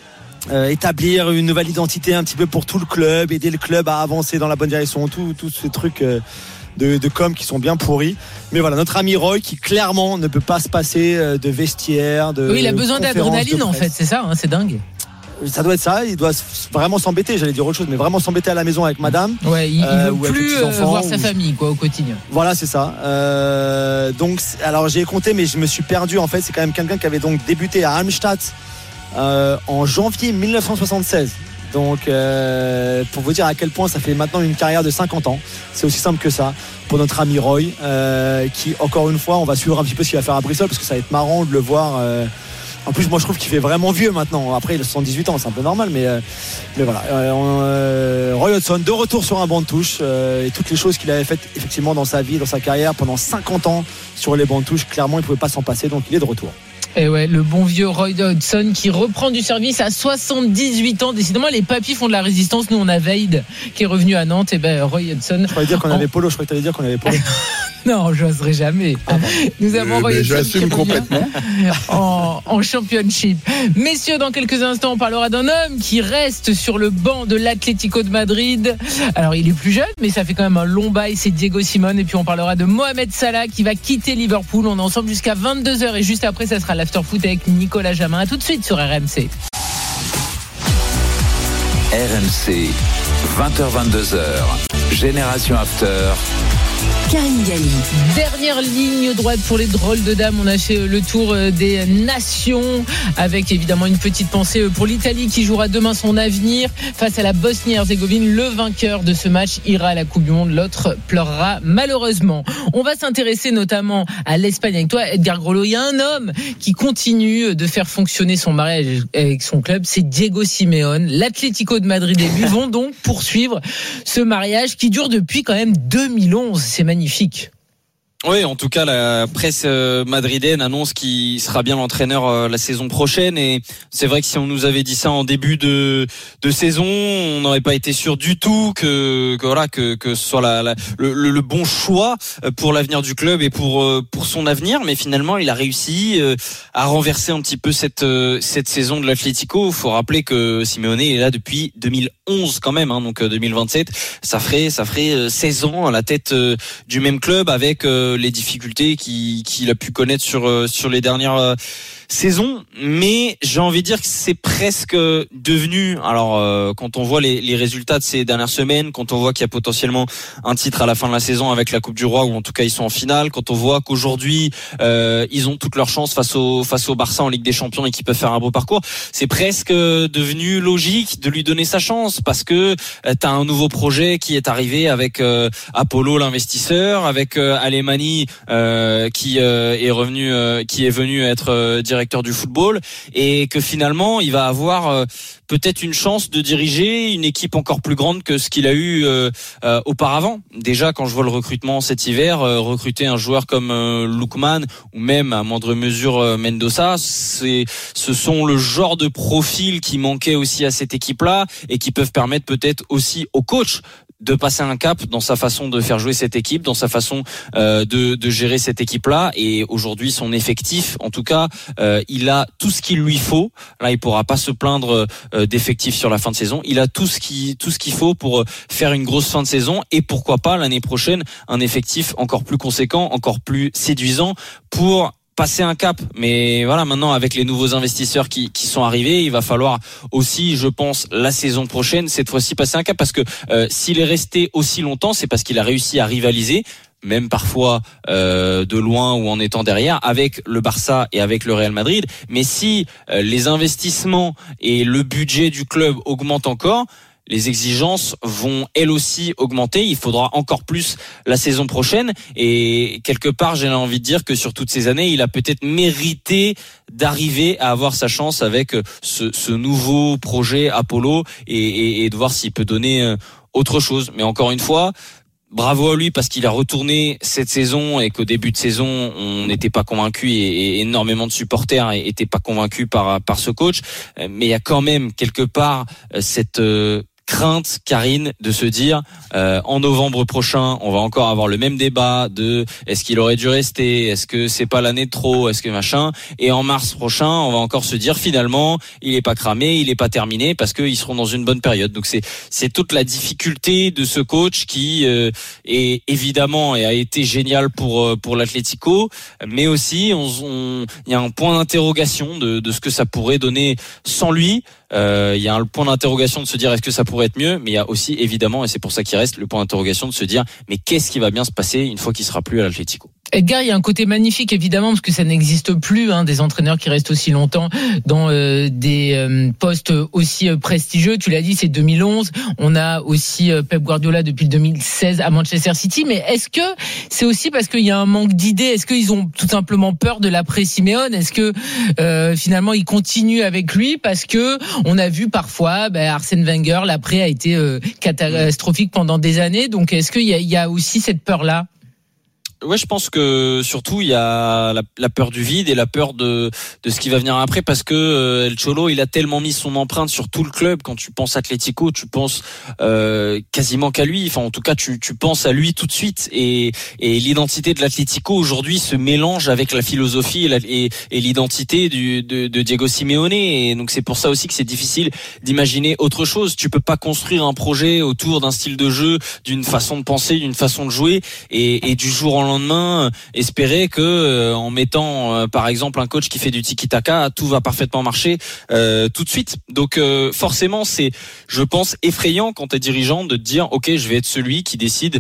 S4: établir une nouvelle identité un petit peu pour tout le club, aider le club à avancer dans la bonne direction, tous ces trucs de com qui sont bien pourris. Mais voilà, notre ami Roy qui clairement ne peut pas se passer de vestiaire,
S7: oui, il a besoin d'adrénaline en fait, c'est ça, c'est dingue.
S4: Ça doit être ça, il doit vraiment s'embêter, j'allais dire autre chose, mais vraiment s'embêter à la maison avec madame.
S7: Ouais, il veut plus voir sa famille quoi, au quotidien.
S4: Voilà, c'est ça. Donc, alors j'ai compté, mais je me suis perdu en fait. C'est quand même quelqu'un qui avait donc débuté à Halmstad en janvier 1976. Donc pour vous dire à quel point ça fait maintenant une carrière de 50 ans. C'est aussi simple que ça pour notre ami Roy, qui encore une fois on va suivre un petit peu ce qu'il va faire à Bristol, parce que ça va être marrant de le voir. En plus moi je trouve qu'il fait vraiment vieux maintenant. Après il a 78 ans, c'est un peu normal, mais voilà. Roy Hodgson de retour sur un banc de touche, et toutes les choses qu'il avait faites effectivement dans sa vie, dans sa carrière pendant 50 ans sur les bancs de touche, clairement il ne pouvait pas s'en passer, donc il est de retour.
S7: Et ouais, le bon vieux Roy Hodgson qui reprend du service à 78 ans. Décidément, les papis font de la résistance. Nous, on a Veid qui est revenu à Nantes. Et ben, Roy Hodgson.
S4: Je croyais dire qu'on avait Polo. Je croyais que t'allais dire qu'on avait Polo.
S7: Non, je n'oserais jamais. Nous avons Roy Hodgson.
S6: J'assume complètement.
S7: En Championship. Messieurs, dans quelques instants, on parlera d'un homme qui reste sur le banc de l'Atlético de Madrid. Alors, il est plus jeune, mais ça fait quand même un long bail. C'est Diego Simone. Et puis, on parlera de Mohamed Salah qui va quitter Liverpool. On est ensemble jusqu'à 22h. Et juste après, ça sera l'Afterfoot avec Nicolas Jamin. À tout de suite sur RMC.
S2: RMC, 20h-22h, Génération After.
S1: Karine Galli.
S7: Dernière ligne droite pour les drôles de dames. On a fait le tour des nations avec évidemment une petite pensée pour l'Italie qui jouera demain son avenir face à la Bosnie-Herzégovine. Le vainqueur de ce match ira à la Coupe du Monde, l'autre pleurera malheureusement. On va s'intéresser notamment à l'Espagne avec toi, Edgar Grollo. Il y a un homme qui continue de faire fonctionner son mariage avec son club, c'est Diego Simeone. L'Atlético de Madrid et lui vont donc poursuivre ce mariage qui dure depuis quand même 2011. C'est magnifique.
S5: Oui, en tout cas, la presse madrilène annonce qu'il sera bien l'entraîneur la saison prochaine, et c'est vrai que si on nous avait dit ça en début de saison, on n'aurait pas été sûr du tout que ce soit le bon choix pour l'avenir du club et pour son avenir. Mais finalement, il a réussi à renverser un petit peu cette saison de l'Atlético. Il faut rappeler que Simeone est là depuis 2011 quand même, donc 2027, ça ferait 16 ans à la tête du même club, avec les difficultés qu'il a pu connaître sur les dernières saison. Mais j'ai envie de dire que c'est presque devenu, alors quand on voit les résultats de ces dernières semaines, quand on voit qu'il y a potentiellement un titre à la fin de la saison avec la Coupe du Roi, ou en tout cas ils sont en finale, quand on voit qu'aujourd'hui ils ont toutes leurs chances face au Barça en Ligue des Champions et qu'ils peuvent faire un beau parcours, c'est presque devenu logique de lui donner sa chance, parce que t'as un nouveau projet qui est arrivé avec Apollo l'investisseur, avec Alemany qui est venu être directeur du football, et que finalement il va avoir peut-être une chance de diriger une équipe encore plus grande que ce qu'il a eu auparavant. Déjà, quand je vois le recrutement cet hiver, recruter un joueur comme Lookman, ou même à moindre mesure Mendoza, ce sont le genre de profil qui manquait aussi à cette équipe-là, et qui peuvent permettre peut-être aussi au coach de passer un cap dans sa façon de faire jouer cette équipe, dans sa façon de gérer cette équipe-là. Et aujourd'hui, son effectif, en tout cas, il a tout ce qu'il lui faut. Là, il pourra pas se plaindre d'effectifs sur la fin de saison. Il a tout ce qu'il faut pour faire une grosse fin de saison, et pourquoi pas l'année prochaine un effectif encore plus conséquent, encore plus séduisant pour passer un cap, mais voilà, maintenant avec les nouveaux investisseurs qui sont arrivés, il va falloir aussi, je pense, la saison prochaine, cette fois-ci passer un cap, parce que s'il est resté aussi longtemps, c'est parce qu'il a réussi à rivaliser, même parfois de loin ou en étant derrière, avec le Barça et avec le Real Madrid. Mais si les investissements et le budget du club augmentent encore, les exigences vont elles aussi augmenter. Il faudra encore plus la saison prochaine. Et quelque part, j'ai envie de dire que sur toutes ces années, il a peut-être mérité d'arriver à avoir sa chance avec ce nouveau projet Apollo et de voir s'il peut donner autre chose. Mais encore une fois, bravo à lui parce qu'il a retourné cette saison et qu'au début de saison on n'était pas convaincu et énormément de supporters étaient pas convaincus par ce coach. Mais il y a quand même quelque part cette crainte, Karine, de se dire en novembre prochain on va encore avoir le même débat de est-ce qu'il aurait dû rester, est-ce que c'est pas l'année de trop, est-ce que machin, et en mars prochain on va encore se dire finalement il est pas cramé, il est pas terminé parce qu'ils seront dans une bonne période. Donc c'est toute la difficulté de ce coach qui est évidemment et a été génial pour l'Atlético, mais aussi il y a un point d'interrogation de ce que ça pourrait donner sans lui. Il y a un point d'interrogation de se dire est-ce que ça pourrait être mieux, mais il y a aussi évidemment, et c'est pour ça qu'il reste, le point d'interrogation de se dire mais qu'est-ce qui va bien se passer une fois qu'il sera plus à l'Atlético.
S7: Edgar, il y a un côté magnifique évidemment parce que ça n'existe plus, des entraîneurs qui restent aussi longtemps dans des postes aussi prestigieux. Tu l'as dit, c'est 2011. On a aussi Pep Guardiola depuis le 2016 à Manchester City. Mais est-ce que c'est aussi parce qu'il y a un manque d'idées? Est-ce qu'ils ont tout simplement peur de l'après Simeone? Est-ce que finalement ils continuent avec lui parce que on a vu parfois Arsène Wenger, l'après a été catastrophique pendant des années. Donc est-ce qu'il y a aussi cette peur-là?
S5: Ouais, je pense que surtout il y a la peur du vide et la peur de ce qui va venir après, parce que El Cholo il a tellement mis son empreinte sur tout le club. Quand tu penses Atlético, tu penses quasiment qu'à lui. Enfin, en tout cas, tu penses à lui tout de suite. Et l'identité de l'Atlético aujourd'hui se mélange avec la philosophie et l'identité de Diego Simeone. Et donc c'est pour ça aussi que c'est difficile d'imaginer autre chose. Tu peux pas construire un projet autour d'un style de jeu, d'une façon de penser, d'une façon de jouer, et du jour au lendemain espérer que en mettant par exemple un coach qui fait du tiki-taka, tout va parfaitement marcher tout de suite. Donc forcément c'est, je pense, effrayant quand t'es dirigeant de te dire ok, je vais être celui qui décide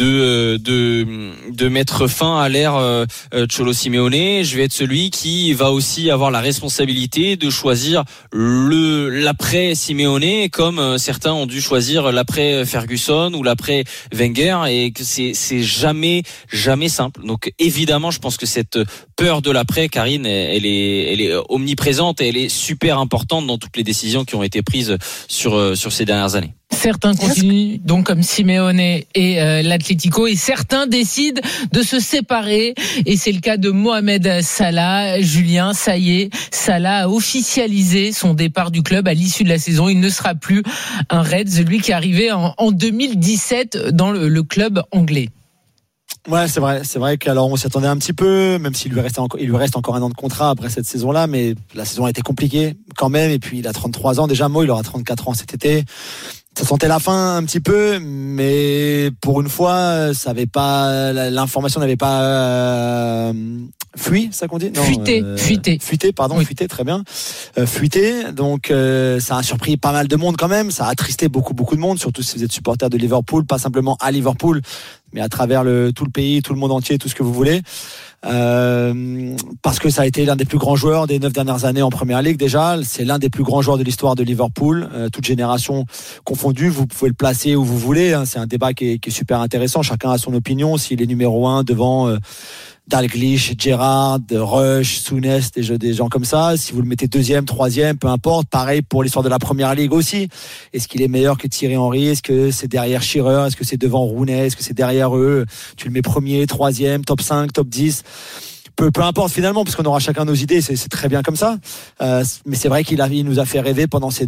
S5: de mettre fin à l'ère Cholo Simeone. Je vais être celui qui va aussi avoir la responsabilité de choisir l'après Simeone, comme certains ont dû choisir l'après Ferguson ou l'après Wenger, et que c'est jamais simple. Donc évidemment, je pense que cette peur de l'après, Karine, elle est omniprésente et elle est super importante dans toutes les décisions qui ont été prises sur ces dernières années.
S7: Certains continuent donc comme Simeone et l'Atlético, et certains décident de se séparer, et c'est le cas de Mohamed Salah. Julien, ça y est, Salah a officialisé son départ du club à l'issue de la saison. Il ne sera plus un Reds, lui qui est arrivé en 2017 dans le club anglais.
S4: Ouais, c'est vrai qu'alors on s'y attendait un petit peu, même s'il lui reste encore un an de contrat après cette saison-là, mais la saison a été compliquée quand même, et puis il a 33 ans déjà. Mo, il aura 34 ans cet été. Ça sentait la fin un petit peu, mais pour une fois, ça avait pas, l'information n'avait pas fui, ça qu'on dit? Non, fuité, pardon, oui. Fuité, très bien. Fuité, donc ça a surpris pas mal de monde quand même, ça a attristé beaucoup de monde, surtout si vous êtes supporter de Liverpool, pas simplement à Liverpool, mais à travers tout le pays, tout le monde entier, tout ce que vous voulez. Parce que ça a été l'un des plus grands joueurs des 9 dernières années en Première Ligue déjà. C'est l'un des plus grands joueurs de l'histoire de Liverpool, toute génération confondue. Vous pouvez le placer où vous voulez, c'est un débat qui est super intéressant. Chacun a son opinion. S'il est numéro 1 devant Dalglish, Gerrard, Rush, Souness, des gens comme ça. Si vous le mettez 2e, 3e, peu importe. Pareil pour l'histoire de la Première Ligue aussi. Est-ce qu'il est meilleur que Thierry Henry? Est-ce que c'est derrière Shearer? Est-ce que c'est devant Rooney? Est-ce que c'est derrière eux? Tu le mets 1er, 3e, top 5, top 10. Peu importe finalement, parce qu'on aura chacun nos idées, c'est très bien comme ça. Mais c'est vrai qu'il nous a fait rêver pendant ces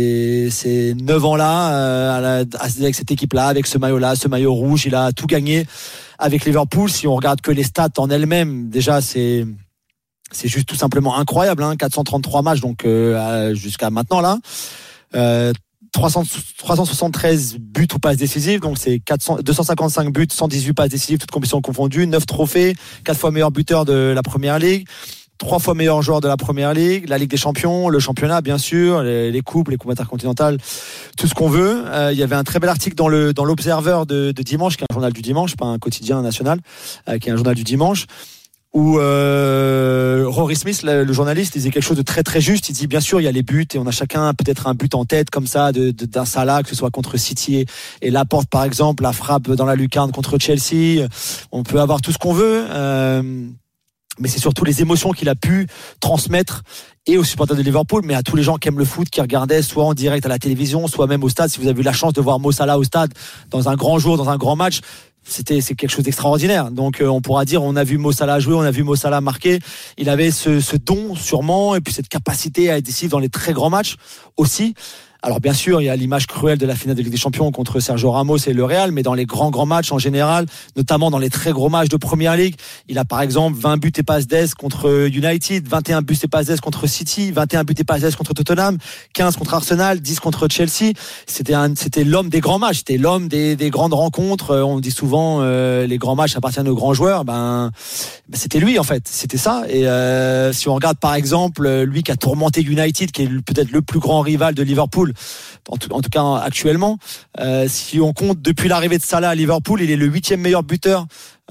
S4: 9 ans-là, avec cette équipe-là, avec ce maillot-là, ce maillot rouge. Il a tout gagné avec Liverpool. Si on regarde que les stats en elles-mêmes, déjà c'est juste tout simplement incroyable, 433 matchs donc jusqu'à maintenant là. 373 buts ou passes décisives, donc c'est 255 buts, 118 passes décisives, toutes compétitions confondues, 9 trophées, 4 fois meilleur buteur de la Première Ligue, 3 fois meilleur joueur de la Première Ligue, la Ligue des Champions, le championnat bien sûr, les coupes intercontinentales, tout ce qu'on veut. Il y avait un très bel article dans l'Observer de dimanche, qui est un journal du dimanche, pas un quotidien national, qui est un journal du dimanche, où Rory Smith, le journaliste, disait quelque chose de très très juste. Il dit bien sûr il y a les buts et on a chacun peut-être un but en tête comme ça d'un Salah, que ce soit contre City et Laporte par exemple, la frappe dans la lucarne contre Chelsea. On peut avoir tout ce qu'on veut. Mais c'est surtout les émotions qu'il a pu transmettre et aux supporters de Liverpool, mais à tous les gens qui aiment le foot, qui regardaient soit en direct à la télévision, soit même au stade. Si vous avez eu la chance de voir Mo Salah au stade dans un grand jour, dans un grand match, c'est quelque chose d'extraordinaire. Donc on pourra dire on a vu Mo Salah jouer, on a vu Mo Salah marquer. Il avait ce don sûrement, et puis cette capacité à être décisif dans les très grands matchs aussi. Alors bien sûr, il y a l'image cruelle de la finale de Ligue des Champions contre Sergio Ramos et le Real, mais dans les grands matchs en général, notamment dans les très gros matchs de Première Ligue, il a par exemple 20 buts et passes d'aise contre United, 21 buts et passes d'aise contre City, 21 buts et passes d'aise contre Tottenham, 15 contre Arsenal, 10 contre Chelsea. C'était l'homme des grands matchs, c'était l'homme des grandes rencontres. On dit souvent les grands matchs appartiennent aux grands joueurs. C'était lui en fait, c'était ça. Et si on regarde par exemple lui qui a tourmenté United, qui est peut-être le plus grand rival de Liverpool, en tout cas actuellement, si on compte depuis l'arrivée de Salah à Liverpool, il est le 8e meilleur buteur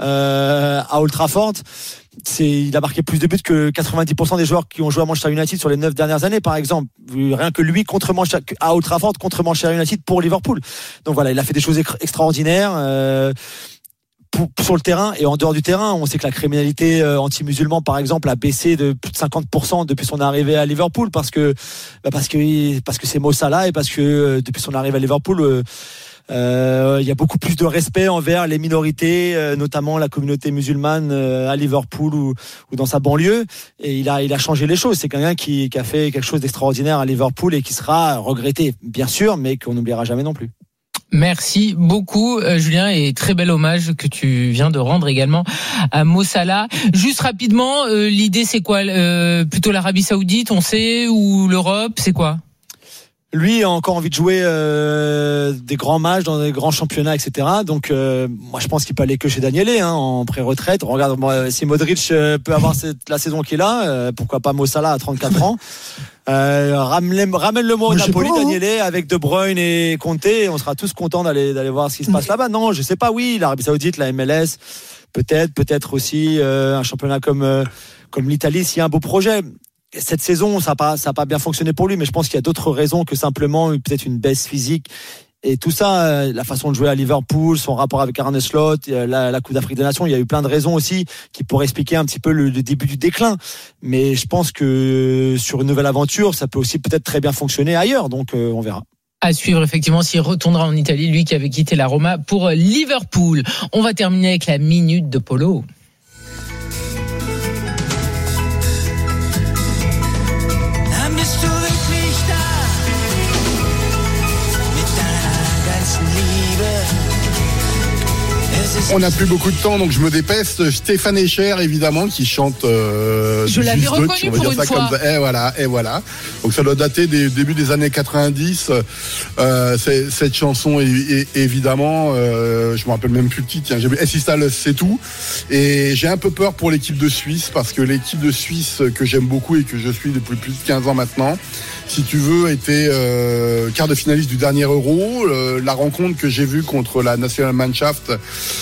S4: à Old Trafford. Il a marqué plus de buts que 90% des joueurs qui ont joué à Manchester United sur les 9 dernières années, par exemple. Rien que lui à Old Trafford contre Manchester United pour Liverpool. Donc voilà, il a fait des choses extraordinaires. Sur le terrain et en dehors du terrain, on sait que la criminalité anti-musulmane par exemple a baissé de plus de 50% depuis son arrivée à Liverpool parce que c'est Mo Salah et parce que depuis son arrivée à Liverpool il y a beaucoup plus de respect envers les minorités, notamment la communauté musulmane à Liverpool ou dans sa banlieue, et il a changé les choses. C'est quelqu'un qui a fait quelque chose d'extraordinaire à Liverpool et qui sera regretté bien sûr, mais qu'on n'oubliera jamais non plus.
S7: Merci beaucoup Julien, et très bel hommage que tu viens de rendre également à Mo Salah. Juste rapidement, l'idée c'est quoi, plutôt l'Arabie Saoudite, on sait, ou l'Europe, c'est quoi?
S4: Lui a encore envie de jouer des grands matchs dans des grands championnats, etc. Donc moi je pense qu'il peut aller que chez Daniele en pré-retraite. Regarde, si Modric peut avoir la saison qu'il a, pourquoi pas Mo Salah à 34 ans. Ramène-le moi au Napoli, Daniele, avec De Bruyne et Conte, et on sera tous contents d'aller voir ce qui se passe là-bas. Non, je sais pas, oui, l'Arabie Saoudite, la MLS, peut-être aussi un championnat comme l'Italie s'il y a un beau projet. Cette saison, ça a pas bien fonctionné pour lui, mais je pense qu'il y a d'autres raisons que simplement peut-être une baisse physique. Et tout ça, la façon de jouer à Liverpool, son rapport avec Arne Slot, la Coupe d'Afrique des Nations, il y a eu plein de raisons aussi qui pourraient expliquer un petit peu le début du déclin. Mais je pense que sur une nouvelle aventure, ça peut aussi peut-être très bien fonctionner ailleurs. Donc on verra.
S7: À suivre effectivement s'il retournera en Italie, lui qui avait quitté la Roma pour Liverpool. On va terminer avec la minute de Polo.
S6: On n'a plus beaucoup de temps, donc je me dépêche. Stéphane Echer, évidemment, qui chante.
S7: Je l'avais reconnu pour une fois.
S6: Et voilà. Donc ça doit dater des débuts des années 90. Cette chanson, évidemment, je me rappelle même plus le titre. Tiens, j'ai Sistal, c'est tout. Et j'ai un peu peur pour l'équipe de Suisse, parce que l'équipe de Suisse que j'aime beaucoup et que je suis depuis plus de 15 ans maintenant, si tu veux, était quart de finaliste du dernier Euro. La rencontre que j'ai vue contre la Nationalmannschaft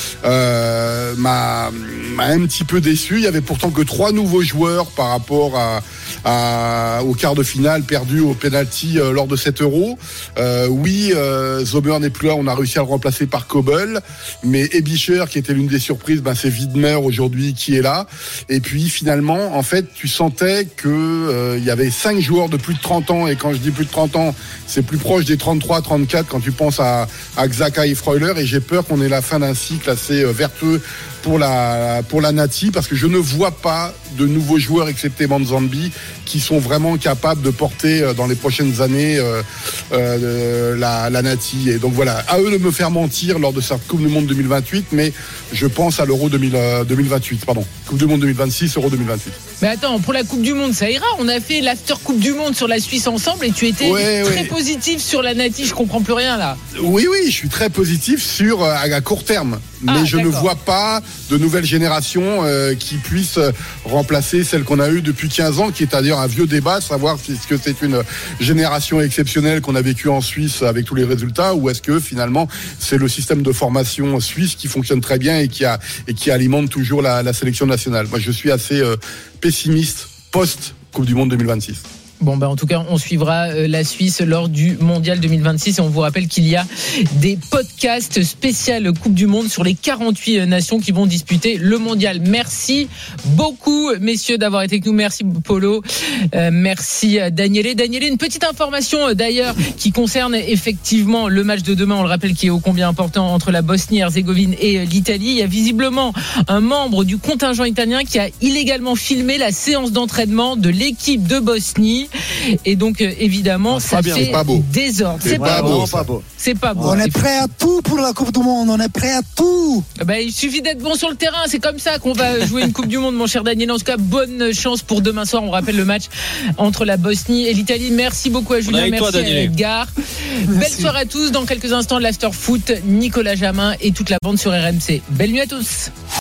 S6: m'a un petit peu déçu. Il y avait pourtant que 3 nouveaux joueurs par rapport au quart de finale perdu au penalty lors de cet Euro. Zomer n'est plus là, on a réussi à le remplacer par Kobel, mais Ebischer, qui était l'une des surprises, c'est Widmer aujourd'hui qui est là. Et puis finalement, en fait, tu sentais que il y avait 5 joueurs de plus de 30 ans, et quand je dis plus de 30 ans, c'est plus proche des 33-34 quand tu penses à Xhaka et Freuler, et j'ai peur qu'on ait la fin d'un cycle assez vertueux pour la Nati, parce que je ne vois pas de nouveaux joueurs excepté Manzambi qui sont vraiment capables de porter dans les prochaines années la Nati. Et donc voilà, à eux de me faire mentir lors de cette Coupe du Monde 2028, mais je pense à l'Euro 2028, pardon. Coupe du Monde 2026, Euro 2028.
S7: Mais attends, pour la Coupe du Monde, ça ira. On a fait l'after Coupe du Monde sur la Suisse ensemble et tu étais très positif sur la Nati. Je comprends plus rien là.
S6: Oui, je suis très positif sur à court terme. Mais je ne vois pas de nouvelle génération qui puisse remplacer celle qu'on a eue depuis 15 ans, qui est d'ailleurs un vieux débat, savoir est-ce que c'est une génération exceptionnelle qu'on a vécue en Suisse avec tous les résultats, ou est-ce que finalement c'est le système de formation suisse qui fonctionne très bien et qui alimente toujours la sélection nationale. Moi, je suis assez pessimiste post-Coupe du Monde 2026.
S7: Bon, en tout cas, on suivra la Suisse lors du Mondial 2026 et on vous rappelle qu'il y a des podcasts spécial Coupe du Monde sur les 48 nations qui vont disputer le Mondial. Merci beaucoup, messieurs, d'avoir été avec nous. Merci, Polo. Merci, Daniele. Daniele, une petite information d'ailleurs qui concerne effectivement le match de demain. On le rappelle, qui est ô combien important entre la Bosnie-Herzégovine et l'Italie. Il y a visiblement un membre du contingent italien qui a illégalement filmé la séance d'entraînement de l'équipe de Bosnie. Et donc évidemment ça fait désordre. C'est pas beau. C'est pas beau.
S3: On est prêt à tout pour la Coupe du Monde. On est prêt à tout.
S7: Il suffit d'être bon sur le terrain. C'est comme ça qu'on va jouer une Coupe du Monde, mon cher Daniel. En tout cas, bonne chance pour demain soir. On rappelle le match entre la Bosnie et l'Italie. Merci beaucoup à Julien. Merci à Edgar. Belle soirée à tous. Dans quelques instants, l'After Foot, Nicolas Jamin et toute la bande sur RMC. Belle nuit à tous.